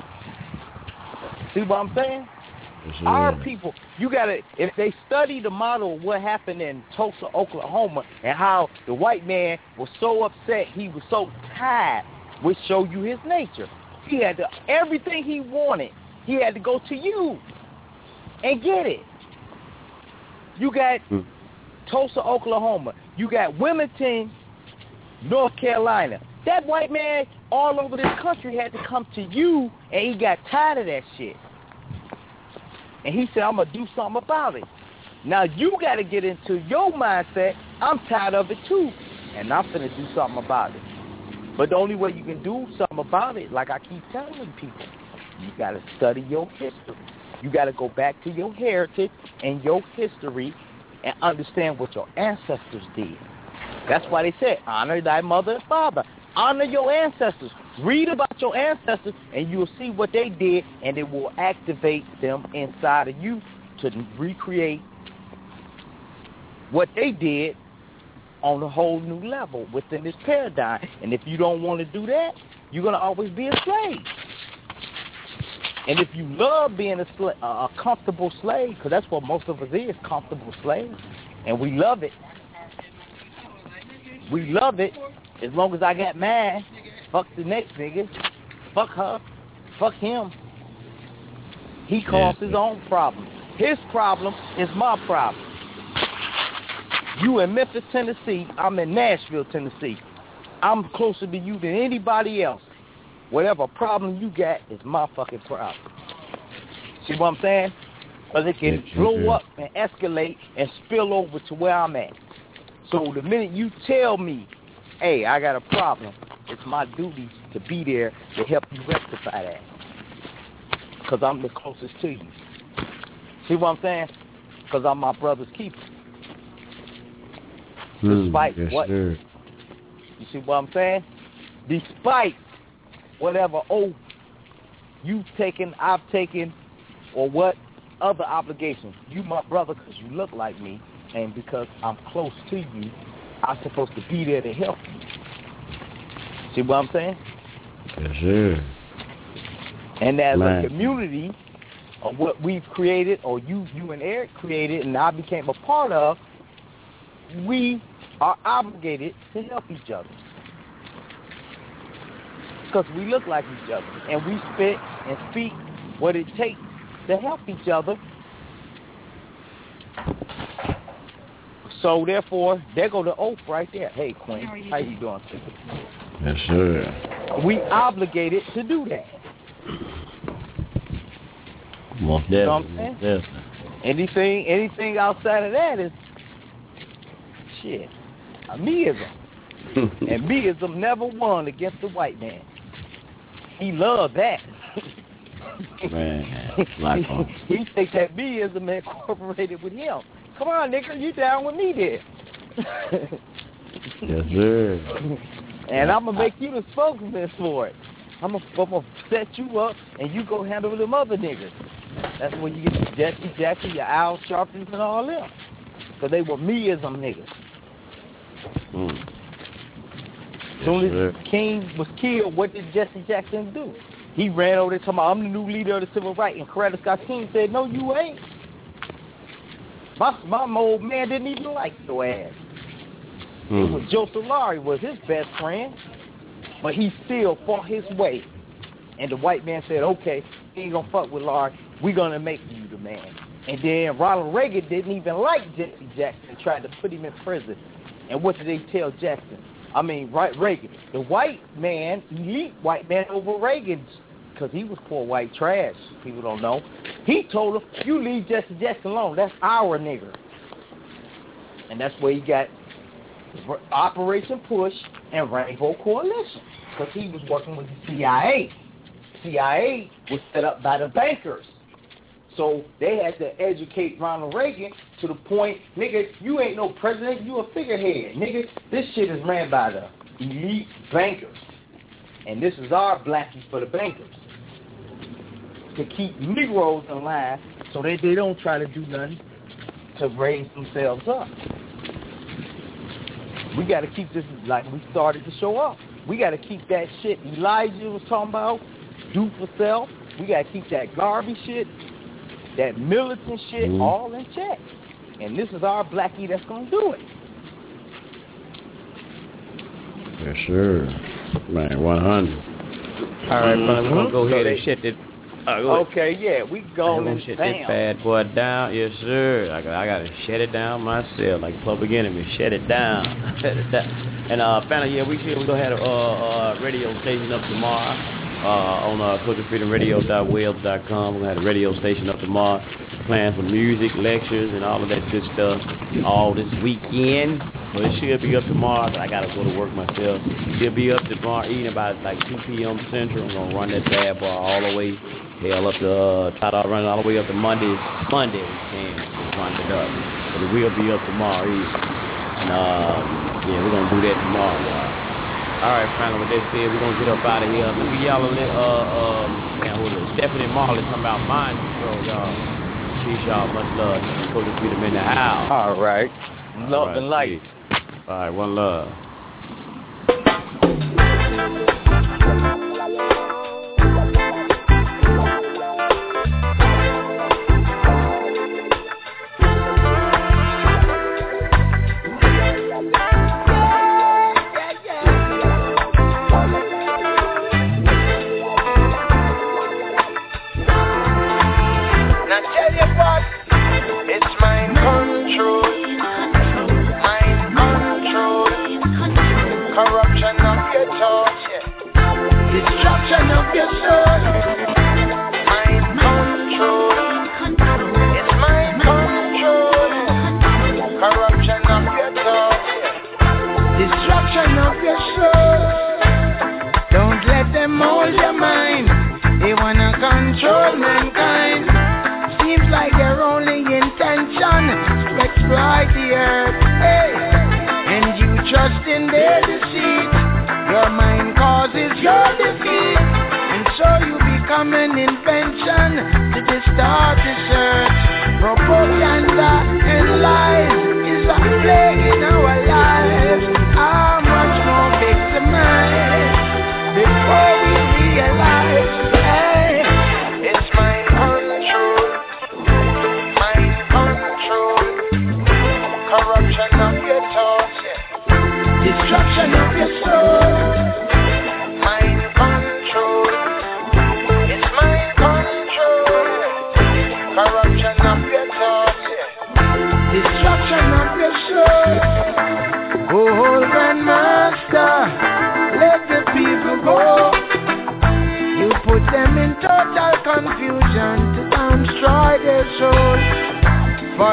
S9: See what I'm saying? Our people, you gotta, if they study the model of what happened in Tulsa, Oklahoma, and how the white man was so upset, he was so tired, which show you his nature. He had to, everything he wanted, he had to go to you and get it. You got Tulsa, Oklahoma. You got Wilmington, North Carolina. That white man all over this country had to come to you, and he got tired of that shit. And he said, I'm going to do something about it. Now you got to get into your mindset, I'm tired of it too, and I'm going to do something about it. But the only way you can do something about it, like I keep telling people, you got to study your history. You got to go back to your heritage and your history and understand what your ancestors did. That's why they said, honor thy mother and father. Honor your ancestors. Read about your ancestors, and you'll see what they did, and it will activate them inside of you to recreate what they did on a whole new level within this paradigm. And if you don't want to do that, you're going to always be a slave. And if you love being a comfortable slave, because that's what most of us is, comfortable slaves, and we love it. We love it as long as I got mine. Fuck the next nigga. Fuck her. Fuck him. He caused his own problem. His problem is my problem. You in Memphis, Tennessee. I'm in Nashville, Tennessee. I'm closer to you than anybody else. Whatever problem you got is my fucking problem. See what I'm saying? Because it can blow up and escalate and spill over to where I'm at. So the minute you tell me, hey, I got a problem, it's my duty to be there to help you rectify that. Because I'm the closest to you. See what I'm saying? Because I'm my brother's keeper. Despite what? Sir. You see what I'm saying? Despite whatever oath you've taken, I've taken, or what other obligations. You my brother because you look like me, and because I'm close to you, I'm supposed to be there to help you. See what I'm saying?
S7: Yes, sir.
S9: And as a community of what we've created, or you and Eric created, and I became a part of, we are obligated to help each other. Because we look like each other, and we spit and speak what it takes to help each other. So therefore, there go the oath right there. Hey, Queen, how you doing?
S7: Yes, sir.
S9: we obligated to do that.
S7: Most definitely.
S9: You know what I'm saying? Anything outside of that is shit. Meism. And meism never won against the white man. He loved that.
S7: Man, like
S9: he thinks that meism incorporated with him. Come on, nigga, you down with me there.
S7: Yes, sir.
S9: And I'm going to make you the spokesman for it. I'm going to set you up, and you go handle them other niggas. That's when you get your Jesse Jackson, your Al Sharptons, and all them. Because they were meism niggas. As soon as King was killed, what did Jesse Jackson do? He ran over there talking about, I'm the new leader of the civil rights. And Coretta Scott King said, no, you ain't. My old man didn't even like your ass. It was Joe Solari was his best friend, but he still fought his way. And the white man said, okay, he ain't going to fuck with Larry. We're going to make you the man. And then Ronald Reagan didn't even like Jesse Jackson and tried to put him in prison. And what did they tell Jackson? Reagan. The white man, elite white man over Reagan, because he was poor white trash. People don't know. He told him, you leave Jesse Jackson alone. That's our nigger. And that's where he got Operation Push and Rainbow Coalition, because he was working with the CIA. CIA was set up by the bankers. So they had to educate Ronald Reagan to the point, nigga, you ain't no president, you a figurehead. Nigga, this shit is ran by the elite bankers. And this is our blackie for the bankers. To keep Negroes in line so they don't try to do nothing to raise themselves up. We got to keep this like we started to show up. We got to keep that shit Elijah was talking about, do for self. We got to keep that Garvey shit, that militant shit, all in check. And this is our blackie that's going to do it.
S7: Yes, sir. Man, 100. All right, brother, we're going to go ahead and shut it.
S9: Okay, yeah, we going and
S7: shut this bad boy down. Yes, sir. I got to shut it down myself, like Public Enemy. Shut it down. And finally, yeah, we're going to have a radio station up tomorrow on culturefreedomradio.web.com. We're going to have a radio station up tomorrow, playing for music, lectures, and all of that good stuff all this weekend. But it should be up tomorrow. I got to go to work myself. It'll be up tomorrow evening about like 2 p.m. Central. I'm going to run that bad boy all the way. Hell up to, try to run it all the way up to Monday. We can run it up. But it will be up tomorrow evening. And, yeah, we're going to do that tomorrow, y'all. All right, finally, with that said, we're going to get up out of here. Let me y'all on that, Stephanie Marley talking about mind control, y'all. Peace, y'all. Much love. Coach Freedom in the house.
S9: All right. Love and light.
S7: All right, one love.
S10: Oh, Grandmaster, let the people go.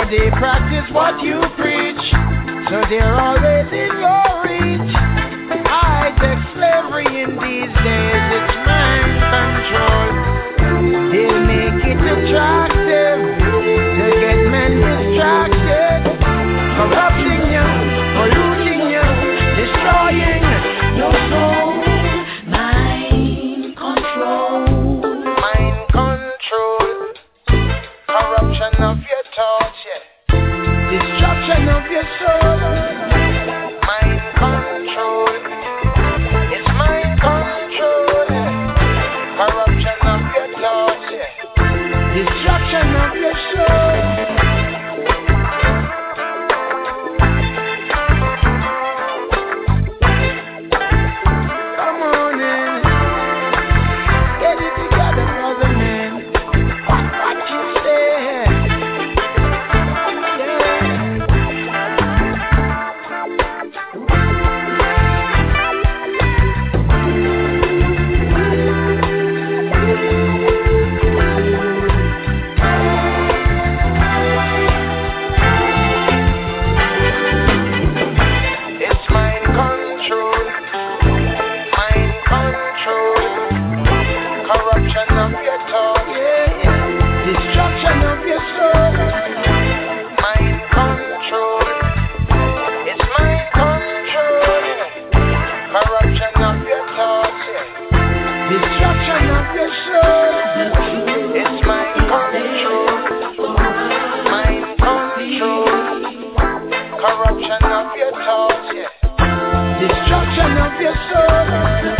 S4: they practice what you preach, so they're always in your reach. High-tech slavery in these days, it's mind control. They'll make it attractive to get men distracted, corrupting you, polluting you, destroying your soul. Mind control. Mind control. Corruption of your thoughts, yeah. Destruction of your soul. Mind control. It's mind control, yeah. Corruption of your thoughts, yeah. Destruction of your soul. Come on in. Get it together, brother man. What you say? It's mind control. Mind control. Corruption of your thoughts. Destruction of your soul. Mind control. It's mind control. Corruption of your thoughts. Destruction of your soul. It's mind control. Mind control. Corruption of your thoughts. Destruction of your soul.